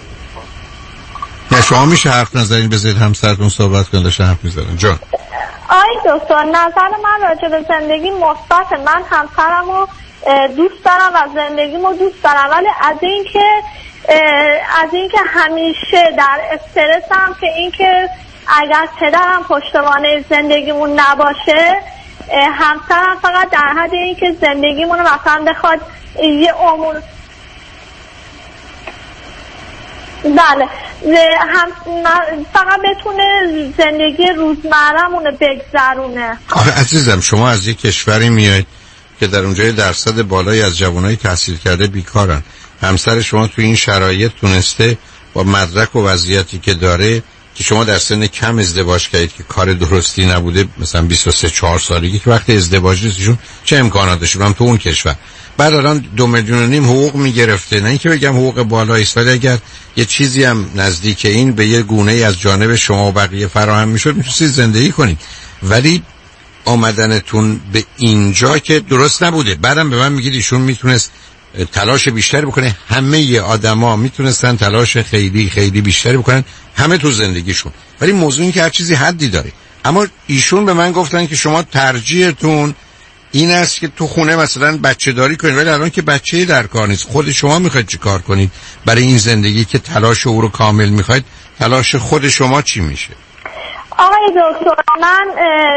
نه شما میشه حرف نزنین بذارید همسرتون صحبت کنه. داشته حرف میزنن جان. آی دکتر، نظر من راجع به زندگی مثبت. من همسرمو دوست دارم و زندگیمو دوست دارم، ولی از اینکه از اینکه همیشه در استرسم که اینکه اگر پدرم پشتوانه زندگیمون نباشه، همسرم فقط در حد اینکه زندگیمون مثلا بخواد یه امور بله هم فقط بتونه زندگی روزمره‌مون بگذرونه. آخه عزیزم شما از یک کشوری میاید که در اونجا درصد بالایی از جوانای تحصیل کرده بیکارن. همسر شما تو این شرایط تونسته با مدرک و وضعیتی که داره که شما در سن کم ازدواج کردید که کار درستی نبوده، مثلا بیست و سه چهار سالگی که وقت ازدواج نیستشون چه امکاناتشون هم تو اون کشور، بعد الان دو میلیون و نیم حقوق میگرفته. نه اینکه بگم حقوق بالایی است، ولی اگر یه چیزی هم نزدیک این به یه گونه ای از جانب شما و بقیه فراهم میشد میتونید زندگی کنید. ولی آمدنتون به اینجا که درست نبوده. بعدم به من میگید ایشون میتونست تلاش بیشتری بکنه. همه آدما میتونستن تلاش خیلی خیلی بیشتری بکنن همه تو زندگیشون، ولی موضوع این که هر چیزی حدی داره. اما ایشون به من گفتن که شما ترجیحتون این است که تو خونه مثلا بچه داری کنید، ولی الان که بچه‌ای در کار نیست، خود شما میخواید چی کار کنید برای این زندگی که تلاش او رو کامل میخواید؟ تلاش خود شما چی میشه؟ آقای دکتر، من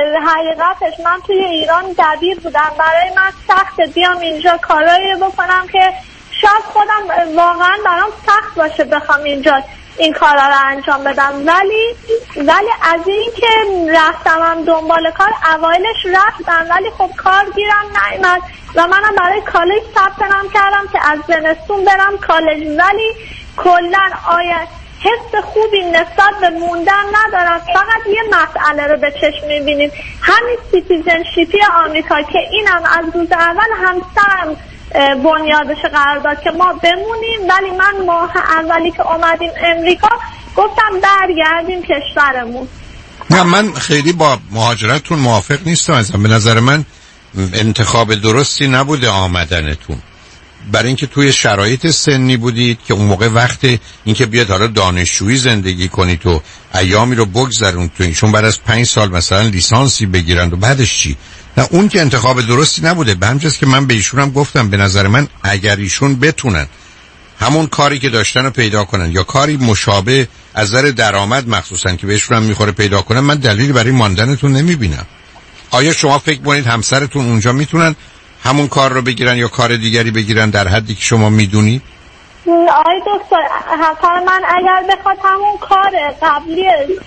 حقیقتش من توی ایران دبیر بودم. برای من سخت بیام اینجا کارایی بکنم که شاید خودم واقعا برام سخت باشه بخوام اینجا این کارا رو انجام بدم، ولی ولی از این که رفتمم دنبال کار، اوایلش رفتم ولی خب کار گیرم نیامد و منم برای کالج ثبت نام کردم که از زمستون برم کالج، ولی کلا آیت حس خوبی نسبت به موندن ندارم. فقط یه مسئله رو به چشم میبینیم، همین سیتیزنشیپی آمریکا که اینم از روز اول همسرم بنیادش قرار داد که ما بمونیم، ولی من ماه اولی که اومدیم امریکا گفتم برگردیم کشورمون. نه من خیلی با مهاجرتتون موافق نیستم ازم. به نظر من انتخاب درستی نبوده آمدنتون، برای اینکه توی شرایط سنی بودید که اون موقع وقت اینکه بیاد حالا دانشجویی زندگی کنید و ایامی رو بگذرونید تو ایشون بعد از پنج سال مثلا لیسانسی بگیرند و بعدش چی؟ نه اون که انتخاب درستی نبوده. به همجاست که من به ایشون هم گفتم به نظر من اگر ایشون بتونن همون کاری که داشتن رو پیدا کنن یا کاری مشابه از نظر درآمد مخصوصا که بهشون هم میخوره پیدا کنن، من دلیلی برای ماندنتون نمیبینم. آیا شما فکر کنید همسرتون اونجا میتونن همون کار رو بگیرن یا کار دیگری بگیرن در حدی که شما میدونید؟ آقای دکتر، همسر من اگر بخواد همون کار قبلی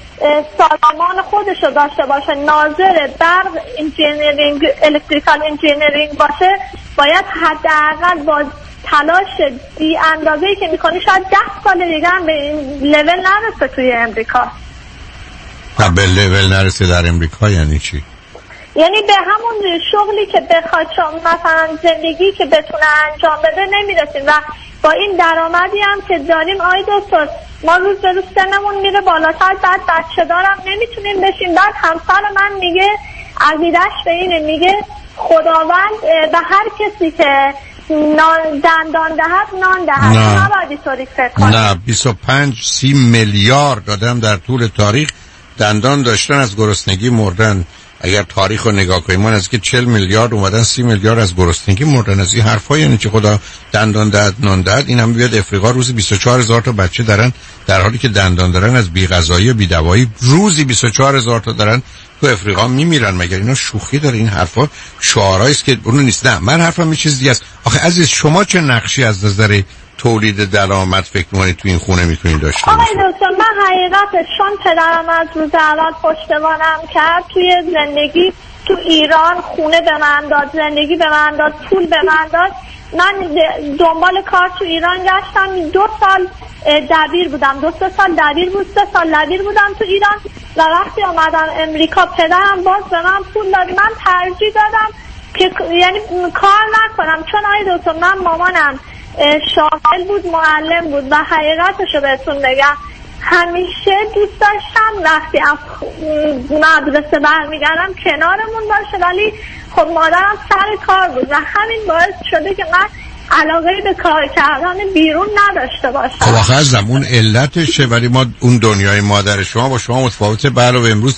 سازمان خودش رو داشته باشه، ناظر برق انجینیرینگ الکتریکال انجینیرینگ باشه، باید حداقل با تلاش بی اندازه‌ای که میکنی شاید ده سال دیگه هم به این لول نرسه توی امریکا. نه به لول نرسه در امریکا یعنی چی؟ یعنی به همون شغلی که بخواد مثلا زندگی که بتونه انجام بده نمیرسیم و با این درآمدی هم که داریم آی دکتر ما روز به روز سنمون میره بالاتر، بعد بچه دارم نمیتونیم بشیم. بعد همسر من میگه عقیدش به اینه، میگه خداوند به هر کسی که دندان دهد نان دهد. نه نباید اینطوری فکر کنیم. نه بیست و پنج سی میلیارد آدم در طول تاریخ دندان داشتن از گرسنگی مردن. اگر تاریخ رو نگاه کنیم من از که چهل میلیارد اومدن سی میلیارد از گرسنگی مردن. از این حرفا یعنی که خدا دندان دهد نان دهد. این هم بیاد افریقا روزی بیست و چهار هزار تا بچه دارن در حالی که دندان دارن از بی غذایی و بی دوایی روزی بیست و چهار هزار تا دارن تو افریقا میمیرن. مگر اینا شوخی داره؟ این حرفا شعارایی است که اون نیست. نه من حرفم یه چیز دیگه است. آخه عزیز شما چه نقشی از نظر تولید درآمد فکر می‌کنید تو این خونه میتونید داشته باشید؟ آقای دکتر من حقیقتش چون پدرم از روز اول پشتوانم کرد توی زندگی تو ایران، خونه به من داد، زندگی به من داد، پول به من داد، من دنبال کار تو ایران گشتم. دو سال دبیر بودم، دو سه سال دبیر بود، سه سال دبیر بودم تو ایران و وقتی آمدم امریکا پدرم باز به من پول داد. من ترجیح دادم که یعنی کار نکنم، چون آقای دکتر من مامانم شاغل بود، معلم بود و حقیقتشو بهتون بگم همیشه دوست داشتم وقتی از مدرسه برمیگردم کنارمون باشه، ولی خب مادرم سر کار بود و همین باعث شده که من علاقه به کار کردن بیرون نداشته باشم. خب آخه ازم اون علتشه، ولی ما اون دنیای مادر شما با شما متفاوته. علاوه امروز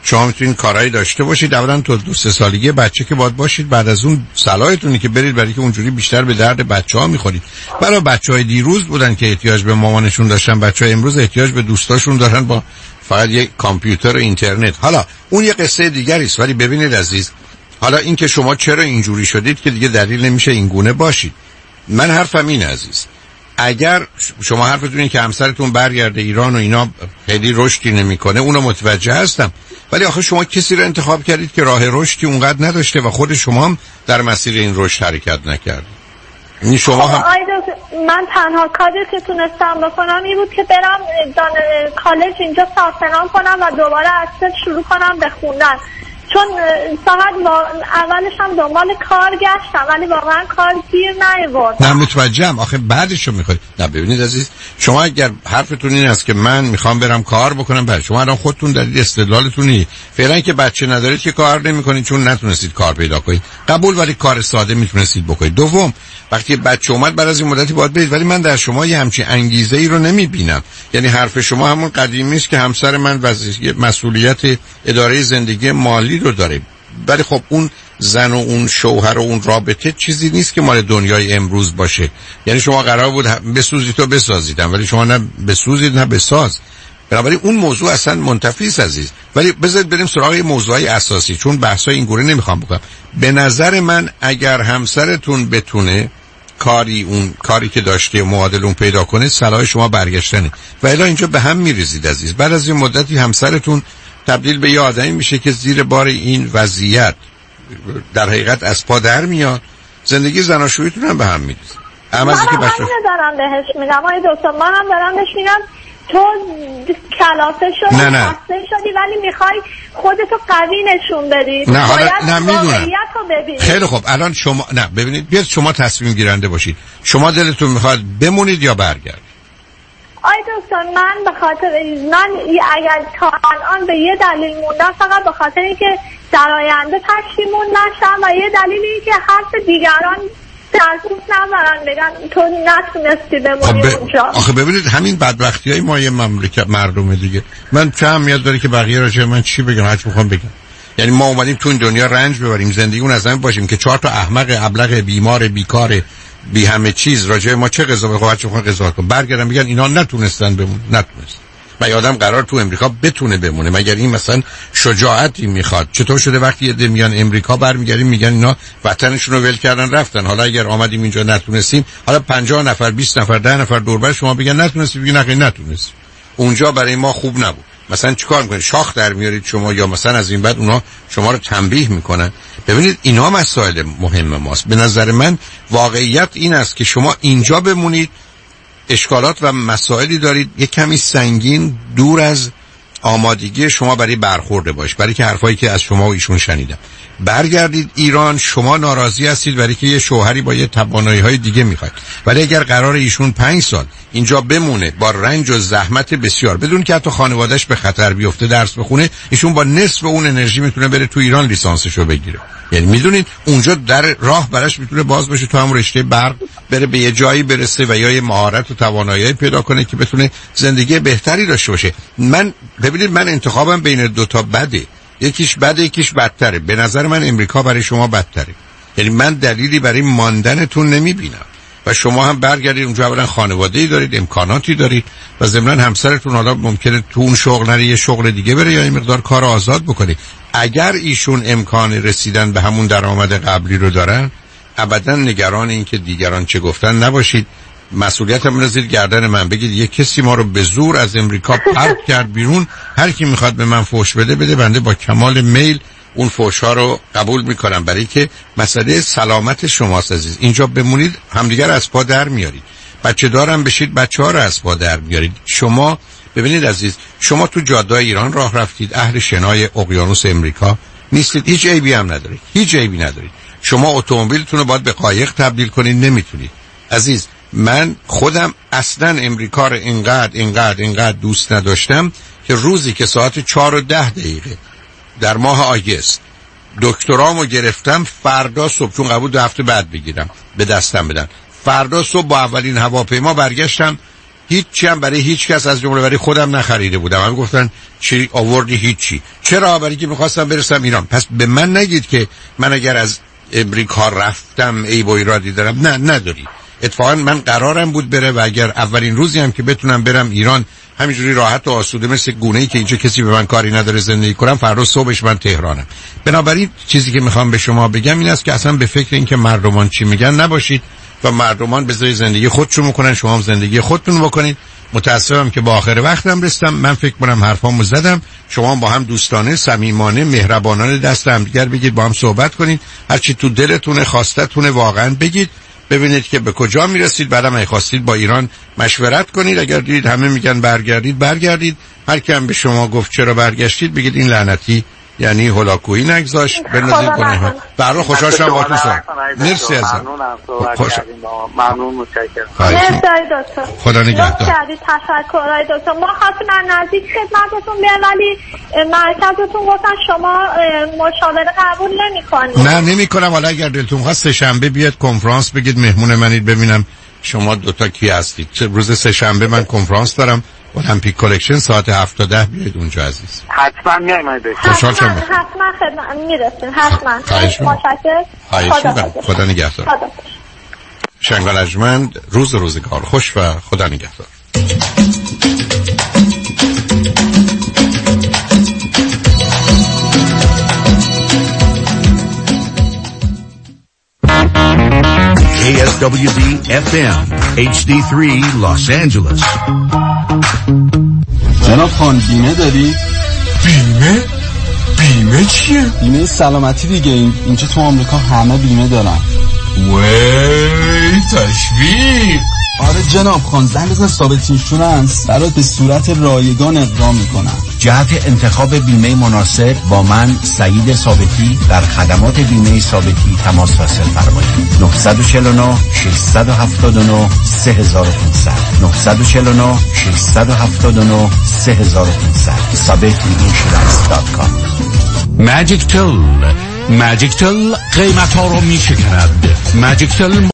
شما میتونید کارهایی داشته باشید، اولا تو دو سه سالگی بچه که باید باشید، بعد از اون صلاحتونه که برید، برای که اونجوری بیشتر به درد بچه‌ها میخورید. برای بچه‌های دیروز بودن که احتیاج به مامانشون داشتن، بچه‌های امروز احتیاج به دوستاشون دارن با فقط یک کامپیوتر و اینترنت. حالا اون یه قصه دیگری است، ولی ببینید عزیز، حالا این که شما چرا اینجوری شدید که دیگه دلیل نمیشه این گونه باشید. من حرفم اینه عزیز، اگر شما حرفتون اینه که همسرتون برگرده ایران و اینا خیلی رشدی نمیکنه، اونو متوجه هستم، ولی آخه شما کسی رو انتخاب کردید که راه رشدی اونقدر نداشته و خود شما هم در مسیر این رشد حرکت نکردید. این شما هم من تنها کاری که تونستم بکنم این بود که برم دان... کالج اینجا ثبت نام کنم و دوباره از صفر شروع کنم به خوندن، چون فقط با... اولش هم دنبال کار گشتم ولی واقعا کار گیر نیاوردم. نه متوجهم، آخه بعدش رو میخواید. نه ببینید عزیز، شما اگر حرفتون این است که من میخوام برم کار بکنم، برای شما الان خودتون دارید استدلالتونی فعلا که بچه ندارید که کار نمیکنید چون نتونستید کار پیدا کنید، قبول، ولی کار ساده میتونستید بکنید. دوم، وقتی بچه اومد بعد از این مدتی باید برید، ولی من در شما یه همچین انگیزه ای رو نمیبینم. یعنی حرف شما همون قدیمی است که همسر من وظیفه مسئولیت اداره زندگی مالی رو داره، ولی خب اون زن و اون شوهر و اون رابطه چیزی نیست که مال دنیای امروز باشه. یعنی شما قرار بود بسوزید و بسازیدم، ولی شما نه بسوزید نه بساز. بنابراین اون موضوع اصلا منتفی است عزیز. ولی بذارید بریم سراغ موضوعی اساسی، چون بحثای این گونه نمیخوام بکنم. به نظر من اگر همسرتون بتونه کاری اون کاری که داشته معادل اون پیدا کنه، صلاح شما برگشتنه، و الا اینجا به هم میریزید عزیز. بعد از این مدتی همسرتون تبدیل به یه آدمی میشه که زیر بار این وضعیت در حقیقت از پا در میاد، زندگی زناشوییتون هم به هم میریزه. من هم همینه دارم بهش میگم آقای دکتر، من هم دارم بهش میگم تو کلاسه شدی، نه نه خسته شدی، ولی میخوای خودتو قوی نشون بدی. نه حالا نه میدونم. خیلی خوب، الان شما نه ببینید، بیاد شما تصمیم گیرنده باشید. شما دلتون میخواد بمونید یا برگردید؟ آی دکتر، من به خاطر من اگر تا الان به یه دلیل موندم، فقط به خاطر اینکه در آینده پشیمون نشم، و یه دلیل اینکه حرف دیگران در گوش نبرن بگن تو نتونستی بمونی ب... اونجا. آخه ببینید همین بدبختی های ما یه مملکت مردمه دیگه. من چه اهمیت داره که بقیه راجع من چی بگن، هرچی میخوام بگم. یعنی ما اومدیم تو این دنیا رنج ببریم، زندگی اون از همین باشیم که چهار تا احمق ابلق بیمار بیکار بی همه چیز راجع ما چه قضاوت خواهد چه خواهد قضاوت کنن، برگردن بگن اینا نتونستن بمون، نتونستن. و یادم قرار تو امریکا بتونه بمونه، مگر این مثلا شجاعتی میخواد؟ چطور شده وقتی یه میان امریکا برمیگردیم میگن اینا وطنشون رو ول کردن رفتن، حالا اگر آمدیم اینجا نتونستیم، حالا پنجاه نفر بیست نفر ده نفر دور بر شما بگن نتونستیم، بگین نه نتونستیم، اونجا برای ما خوب نبود. مثلا چیکار میکنید؟ شاخ در میارید شما، یا مثلا از این بعد اونا شما رو تنبیه میکنن. ببینید اینا مسائل مهم ماست. به نظر من واقعیت این است که شما اینجا بمونید، اشکالات و مسائلی دارید یک کمی سنگین، دور از آمادگی شما برای برخورده باش، برای که حرفایی که از شما و ایشون شنیدم. برگردید ایران، شما ناراضی هستید برای که یه شوهری با یه توانایی‌های دیگه میخواد، ولی اگر قرار ایشون پنج سال اینجا بمونه با رنج و زحمت بسیار، بدون که حتی خانواده‌اش به خطر بیفته درس بخونه، ایشون با نصف اون انرژی میتونه بره تو ایران لیسانسشو بگیره. یعنی میدونید اونجا در راه براش میتونه باز بشه، تو هم رشته برق بره به یه جایی برسه و یا یه مهارت و توانایی پیدا کنه که بتونه زندگی بهتری داشته باشه. من ببینید من انتخابم بین دو تا بده، یکیش بده یکیش بدتره. به نظر من امریکا برای شما بدتره. یعنی من دلیلی برای ماندنتون نمیبینم و شما هم برگردید اونجا، اولا خانواده‌ای دارید، امکاناتی دارید و ضمن همسرتون حالا ممکنه تو اون شغل نره یه شغل دیگه بره یا این مقدار کار آزاد بکنه. اگر ایشون امکان رسیدن به همون درآمد قبلی رو دارن، ابدا نگران این که دیگران چه گفتن نباشید. مسئولیت هم بذارید گردن من، بگید یه کسی ما رو به زور از امریکا پرت کرد بیرون، هر کی میخواد به من فوش بده بده، بنده با کمال میل اون فوش‌ها رو قبول میکنم، برای که مسئله سلامت شماست عزیز. اینجا بمونید همدیگر از پا در میارید، بچه دارم بشید بچه ها رو از پا در میارید. شما ببینید عزیز، شما تو جاده‌های ایران راه رفتید، اهل شنای اقیانوس امریکا نیستید، هیچ عیبی هم ندارید، هیچ عیبی ندارید. شما اتومبیلتون رو باید به قایق تبدیل کنید، نمیتونید عزیز. من خودم اصلا امریکا رو اینقدر اینقدر اینقدر دوست نداشتم که روزی که ساعت چهار و ده دقیقه در ماه آگست دکترامو گرفتم، فردا صبح، چون قبول دو هفته بعد بگیرم به دستم بدن، فردا صبح با اولین هواپیما برگشتم هیچی هم برای هیچ کس از جمله برای خودم نخریده بودم. هم گفتن چی آوردی؟ هیچی. چرا؟ برای که میخواستم برسم ایران. پس به من نگید که من اگر از امریکا رفتم عیب و ایرادی دارم. نه نداری. اتفاقا من قرارم بود بره و اگر اولین روزی هم که بتونم برم ایران همینجوری راحت و آسوده مثل گونه‌ای که اینجا کسی به من کاری نداره زندگی کنم، فردا صبحش من تهرانم. بنابراین چیزی که میخوام به شما بگم این است که اصلا به فکر این که مردمان چی میگن نباشید و مردمان بذارید زندگی خودشون میکنن، شما هم زندگی خودتون بکنید. متاسفم که با آخر وقتم رسیدم. من فکر کنم حرفامو زدم. شما با هم دوستانه، صمیمانه، مهربانانه دست هم دیگر بگید، با هم صحبت کنید، هر چی تو دلتونه، خواستتونه واقعا بگید، ببینید که به کجا میرسید. بعدم اگه خواستید با ایران مشورت کنید. اگر دیدید همه میگن برگردید، برگردید. هر کی هم به شما گفت چرا برگشتید بگید این لعنتی یعنی هولاکویی نگذاشت، بنازید کنه. برای خوشحال شدم باهاتون صحبت. مرسی ازم. خوش ممنون، متشکرم. مرسی دکتر. خدا نگهدار. کردید، تشکر دکتر. ما خواستیم از نزدیک خدمتتون بیایم ولی مرکزتون گفتن شما مشاوره قبول نمی‌کنید. نه نمی‌کنم. حالا اگر دلتون خواست سه شنبه بیاد کنفرانس بگید مهمون منید ببینم شما دوتا کی هستید. روز سه شنبه من کنفرانس دارم المپیک کلکشن ساعت هفت تا ده بیاید اونجا عزیز. حتما میایم آید. خوشحال شدم. حتما خدمت میرسیم. حتما. متشکرم. خدا نگهدار. شنگال اجمند، روز روزگار خوش و خدا نگهدار. K S W D F M H D three Los Angeles. جناب خان بیمه داری؟ بیمه؟ بیمه چیه؟ بیمه سلامتی دیگه. این اینجا تو آمریکا همه بیمه دارن. وی تشویق. آره جناب خان، زنگ بزن ثابت اینشورنس برات به صورت رایگان اقدام میکنن. جهت انتخاب بیمه مناسب با من سعید ثابتی در خدمات بیمه ثابتی تماس حاصل فرمایید. نه چهار نه شش هفت نه سه پانصد نه چهار نه شش هفت نه سه پانصد ثابتی اینشورنس دات کام. ماجیک تل ماجیک تل قیمت ها رو می شکند. ماجیک تل